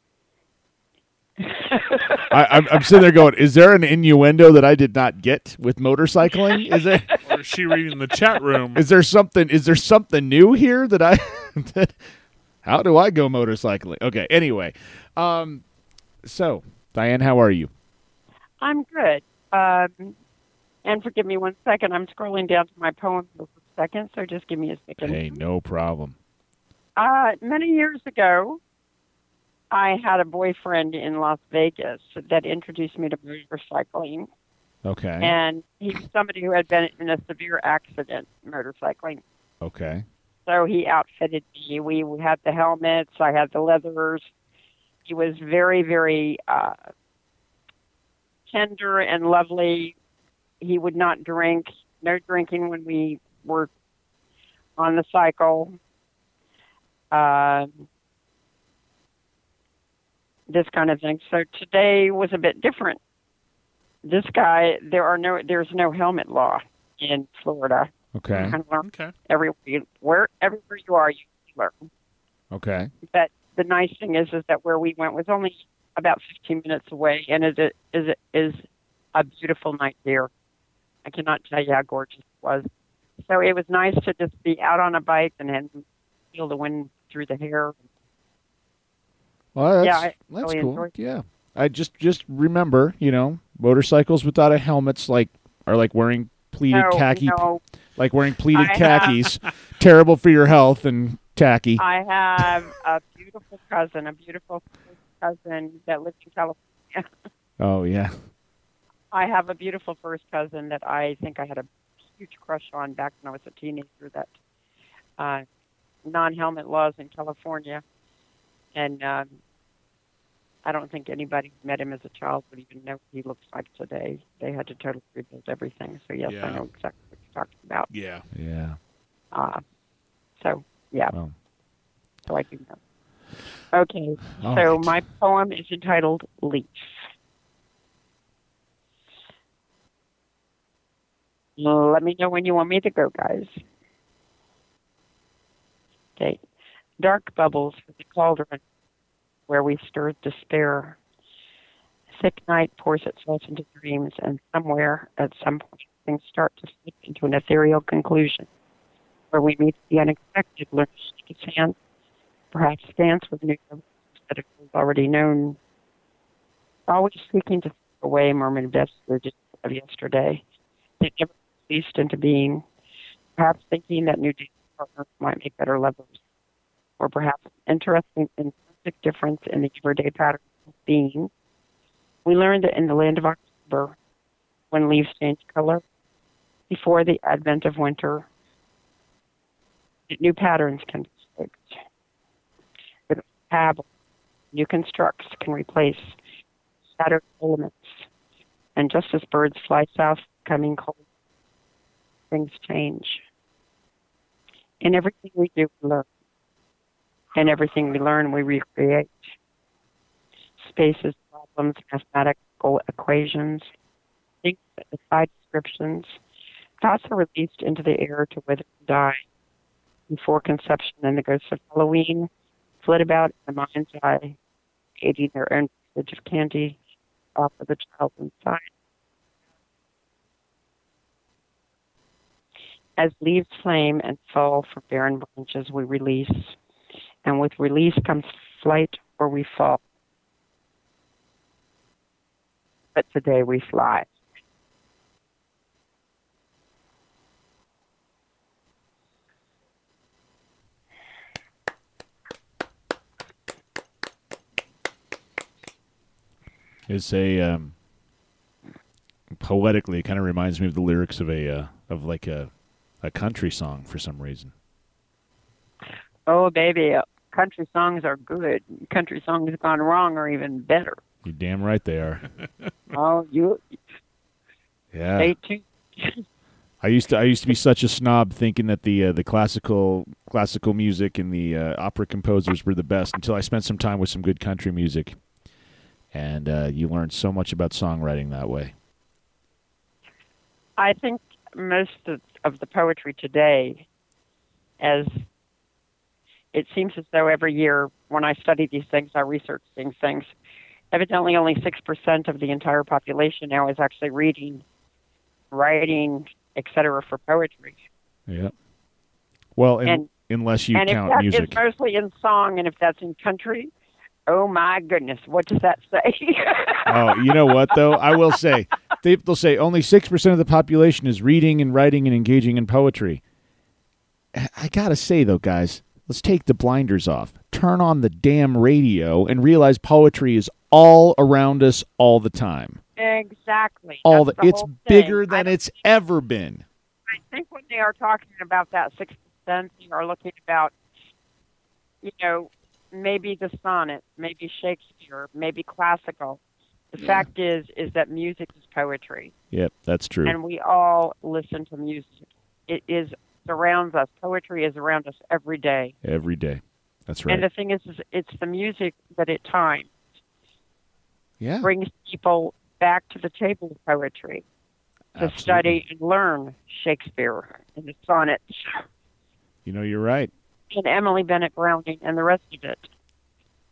I, I'm, I'm sitting there going, is there an innuendo that I did not get with motorcycling? Is there?
Or is she reading the chat room?
Is there something? Is there something new here that I? that, how do I go motorcycling? Okay. Anyway, um, so Diane, how are you?
I'm good. Um, and forgive me one second. I'm scrolling down to my poem for a second, so just give me a second.
Hey, no problem.
Uh, many years ago, I had a boyfriend in Las Vegas that introduced me to motorcycling.
Okay.
And he was somebody who had been in a severe accident motorcycling.
Okay.
So he outfitted me. We, we had the helmets. I had the leathers. He was very, very uh, tender and lovely. He would not drink. No drinking when we were on the cycle. Uh, this kind of thing. So today was a bit different. This guy, there are no, there's no helmet law in Florida.
Okay.
You kind of learn okay. Everywhere you, where, everywhere you are, you learn.
Okay.
But the nice thing is, is that where we went was only about fifteen minutes away, and it is it is a beautiful night here. I cannot tell you how gorgeous it was. So it was nice to just be out on a bike and then feel the wind through the hair.
Well, that's,
yeah, I
that's
really
cool.
enjoyed it.
Yeah. I just just remember, you know, motorcycles without a helmet's like are like wearing pleated
No,
khaki,
no.
like wearing pleated
I
khakis. Terrible for your health and tacky.
I have a beautiful cousin, a beautiful cousin that lives in California.
Oh yeah.
I have a beautiful first cousin that I think I had a huge crush on back when I was a teenager. That uh, non-helmet laws in California, and um, I don't think anybody who met him as a child would even know what he looks like today. They had to totally rebuild everything. So yes,
Yeah.
I know exactly what you're talking about.
Yeah.
Yeah.
Uh, so yeah.
Well.
So I do know. Okay.
All
so
right.
my poem is entitled Leaf. Let me know when you want me to go, guys. Okay. Dark bubbles with the cauldron where we stirred despair. Thick night pours itself into dreams, and somewhere, at some point, things start to slip into an ethereal conclusion, where we meet the unexpected, learn to shake its hand, perhaps dance with new memories that are already known, always seeking to slip away murmured vestiges of yesterday. They never released into being, perhaps thinking that new dating partners might make better lovers, or perhaps an interesting intrinsic difference in the everyday patterns of being. We learned that in the land of October, when leaves change color, before the advent of winter, new patterns can be shaped. With habit, new constructs can replace shattered elements. And just as birds fly south, coming cold, things change. In everything we do, we learn. In everything we learn, we recreate. Spaces, problems, mathematical equations, things that defy descriptions. Thoughts are released into the air to wither and die. Before conception, and the ghosts of Halloween flit about in the mind's eye, eating their own passage of candy off of the child inside. As leaves flame and fall from barren branches, we release, and with release comes flight or we fall. But today we fly.
It's a um, poetically, it kind of reminds me of the lyrics of a uh, of like a a country song for some reason.
Oh, baby, uh, country songs are good. Country songs gone wrong are even better.
You're damn right they are.
Oh, you
Yeah.
stay tuned.
I used to I used to be such a snob, thinking that the uh, the classical classical music and the uh, opera composers were the best, until I spent some time with some good country music, and uh, you learn so much about songwriting that way.
I think most of, of the poetry today, as it seems as though every year when I study these things, I research these things, evidently only six percent of the entire population now is actually reading, writing, et cetera for poetry.
Yeah. Well, in,
And-
unless you
and
count
if that
music.
is mostly in song, and if that's in country, oh my goodness, what does that say?
Oh, you know what, though? I will say, they, they'll say only six percent of the population is reading and writing and engaging in poetry. I got to say, though, guys, let's take the blinders off. Turn on the damn radio and realize poetry is all around us all the time.
Exactly.
All
That's
the,
the
it's
whole thing.
bigger
I
than
don't
it's ever been.
I think when they are talking about that six percent, they are looking about, you know, maybe the sonnet, maybe Shakespeare, maybe classical. The fact is, is that music is poetry,
Yep, that's true.
and we all listen to music. It is surrounds us. Poetry is around us every day.
Every day. That's right.
And the thing is, is, it's the music that at times
Yeah.
brings people back to the table of poetry to
Absolutely.
study and learn Shakespeare and the sonnets
You know, you're right.
and Emily Bennett Browning and the rest of it.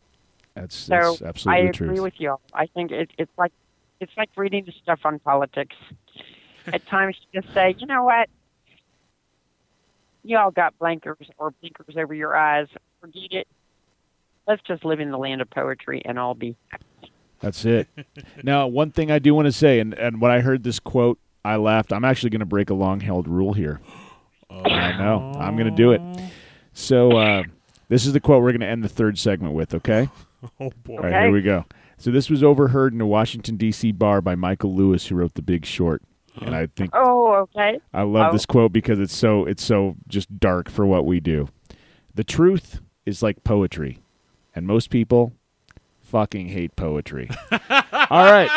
That's,
So
that's
I
absolutely the
agree
truth.
with you. I think it, it's like it's like reading the stuff on politics. At times, you just say, you know what? You all got blinkers or blinkers over your eyes. Forget it. Let's just live in the land of poetry and all be happy.
That's it. Now, one thing I do want to say, and, and when I heard this quote, I laughed. I'm actually going to break a long-held rule here. I know. I'm going to do it. So uh, this is the quote we're going to end the third segment with, okay?
Oh, boy.
All right, here we go. So this was overheard in a Washington, D C bar by Michael Lewis, who wrote The Big Short. And I think
Oh, okay.
I love
Oh.
this quote because it's so it's so just dark for what we do. The truth is like poetry, and most people fucking hate poetry. All right.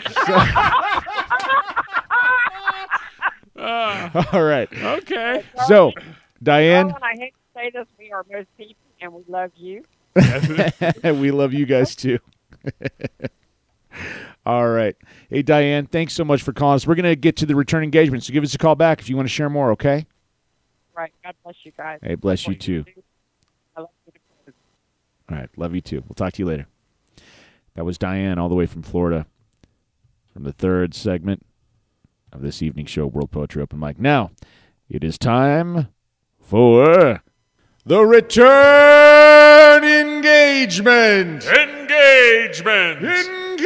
Uh,
All right.
Okay.
So, Diane,
Oh, and I hate to say this, we are most people, and we love you.
we love you guys too. All right. Hey, Diane, thanks so much for calling us. We're going to get to the return engagement, so give us a call back if you want to share more, okay?
Right. God bless you guys.
Hey, bless you too.
I love you.
All right. Love you too. We'll talk to you later. That was Diane all the way from Florida from the third segment of this evening show, World Poetry Open Mic. Now, it is time for the return engagement.
Engagement.
Engagement.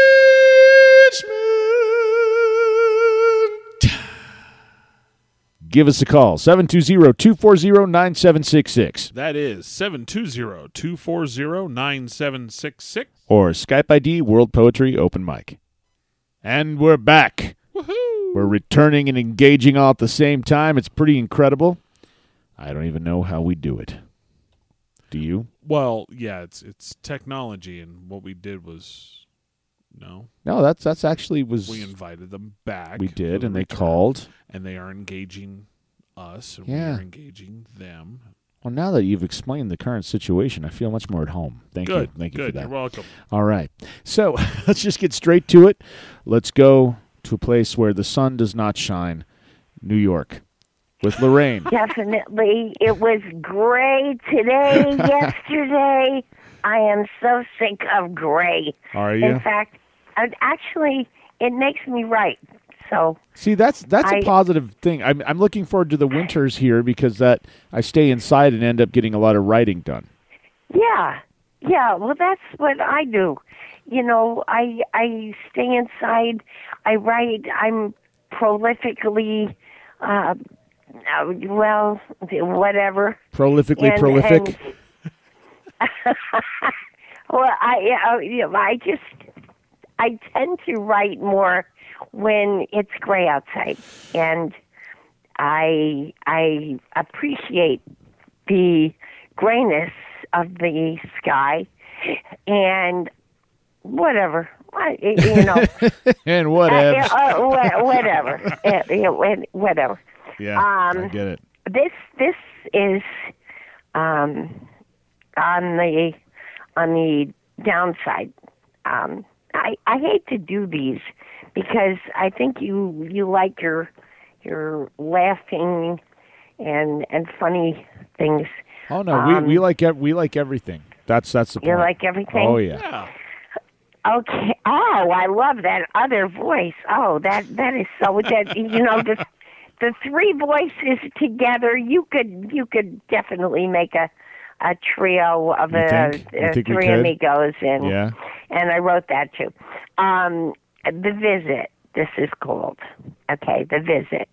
Give us a call, seven two zero, two four zero, nine seven six six.
That is seven two zero, two four zero, nine seven six six.
Or Skype I D World Poetry Open Mic. And we're back.
Woohoo!
We're returning and engaging all at the same time. It's pretty incredible. I don't even know how we do it. Do you?
Well, yeah, it's it's technology, and what we did was no.
No, that's that's actually was.
We invited them back.
We
for
did,
the
and they
return,
called.
and they are engaging us, and
Yeah.
we are engaging them.
Well, now that you've explained the current situation, I feel much more at home. Thank
Good,
you. Thank you
good.
for that.
You're welcome.
All right. So let's just get straight to it. Let's go to a place where the sun does not shine, New York, with Lorraine.
Definitely. It was gray today, yesterday. I am so sick of gray.
Are you?
In fact, I- actually, it makes me write. So
See, that's that's a
I-
positive thing. I'm I'm looking forward to the winters here because that I stay inside and end up getting a lot of writing done.
Yeah, yeah. Well, that's what I do. You know, I I stay inside. I write. I'm prolifically, uh, uh, well, whatever.
Prolifically
And-
prolific.
and- well, I uh, you know, I just I tend to write more when it's gray outside, and I I appreciate the grayness of the sky, and whatever, I- you know,
and whatever.
uh, uh, wha- whatever, Uh, yeah, wha- whatever.
Yeah, I
Um,
get it.
This this is um, on the on the downside. Um, I I hate to do these because I think you you like your your laughing and and funny things.
Oh no,
Um,
we, we like ev- we like everything. That's that's the point.
You like everything?
Oh yeah.
Okay. Oh, I love that other voice. Oh, that that is so that you know the the three voices together. You could you could definitely make a a trio of
You
uh,
think? You
uh,
think we
three
could?
amigos, and
Yeah.
and I wrote that too. Um, the Visit. This is called. Okay, The Visit,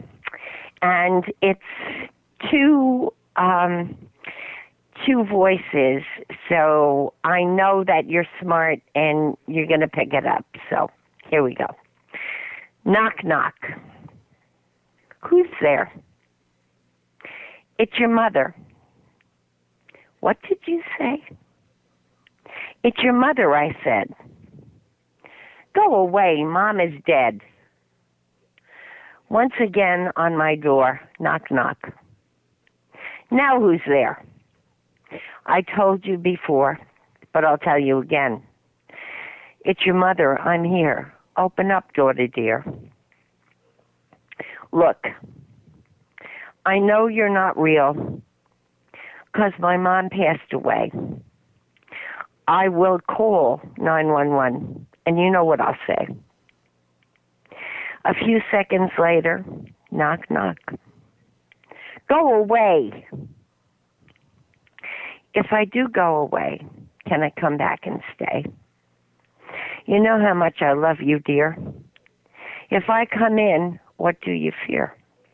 and it's two. Um, two voices, so I know that you're smart and you're going to pick it up. So here we go. Knock, knock. Who's there? It's your mother. What did you say? It's your mother, I said. Go away, Mom is dead. Once again on my door, knock, knock. Now who's there? I told you before, but I'll tell you again. It's your mother. I'm here. Open up, daughter dear. Look, I know you're not real because my mom passed away. I will call nine one one, and you know what I'll say. A few seconds later, knock, knock. Go away. If I do go away, can I come back and stay? You know how much I love you, dear. If I come in, what do you fear?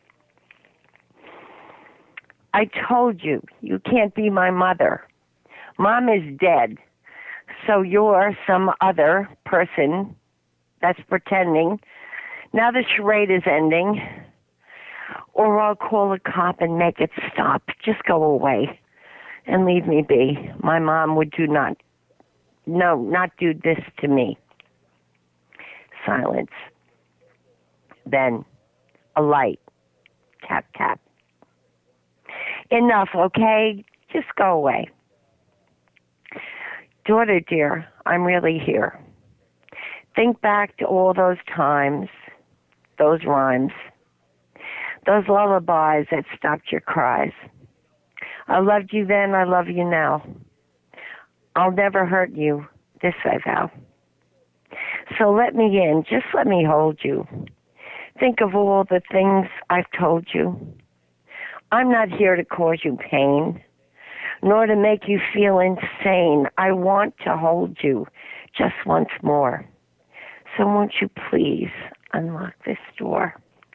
I told you, you can't be my mother. Mom is dead, so you're some other person that's pretending. Now the charade is ending, or I'll call a cop and make it stop. Just go away and leave me be. My mom would do not, no, not do this to me. Silence. Then a light. Tap, tap. Enough, okay? Just go away. Daughter dear, I'm really here. Think back to all those times, those rhymes, those lullabies that stopped your cries. I loved you then, I love you now. I'll never hurt you, this I vow. So let me in, just let me hold you. Think of all the things I've told you. I'm not here to cause you pain, nor to make you feel insane. I want to hold you just once more. So won't you please unlock this door?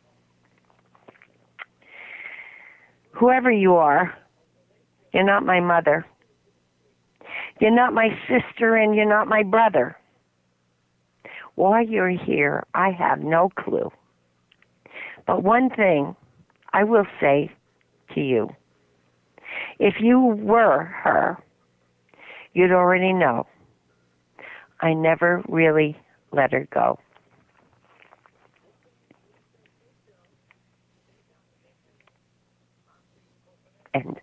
Whoever you are, you're not my mother. You're not my sister, and you're not my brother. Why you're here, I have no clue. But one thing I will say to you. If you were her, you'd already know. I never really let her go. End.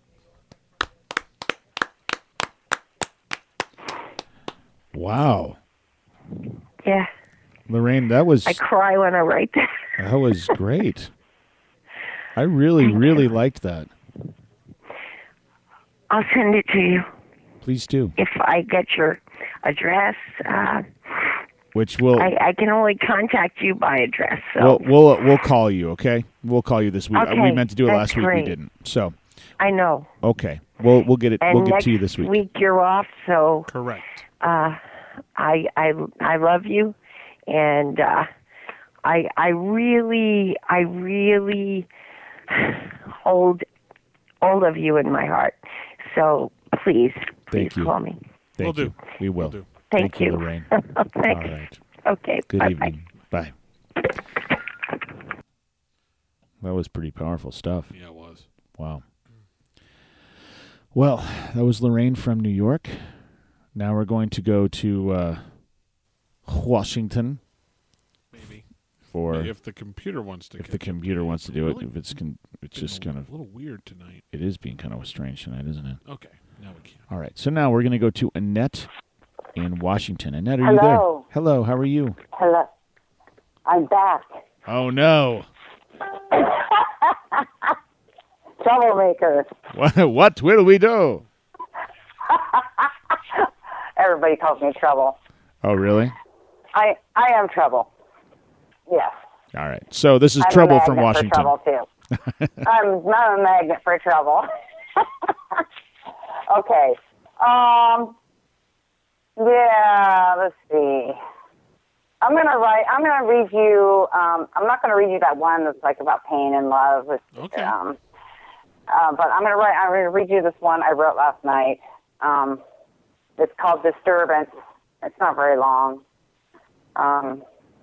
Wow.
Yeah.
Lorraine, that was
I cry when I write that.
that was great. I really, really liked that.
I'll send it to you.
Please do.
If I get your address, uh,
Which will
I, I can only contact you by address. So
we'll we'll we'll call you. Okay, we'll call you this week.
Okay,
we meant to do it
that's
last week.
great.
We didn't. So
I know.
okay, we'll we'll get it.
And
we'll get
next
to you this week.
week you're off, so
correct.
Uh, I I I love you, and uh, I I really I really hold all of you in my heart. So please, please
Thank you.
call me.
Thank
We'll
you.
do.
We will.
We'll do.
Thank,
Thank you,
you,
Lorraine.
Thanks.
All right.
Okay.
Good
bye-bye.
evening. Bye. That was pretty powerful stuff.
Yeah, it was.
Wow. Well, that was Lorraine from New York. Now we're going to go to uh, Washington.
Maybe.
For
if the computer wants to.
if the
catch up.
computer wants to do it,
Really
if it's con- it's
been
just
a
kind of
a little weird tonight.
It is being kind of strange tonight, isn't it?
Okay, now we can.
All right. So now we're going to go to Annette in Washington. Annette, are you there?
Hello.
Hello. How are you?
Hello. I'm back.
Oh no.
Troublemaker.
What? What will we do?
Everybody calls me trouble.
Oh, really?
I I am trouble. Yes.
All right. So this is
I'm
Trouble
a
from
magnet
Washington.
For trouble too. I'm, I'm a magnet for trouble. Okay. Um. Yeah. Let's see. I'm gonna write. I'm gonna read you. Um. I'm not gonna read you that one that's like about pain and love. It's,
Okay.
Um. Uh, but I'm gonna write. I'm gonna read you this one I wrote last night. Um. It's called Disturbance. It's not very long. Um.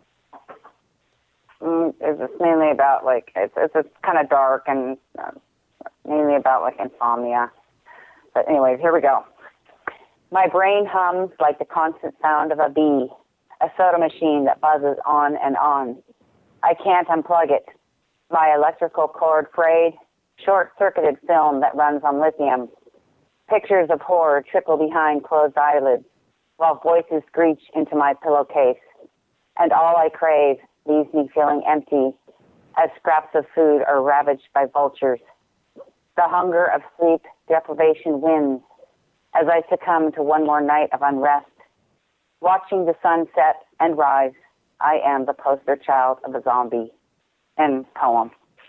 mm, It's just mainly about like it's it's, it's kind of dark and uh, mainly about like insomnia. But anyways, here we go. My brain hums like the constant sound of a bee, a soda machine that buzzes on and on. I can't unplug it. My electrical cord frayed, short-circuited film that runs on lithium. Pictures of horror trickle behind closed eyelids, while voices screech into my pillowcase. And all I crave leaves me feeling empty, as scraps of food are ravaged by vultures. The hunger of sleep deprivation wins, as I succumb to one more night of unrest. Watching the sun set and rise, I am the poster child of a zombie. End poem.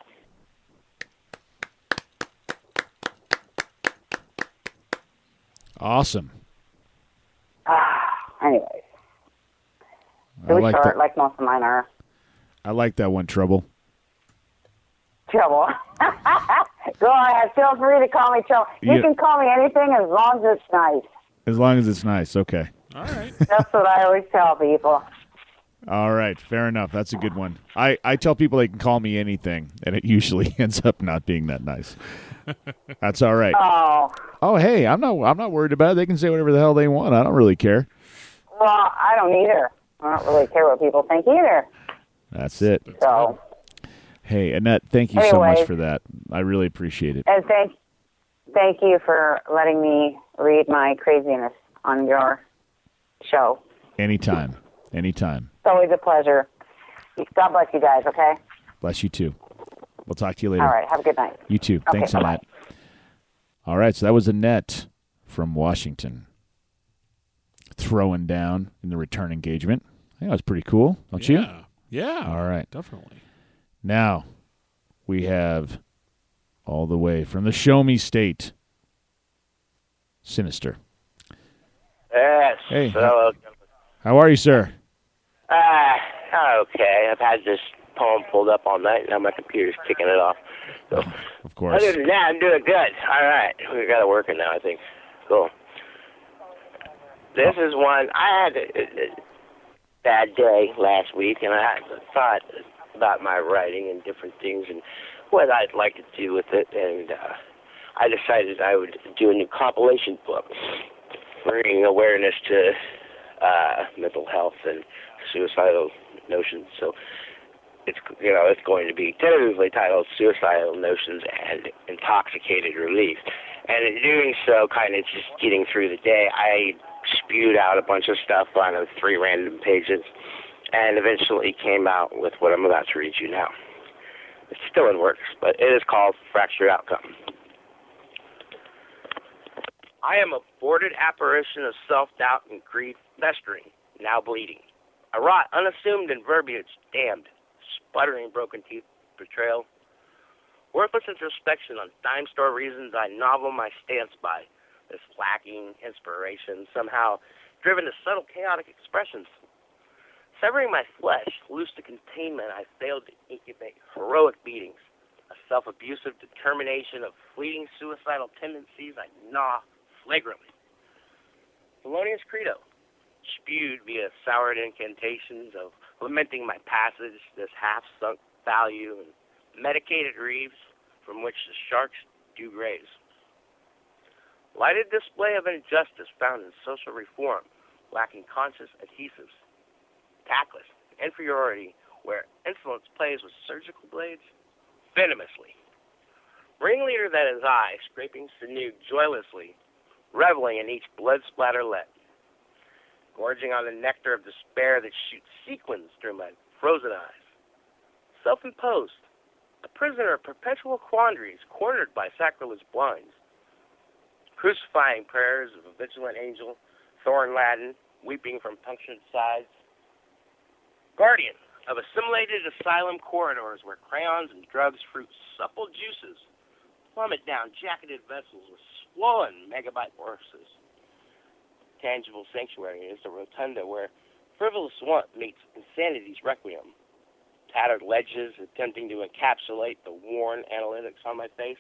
Awesome.
Anyways.
I
It was
like
short,
that.
like most of mine are.
I like that one, Trouble.
Trouble. Go ahead. Feel free to call me Trouble. You
Yeah.
can call me anything as long as it's nice.
As long as it's nice, okay.
All right.
That's what I always tell people.
All right, fair enough. That's a good one. I, I tell people they can call me anything, and it usually ends up not being that nice. That's all right.
Oh.
Oh, hey, I'm not I'm not worried about it. They can say whatever the hell they want. I don't really care.
Well, I don't either. I don't really care what people think either.
That's it.
So,
Hey, Annette, thank you so much
Anyways.
for that. I really appreciate it.
and thank, thank you for letting me read my craziness on your show.
Anytime. Anytime.
It's always a pleasure. God bless you guys, okay?
Bless you too. We'll talk to you later.
All right. Have a good night.
You too.
Okay,
Thanks,
bye-bye.
Annette. All right, so that was Annette from Washington throwing down in the return engagement. I think that was pretty cool, don't you?
Yeah. Yeah.
All right.
Definitely.
Now we have all the way from the Show Me State, Sinister.
Yes.
Hey.
Hello.
How are you, sir?
Ah, okay. I've had this poem pulled up all night. Now my computer's kicking it off. So,
Of course.
other than that, I'm doing good. All right. We got it working now, I think. Cool. This is one. I had a, a bad day last week, and I thought about my writing and different things and what I'd like to do with it. And uh, I decided I would do a new compilation book, bringing awareness to uh, mental health and suicidal notions. So it's, you know, it's going to be tentatively titled Suicidal Notions and Intoxicated Relief. And in doing so, kind of just getting through the day, I spewed out a bunch of stuff on uh, three random pages and eventually came out with what I'm about to read you now. It's still in works, but it is called Fractured Outcome. I am a boarded apparition of self-doubt and greed festering, now bleeding. I rot unassumed in verbiage, damned, sputtering broken teeth betrayal. Worthless introspection on dime store reasons I novel my stance by, this lacking inspiration, somehow driven to subtle chaotic expressions. Severing my flesh, loose to containment, I failed to incubate heroic beatings, a self-abusive determination of fleeting suicidal tendencies I gnaw flagrantly. Felonious credo, spewed via soured incantations of lamenting my passage, this half-sunk value, and medicated reefs from which the sharks do graze. Lighted display of injustice found in social reform, lacking conscious adhesives. Tactless inferiority, where insolence plays with surgical blades, venomously. Ringleader that is I, scraping sinew joylessly, reveling in each blood splatter let, gorging on the nectar of despair that shoots sequins through my frozen eyes. Self-imposed, a prisoner of perpetual quandaries, cornered by sacrilege blinds. Crucifying prayers of a vigilant angel, thorn laden, weeping from punctured sides. Guardian of assimilated asylum corridors where crayons and drugs fruit supple juices, plummet down jacketed vessels with swollen megabyte horses. Tangible sanctuary is the rotunda where frivolous want meets insanity's requiem. Tattered ledges attempting to encapsulate the worn analytics on my face.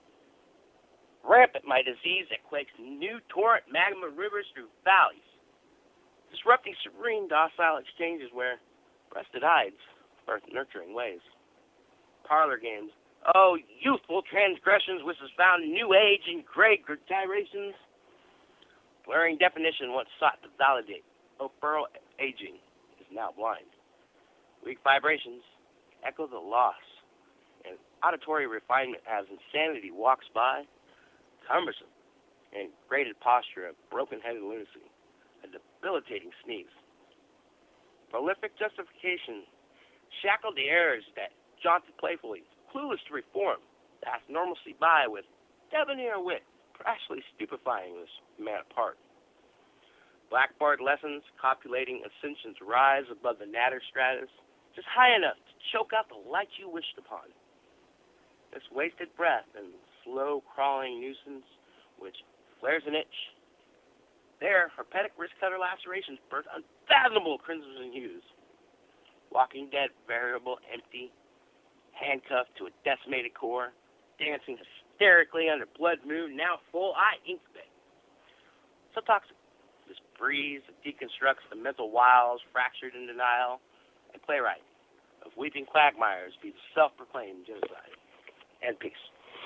Rampant my disease that quakes new torrent magma rivers through valleys. Disrupting serene docile exchanges where breasted hides birth nurturing ways. Parlor games. Oh, youthful transgressions which has found new age in gray gyrations. Blurring definition once sought to validate. Oh, pearl aging is now blind. Weak vibrations echo the loss. And auditory refinement as insanity walks by. Cumbersome and graded posture of broken-headed lunacy. A debilitating sneeze. Prolific justification shackled the errors that jaunted playfully, clueless to reform, passed normalcy by with debonair wit, crashly stupefying this man apart. Blackboard lessons, copulating ascensions rise above the natter stratus, just high enough to choke out the light you wished upon. This wasted breath and slow crawling nuisance which flares an itch. There, herpetic wrist-cutter lacerations burst unfathomable crimson hues. Walking Dead, variable, empty, handcuffed to a decimated core, dancing hysterically under blood moon, now full eye incubate. So toxic, this breeze that deconstructs the mental wiles fractured in denial, and playwright of weeping quagmires be the self-proclaimed genocide. And peace.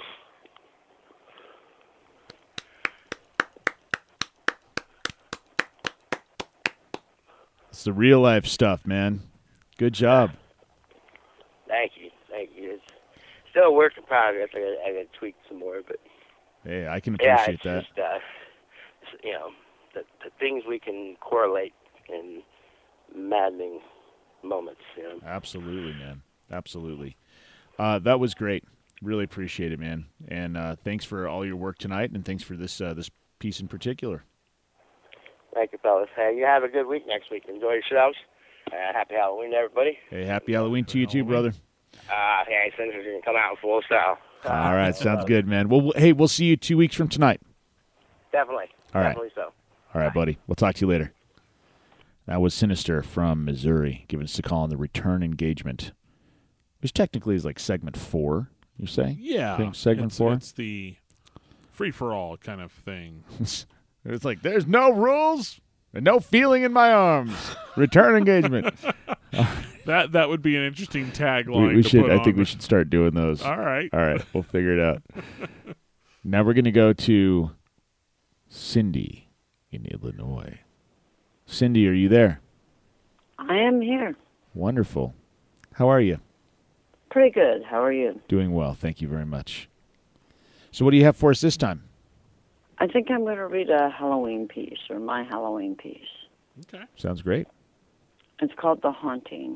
It's the real life stuff, man. Good job.
Thank you, thank you. It's still a work in progress. I got, I got to tweak some more, but
Hey, I can
yeah,
appreciate
it's
that.
just uh, it's, you know, the, the things we can correlate in maddening moments. You know.
Absolutely, man. Absolutely. Uh, that was great. Really appreciate it, man. And uh, thanks for all your work tonight, and thanks for this uh, this piece in particular.
Thank you, fellas. Hey, you have a good week next week. Enjoy yourselves. Uh, happy Halloween, everybody.
Hey, happy Halloween to you too, brother.
Uh, hey, Senators, you can come out in full style.
All right, sounds good, man. Well, w- hey, we'll see you two weeks from tonight.
Definitely.
All right.
Definitely so.
All right, buddy. We'll talk to you later. That was Sinister from Missouri, giving us a call on the return engagement, which technically is like segment four, you say?
Yeah.
I think segment
it's,
four.
It's the free-for-all kind of thing.
It's like, there's no rules and no feeling in my arms. Return engagement.
that that would be an interesting tagline.
We, we
to
should.
put
I
on
think we
the-
should start doing those.
All right.
All right. We'll figure it out. Now we're going to go to Cindy in Illinois. Cindy, are you there?
I am here.
Wonderful. How are you?
Pretty good. How are you?
Doing well. Thank you very much. So what do you have for us this time?
I think I'm going to read a Halloween piece, or my Halloween piece.
Okay.
Sounds great.
It's called The Haunting.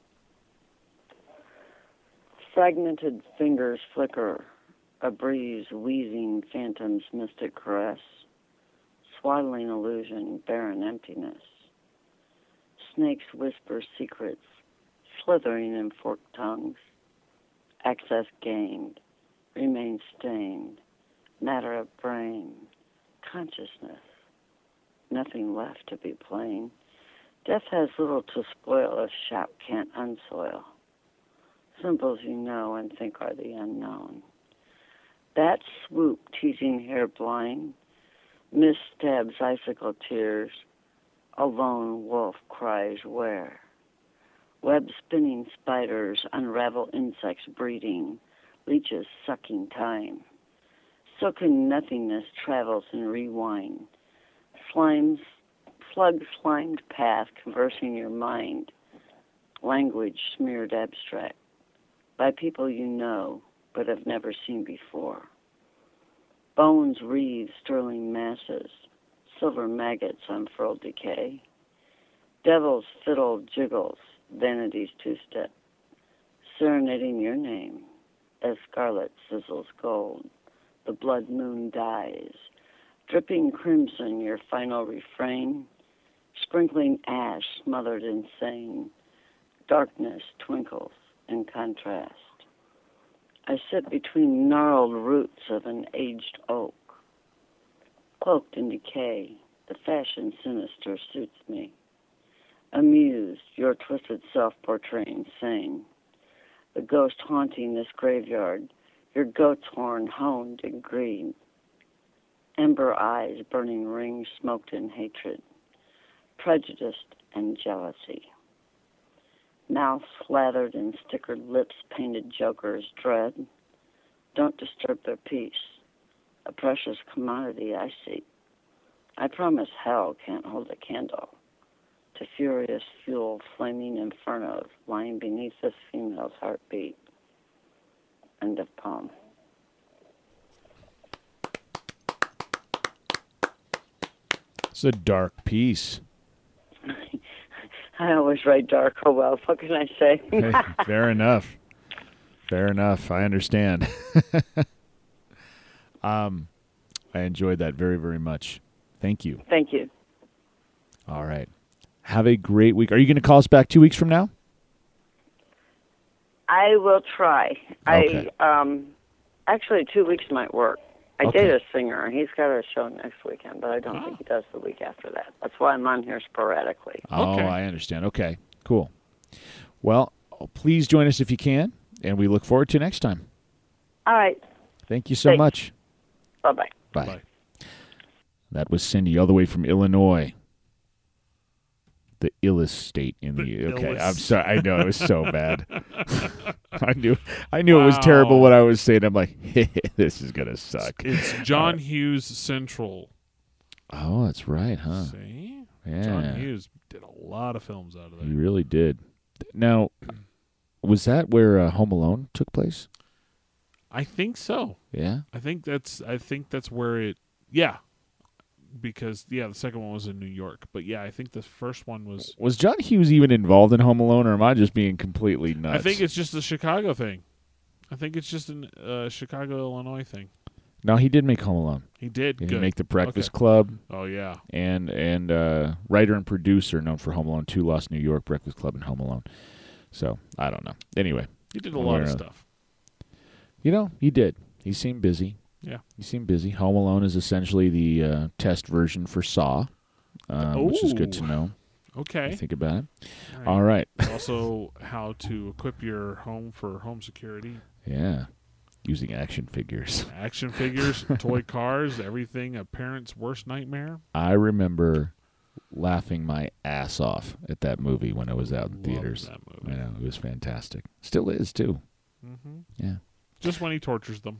Fragmented fingers flicker, a breeze wheezing phantom's mystic caress, swaddling illusion, barren emptiness. Snakes whisper secrets, slithering in forked tongues. Access gained, remain stained, matter of brain, consciousness. Nothing left to be plain. Death has little to spoil if shop can't unsoil. Symbols you know and think are the unknown. Bat swoop teasing hair blind, mist stabs icicle tears, a lone wolf cries where. Web spinning spiders unravel insects breeding, leeches sucking time. Silken nothingness travels and rewind. Slimes, slug slimed path conversing your mind. Language smeared abstract by people you know but have never seen before. Bones wreathe sterling masses, silver maggots unfurled decay. Devil's fiddle jiggles, vanity's two-step, serenading your name as scarlet sizzles gold. The blood moon dies, dripping crimson your final refrain, sprinkling ash smothered insane. Darkness twinkles in contrast. I sit between gnarled roots of an aged oak. Cloaked in decay, the fashion sinister suits me. Amused, your twisted self portraying sane. The ghost haunting this graveyard, your goat's horn honed in greed. Ember eyes burning rings smoked in hatred, prejudiced and jealousy. Mouth slathered in stickered lips painted jokers dread. Don't disturb their peace, a precious commodity I seek. I promise hell can't hold a candle to furious fuel flaming infernos lying beneath this female's heartbeat. End of poem.
It's a dark piece.
I always write dark. Oh well, what can I say?
Hey, fair enough. Fair enough. I understand. um, I enjoyed that very, very much. Thank you.
Thank you.
All right. Have a great week. Are you going to call us back two weeks from now?
I will try.
Okay.
I um, actually two weeks might work. I
Okay.
date a singer, and he's got a show next weekend, but I don't think he does the week after that. That's why I'm on here sporadically.
Oh, I understand. Okay, cool. Well, please join us if you can, and we look forward to next time.
All right.
Thank you so
Thanks.
much.
Bye-bye.
Bye. That was Cindy all the way from Illinois. The illest state in the,
The
okay.
illest.
I'm sorry. I know it was so bad. I knew I knew it was
Wow.
terrible what I was saying. I'm like, this is gonna suck.
It's John Hughes Central.
Oh, that's right, huh?
See?
Yeah.
John Hughes did a lot of films out of
He
there.
really did. Now, was that where uh, Home Alone took place?
I think so.
Yeah.
I think that's I think that's where it yeah. Because yeah, the second one was in New York. But yeah, I think the first one was
Was John Hughes even involved in Home Alone, or am I just being completely nuts?
I think it's just a Chicago thing. I think it's just a uh, Chicago, Illinois thing.
No, he did make Home Alone.
He did.
He
Good.
make The Breakfast
Okay.
Club.
Oh, yeah.
And and uh, writer and producer known for Home Alone two, Lost New York, Breakfast Club, and Home Alone. So I don't know. Anyway,
He did a
one
lot
way
of
or another.
stuff.
You know, he did. He seemed busy.
Yeah.
He seemed busy. Home Alone is essentially the uh, test version for Saw, um, which is good to
Ooh.
know.
Okay.
Think about it. All right.
Also, how to equip your home for home security.
Yeah. Using action figures.
Action figures, toy cars, everything a parent's worst nightmare.
I remember laughing my ass off at that movie when it was out in
Loved
theaters.
that movie.
I know, it was fantastic. Still is, too.
Mm-hmm.
Yeah.
Just when he tortures them.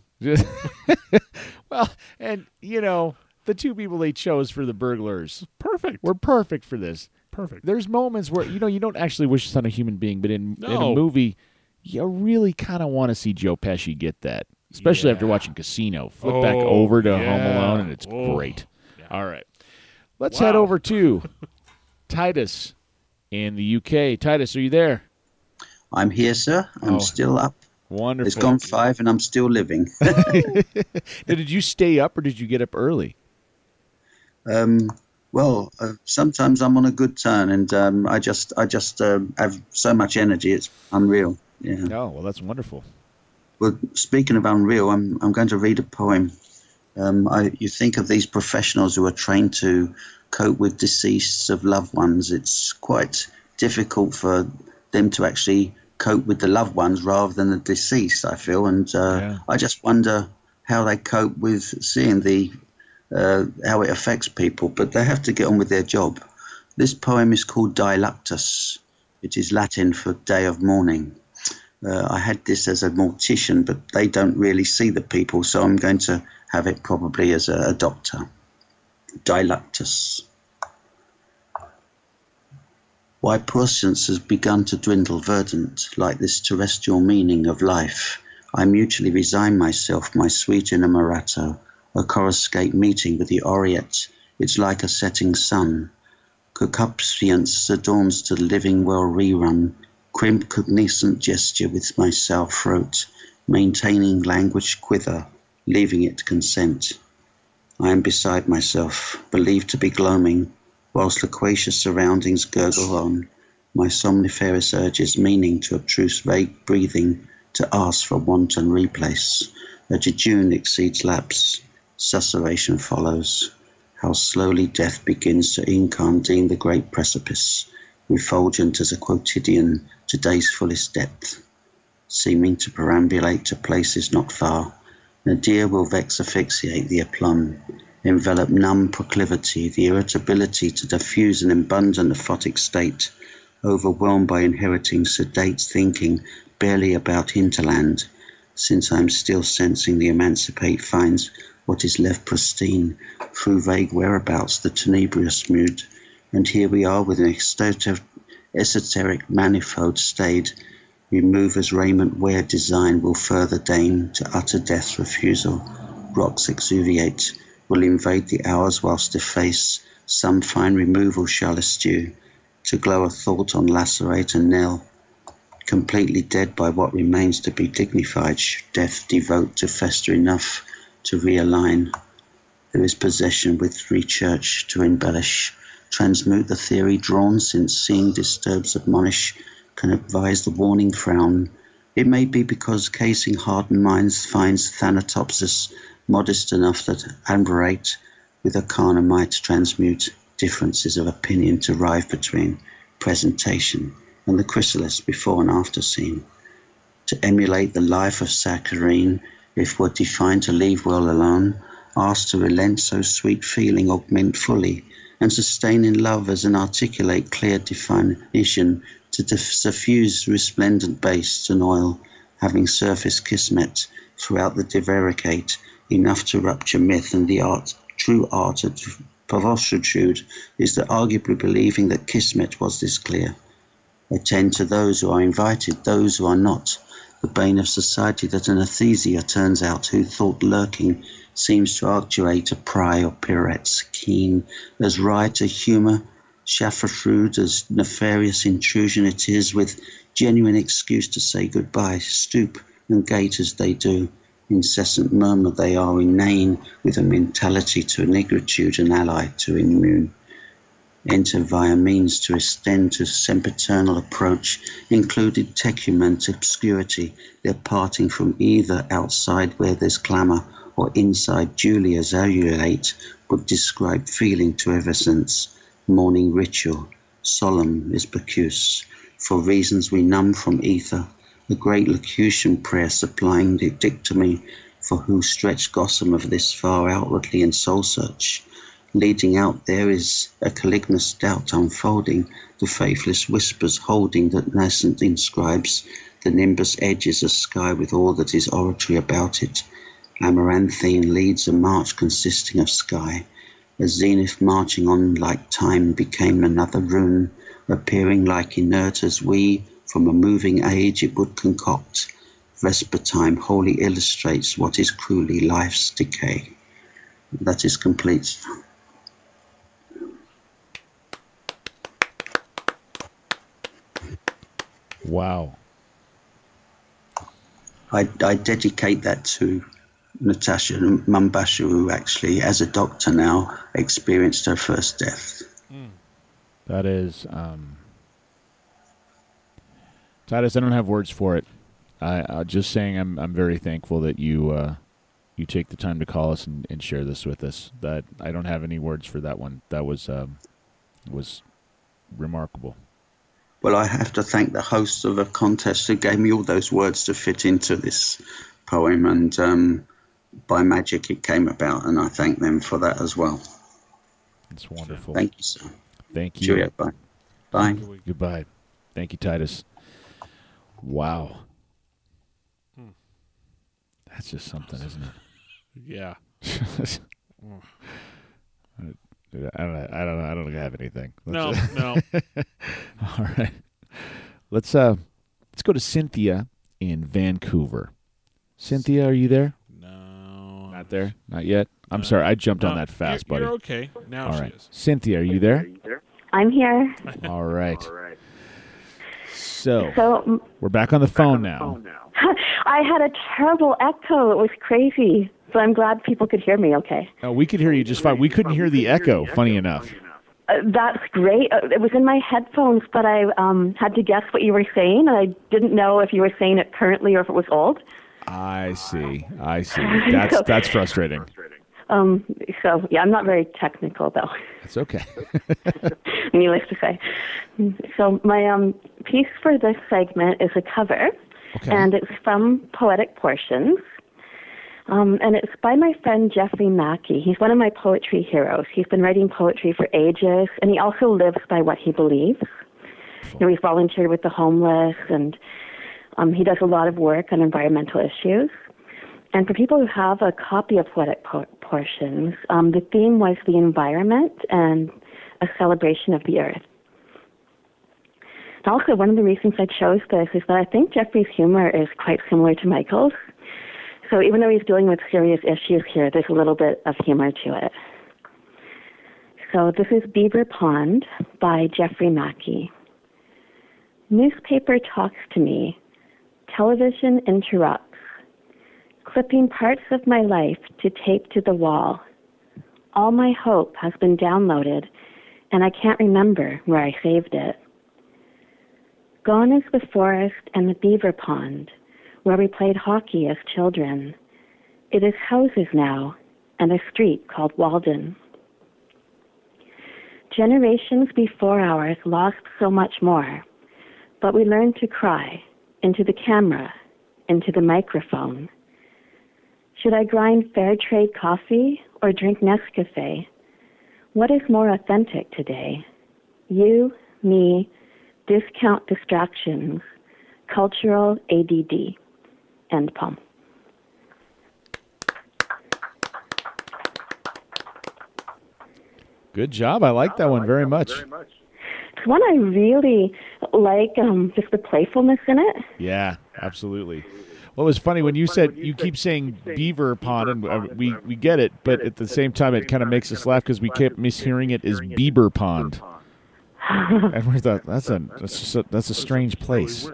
Well, and, you know, the two people they chose for the burglars.
Perfect.
Were perfect for this.
Perfect.
There's moments where, you know, you don't actually wish this on a human being, but in, in a
No.
movie, you really kind of want to see Joe Pesci get that, especially after
Yeah.
watching Casino. Flip back
Oh,
over to Home
yeah.
Alone, and it's
Oh.
great. All right. Let's
Wow.
head over to Titus in the U K. Titus, are you there?
I'm here, sir. I'm
Oh,
still up.
Wonderful.
It's gone five, and I'm still living.
Now, did you stay up or did you get up early?
Um, well, uh, sometimes I'm on a good turn, and um, I just, I just uh, have so much energy. It's unreal. Yeah.
Oh, well, that's wonderful.
Well, speaking of unreal, I'm, I'm going to read a poem. Um, I, you think of these professionals who are trained to cope with decease of loved ones. It's quite difficult for them to actually cope with the loved ones rather than the deceased, I feel. And uh,
Yeah.
I just wonder how they cope with seeing the uh, how it affects people. But they have to get on with their job. This poem is called Diluctus. It is Latin for day of mourning. Uh, I had this as a mortician, but they don't really see the people, so I'm going to have it probably as a, a doctor. Diluctus. Why prescience has begun to dwindle verdant, like this terrestrial meaning of life, I mutually resign myself, my sweet inamorato, a coruscate meeting with the aureate. It's like a setting sun. Concupiscence adorns to the living well rerun, crimp cognizant gesture with my sour throat, maintaining language quiver, leaving it consent. I am beside myself, believed to be gloaming, whilst loquacious surroundings gurgle on, my somniferous urges meaning to obtruse vague breathing, to ask for wanton replace. A jejune exceeds lapse, susurration follows. How slowly death begins to incandine the great precipice, refulgent as a quotidian to day's fullest depth, seeming to perambulate to places not far. Nadir will vex asphyxiate the aplomb, envelop numb proclivity, the irritability to diffuse an abundant aphotic state, overwhelmed by inheriting sedate thinking barely about hinterland, since I am still sensing the emancipate finds what is left pristine through vague whereabouts the tenebrious mood, and here we are with an esoteric, esoteric manifold stayed, remover's raiment wear design will further deign to utter death's refusal, rocks exuviate, will invade the hours whilst deface, some fine removal shall eschew, to glow a thought on lacerate and knell, completely dead by what remains to be dignified, should death devote to fester enough to realign. There is possession with research to embellish, transmute the theory drawn, since seeing disturbs admonish, can advise the warning frown. It may be because casing hardened minds finds Thanatopsis modest enough that amberate with arcana might transmute differences of opinion to rive between presentation and the chrysalis before and after scene. To emulate the life of saccharine, if were defined to leave well alone, asked to relent so sweet feeling augment fully, and sustain in love as an articulate clear definition to diff- suffuse resplendent base and oil, having surface kismet throughout the divaricate, enough to rupture myth and the art. True art of perversitude is that arguably believing that kismet was this clear. Attend to those who are invited, those who are not. The bane of society that an athesia turns out, who thought lurking seems to actuate a pry or pirouettes, keen as wry to humour, chafferfrude as nefarious intrusion it is, with genuine excuse to say goodbye, stoop and gait as they do. Incessant murmur they are inane, with a mentality to nigritude, an ally to immune. Enter via means to extend to sempiternal approach, included tecument obscurity, their parting from either outside where there's clamour, or inside duly as ululate, would describe feeling to ever since. Morning ritual, solemn is Bacchus, for reasons we numb from ether, the great locution prayer supplying the dictomy, for who stretch gossamer of this far outwardly in soul search. Leading out there is a calignous doubt unfolding, the faithless whispers holding that nascent inscribes the nimbus edges a sky with all that is oratory about it. Amaranthine leads a march consisting of sky. A zenith marching on like time became another rune, appearing like inert as we, from a moving age it would concoct. Vesper time wholly illustrates what is cruelly life's decay. That is complete.
Wow.
I, I dedicate that to Natasha Mumbasha, who actually, as a doctor now, experienced her first death.
That is, um, Titus, I don't have words for it. I, I'm just saying I'm I'm very thankful that you uh, you take the time to call us and, and share this with us. That I don't have any words for that one. That was um, was remarkable.
Well, I have to thank the hosts of the contest who gave me all those words to fit into this poem, and um, by magic it came about, and I thank them for that as well.
It's wonderful.
Thank you, sir.
Thank you.
Cheerio. Bye. Bye.
Goodbye. Thank you, Titus. Wow.
Hmm.
That's just something, isn't it?
Yeah.
I don't know. I don't know. I don't have anything.
No,
Let's,
no.
All right. Let's uh let's go to Cynthia in Vancouver. Cynthia, are you there?
No.
Not there? Not yet? I'm sorry. I jumped
No,
on that fast,
you're,
buddy.
You're okay. Now
All
she
right.
is.
Cynthia, are you there?
I'm here.
All right. So,
So
we're back on the phone now.
I had a terrible echo. It was crazy. So I'm glad people could hear me okay.
Oh, we could hear you just fine. We couldn't hear the echo, funny enough.
Uh, that's great. Uh, it was in my headphones, but I um, had to guess what you were saying, and I didn't know if you were saying it currently or if it was old.
I see. I see. That's
So-
that's frustrating.
Um, so, yeah, I'm not very technical, though.
It's okay.
Needless to say. So my um, piece for this segment is a cover,
Okay.
and it's from Poetic Portions. Um, and it's by my friend Jeffrey Mackey. He's one of my poetry heroes. He's been writing poetry for ages, and he also lives by what he believes. You know, he's volunteered with the homeless, and um, he does a lot of work on environmental issues. And for people who have a copy of Poetic po- Portions, um, the theme was the environment and a celebration of the earth. And also, one of the reasons I chose this is that I think Jeffrey's humor is quite similar to Michael's. So even though he's dealing with serious issues here, there's a little bit of humor to it. So this is Beaver Pond by Jeffrey Mackey. Newspaper talks to me. Television interrupts. Clipping parts of my life to tape to the wall.
All my hope has been downloaded, and I can't remember where I saved it. Gone is the forest and the beaver pond, where we played hockey as children. It is houses now, and a street called Walden. Generations before ours lost so much more, but we learned to cry into the camera, into the microphone. Should I grind fair trade coffee or drink Nescafe? What is more authentic today? You, me, discount distractions, cultural A D D. End poem.
Good job. I like that one very much.
It's one I really like, um, just the playfulness in it.
Yeah, absolutely. Well, it was funny when you said you keep saying beaver pond, and uh, we we get it, but at the same time, it kind of makes us laugh because we kept mishearing it as beaver pond. And we thought that's a that's just a, that's a strange place.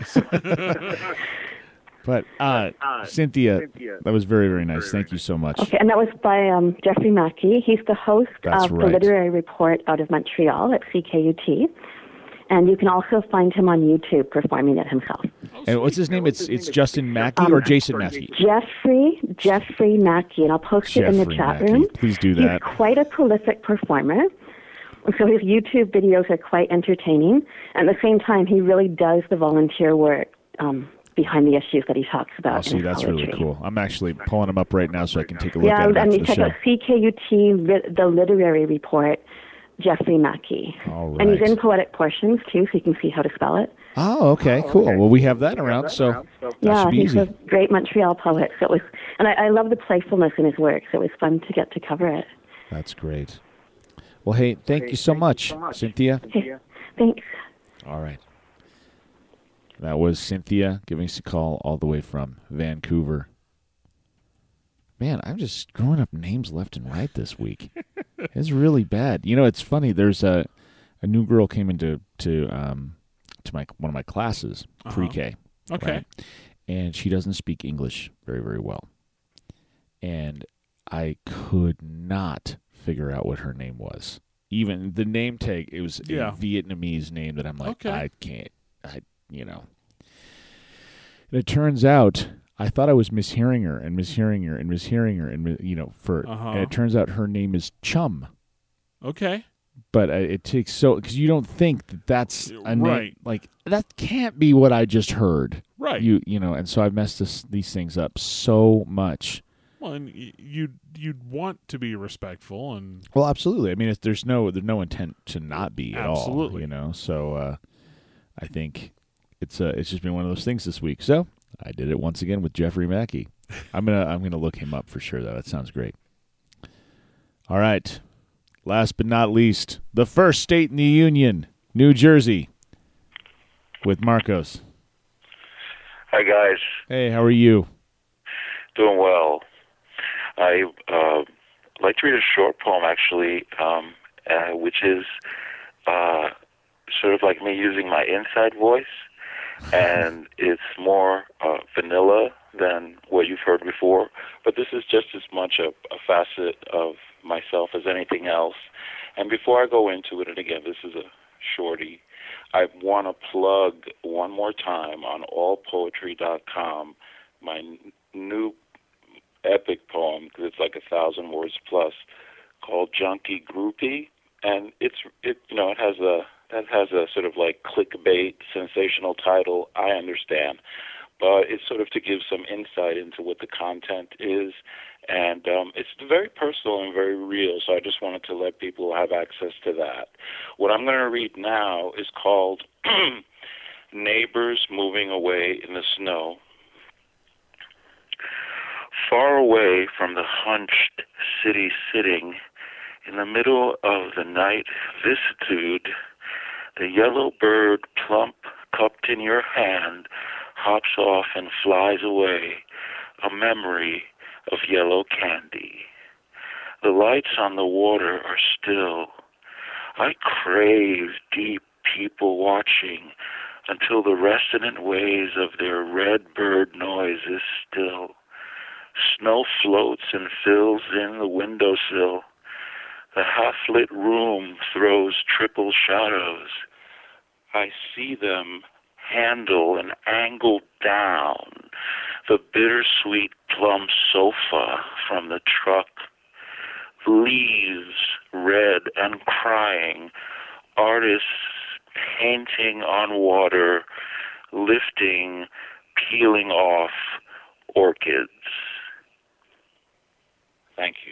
But uh, Cynthia, that was very very nice. Thank you so much.
Okay, and that was by um, Jeffrey Mackey. He's the host
That's
of
right.
the Literary Report out of Montreal at C K U T. And you can also find him on YouTube performing it himself.
And what's his name? It's it's Justin Mackey
Um,
or Jason Mackey?
Jeffrey, Jeffrey Mackey, and I'll post it in the
Jeffrey
chat
Mackey.
room.
Please do that.
He's quite a prolific performer. So his YouTube videos are quite entertaining. At the same time, he really does the volunteer work um, behind the issues that he talks about.
Oh, see,
in his
that's really
poetry.
cool. I'm actually pulling him up right now so I can take a look
Yeah,
at him
and
after
you
the
check
show.
out C K U T, Lit- the Literary Report, Jeffrey Mackey.
All
And he's
right.
in Poetic Portions, too, so you can see how to spell it.
Oh, okay, cool. Well, we have that around, so that
yeah,
should be
he's
easy.
a great Montreal poet. So it was, and I, I love the playfulness in his work, so it was fun to get to cover it.
That's great. Well, hey, thank you so much, Cynthia.
Okay, thanks.
All right. That was Cynthia giving us a call all the way from Vancouver. Man, I'm just screwing up names left and right this week. It's really bad. You know, it's funny. There's a a new girl came into to um to my one of my classes,
Uh-huh.
pre-K.
Okay.
right? And she doesn't speak English very very well. And I could not figure out what her name was. Even the name tag, it was
Yeah.
a Vietnamese name that I'm like,
Okay.
I can't, I, you know. And it turns out, I thought I was mishearing her and mishearing her and mishearing her, and mi- you know, for,
Uh-huh.
and it turns out her name is Chum.
Okay.
But uh, it takes so, because you don't think that that's a name,
Right.
like, that can't be what I just heard.
Right.
You, you know, and so I've messed this, these things up so much.
Well, and y- you'd you'd want to be respectful, and
Well, absolutely. I mean, it's, there's no there's no intent to not be at all.
Absolutely.
You know, so uh, I think it's uh, it's just been one of those things this week. So I did it once again with Jeffrey Mackey. I'm gonna I'm gonna look him up for sure. Though that sounds great. All right. Last but not least, the first state in the union, New Jersey, with Marcos.
Hi, guys.
Hey, how are you?
Doing well. I uh, like to read a short poem, actually, um, uh, which is uh, sort of like me using my inside voice, and it's more uh, vanilla than what you've heard before. But this is just as much a, a facet of myself as anything else. And before I go into it, and again, this is a shorty, I want to plug one more time on all poetry dot com my n- new epic poem, because it's like a thousand words plus, called Junkie Groupie, and it's it you know it has a that has a sort of like clickbait sensational title. I understand, but it's sort of to give some insight into what the content is, and um, it's very personal and very real. So I just wanted to let people have access to that. What I'm going to read now is called Neighbors Moving Away in the Snow. Far away from the hunched city sitting, in the middle of the night vicissitude, the yellow bird plump cupped in your hand hops off and flies away, a memory of yellow candy. The lights on the water are still. I crave deep people watching until the resonant waves of their red bird noise is still. Snow floats and fills in the windowsill. The half-lit room throws triple shadows. I see them handle and angle down the bittersweet plum sofa from the truck. Leaves red and crying. Artists painting on water, lifting, peeling off orchids. Thank you.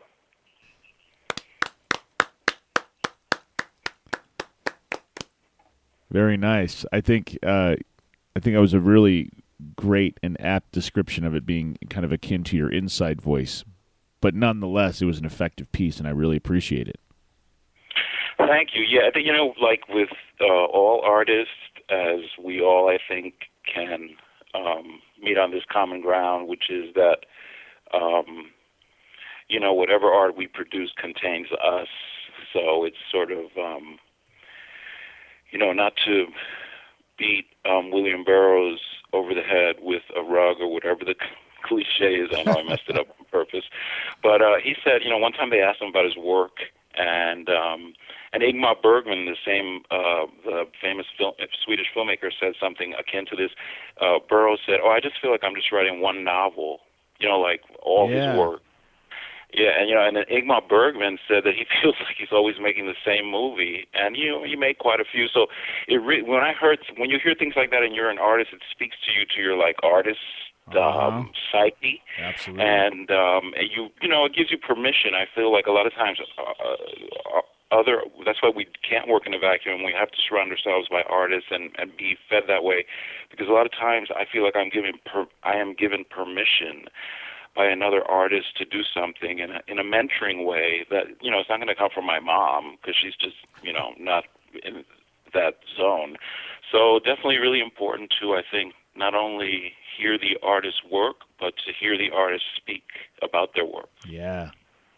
Very nice. I think uh, I think that was a really great and apt description of it being kind of akin to your inside voice, but nonetheless, it was an effective piece, and I really appreciate it.
Thank you. Yeah, I think, you know, like with uh, all artists, as we all, I think, can um, meet on this common ground, which is that, um, you know, whatever art we produce contains us. So it's sort of, um, you know, not to beat um, William Burroughs over the head with a rug or whatever the cliche is. I know I messed it up on purpose. But uh, he said, you know, one time they asked him about his work, and um, and Ingmar Bergman, the same, uh, the famous film, Swedish filmmaker, said something akin to this. Uh, Burroughs said, oh, I just feel like I'm just writing one novel, you know, like all
Yeah.
his work. Yeah, and you know, and then Ingmar Bergman said that he feels like he's always making the same movie, and you know, he made quite a few. So it re- when I heard when you hear things like that, and you're an artist, it speaks to you, to your like artist um, psyche.
Absolutely.
And um, and you you know, it gives you permission. I feel like a lot of times, uh, other that's why we can't work in a vacuum. We have to surround ourselves by artists and and be fed that way, because a lot of times I feel like I'm given per, I am given permission by another artist to do something in a, in a mentoring way that, you know, it's not going to come from my mom because she's just, you know, not in that zone. So definitely really important to, I think, not only hear the artist's work, but to hear the artist speak about their work.
Yeah.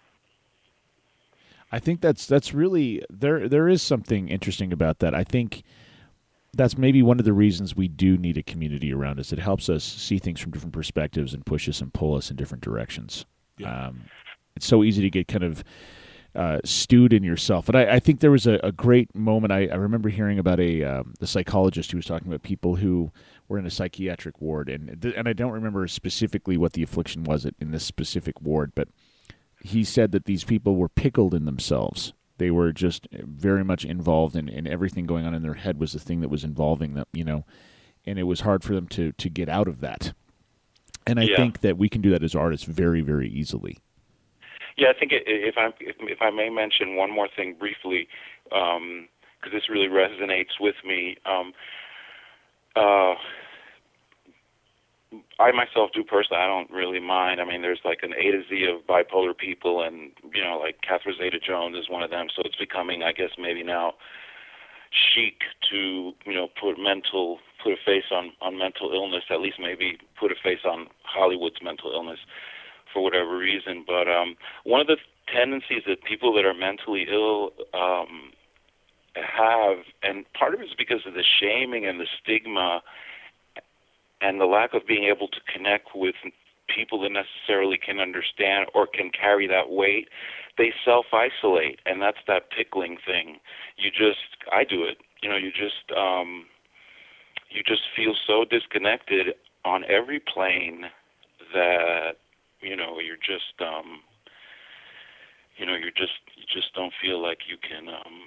I think that's that's really there there is something interesting about that. I think that's maybe one of the reasons we do need a community around us. It helps us see things from different perspectives and push us and pull us in different directions. Yeah. Um, it's so easy to get kind of uh, stewed in yourself. But I, I think there was a, a great moment. I, I remember hearing about a um, the psychologist who was talking about people who were in a psychiatric ward, and th- and I don't remember specifically what the affliction was in this specific ward, but he said that these people were pickled in themselves. They were just very much involved in, in everything going on in their head was the thing that was involving them, you know, and it was hard for them to, to get out of that. And I
Yeah.
think that we can do that as artists very, very easily.
Yeah, I think if I if, if I may mention one more thing briefly, because um, this really resonates with me. Um, uh, I myself do personally, I don't really mind. I mean, there's like an A to Z of bipolar people, and, you know, like Catherine Zeta-Jones is one of them. So it's becoming, I guess, maybe now chic to, you know, put mental, put a face on, on mental illness, at least maybe put a face on Hollywood's mental illness for whatever reason. But um, one of the tendencies that people that are mentally ill um, have, and part of it is because of the shaming and the stigma and the lack of being able to connect with people that necessarily can understand or can carry that weight, they self-isolate, and that's that pickling thing. You just, I do it, you know, you just, um, you just feel so disconnected on every plane that, you know, you're just, um, you know, you're just, you just don't feel like you can um,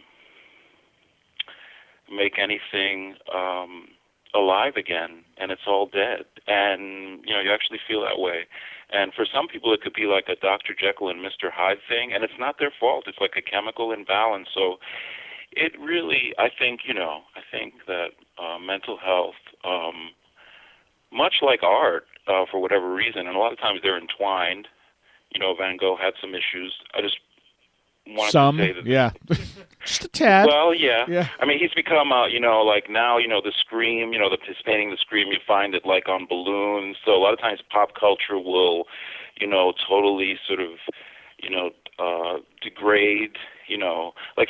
make anything um, alive again, and it's all dead. And, you know, you actually feel that way. And for some people, it could be like a Doctor Jekyll and Mister Hyde thing, and it's not their fault. It's like a chemical imbalance. So it really, I think, you know, I think that uh, mental health, um, much like art, uh, for whatever reason, and a lot of times they're entwined. You know, Van Gogh had some issues. I just wanted
Some,
to say that.
yeah. Just a tad.
Well, yeah.
Yeah.
I mean, he's become, uh, you know, like now, you know, the Scream, you know, the, his painting, the Scream, you find it like on balloons. So a lot of times pop culture will, you know, totally sort of, you know, uh, degrade, you know. Like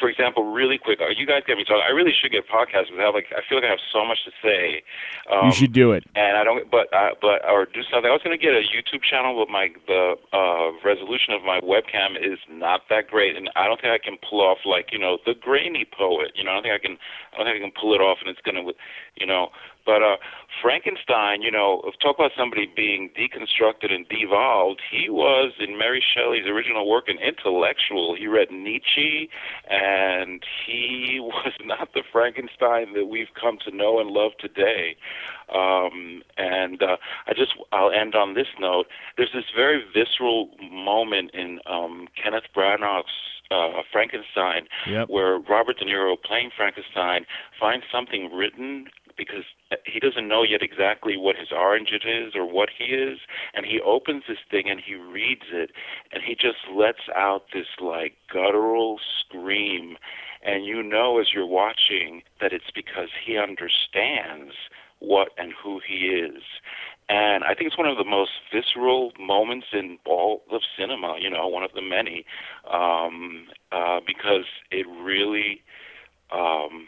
for example, really quick, uh, you guys get me talking. I really should get podcasts because I have like I feel like I have so much to say. Um,
you should do it.
And I don't, but uh, but or do something. I was going to get a YouTube channel, but my the uh, resolution of my webcam is not that great, and I don't think I can pull off like you know the grainy poet. You know, I don't think I can. I don't think I can pull it off, and it's going to, you know. But uh, Frankenstein, you know, talk about somebody being deconstructed and devolved. He was, in Mary Shelley's original work, an intellectual. He read Nietzsche, and he was not the Frankenstein that we've come to know and love today. Um, and uh, I just, I'll end on this note. There's this very visceral moment in um, Kenneth Branagh's uh, Frankenstein,
yep.
where Robert De Niro, playing Frankenstein, finds something written because he doesn't know yet exactly what his origin is or what he is, and he opens this thing and he reads it, and he just lets out this like guttural scream, and you know as you're watching that it's because he understands what and who he is. And I think it's one of the most visceral moments in all of cinema, you know, one of the many, um, uh, because it really um,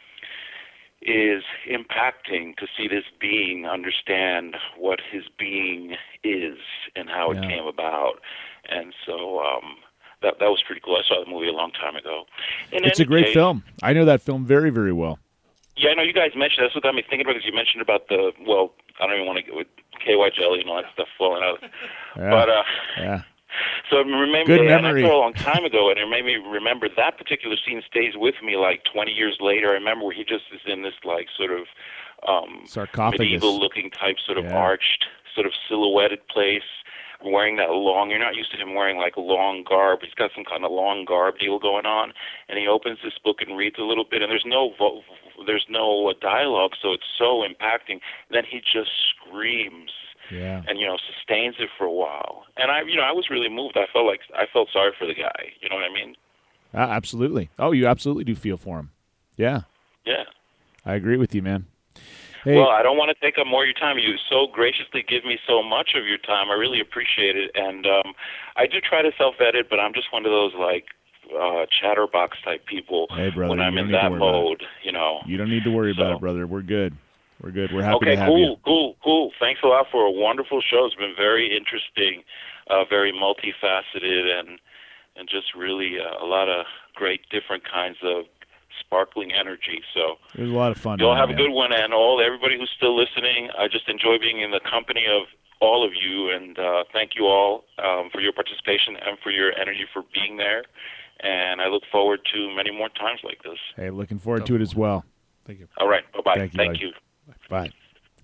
is impacting to see this being understand what his being is and how
yeah.
it came about. And so um, that that was pretty cool. I saw the movie a long time ago. In
it's a great
case,
film. I know that film very, very well.
Yeah, I know you guys mentioned that's what got me thinking about because you mentioned about the, well, I don't even want to get with K Y jelly and all that stuff flowing out.
Yeah.
But, uh,
yeah.
So I remember,
Good
and
memory.
I saw a long time ago, and it made me remember that particular scene stays with me like twenty years later. I remember where he just is in this like sort of um,
sarcophagus,
medieval-looking type, sort of
yeah.
arched, sort of silhouetted place, wearing that long. You're not used to him wearing like long garb. He's got some kind of long garb deal going on, and he opens this book and reads a little bit, and there's no vo- there's no dialogue, so it's so impacting. Then he just screams.
Yeah.
And you know, sustains it for a while. And I, you know, I was really moved. I felt like I felt sorry for the guy. You know what I mean?
Uh, absolutely. Oh, you absolutely do feel for him. Yeah.
Yeah.
I agree with you, man. Hey.
Well, I don't want to take up more of your time. You so graciously give me so much of your time. I really appreciate it. And um, I do try to self-edit, but I'm just one of those like uh, chatterbox type people.
Hey, brother,
when I'm
you
in
don't need to
that
worry
mode,
about it.
you know.
You don't need to worry
so.
about it, brother. We're good. We're good. We're happy
okay,
to have
cool,
you.
cool, cool. Thanks a lot for a wonderful show. It's been very interesting, uh, very multifaceted, and and just really uh, a lot of great different kinds of sparkling energy. So
it was a lot of fun.
You all
man,
have
man.
a good one, and all everybody who's still listening. I just enjoy being in the company of all of you, and uh, thank you all um, for your participation and for your energy for being there. And I look forward to many more times like this.
Hey, looking forward to it as well.
Thank you.
All right. Bye-bye.
Thank you.
Thank
buddy.
you.
Bye.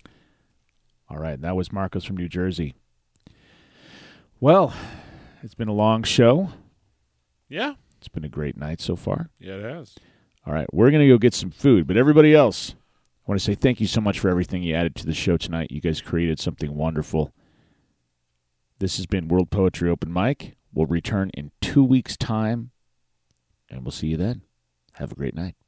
All right, that was Marcos from New Jersey. Well, it's been a long show.
Yeah.
It's been a great night so far.
Yeah, it has.
All right, we're going to go get some food. But everybody else, I want to say thank you so much for everything you added to the show tonight. You guys created something wonderful. This has been World Poetry Open Mic. We'll return in two weeks' time, and we'll see you then. Have a great night.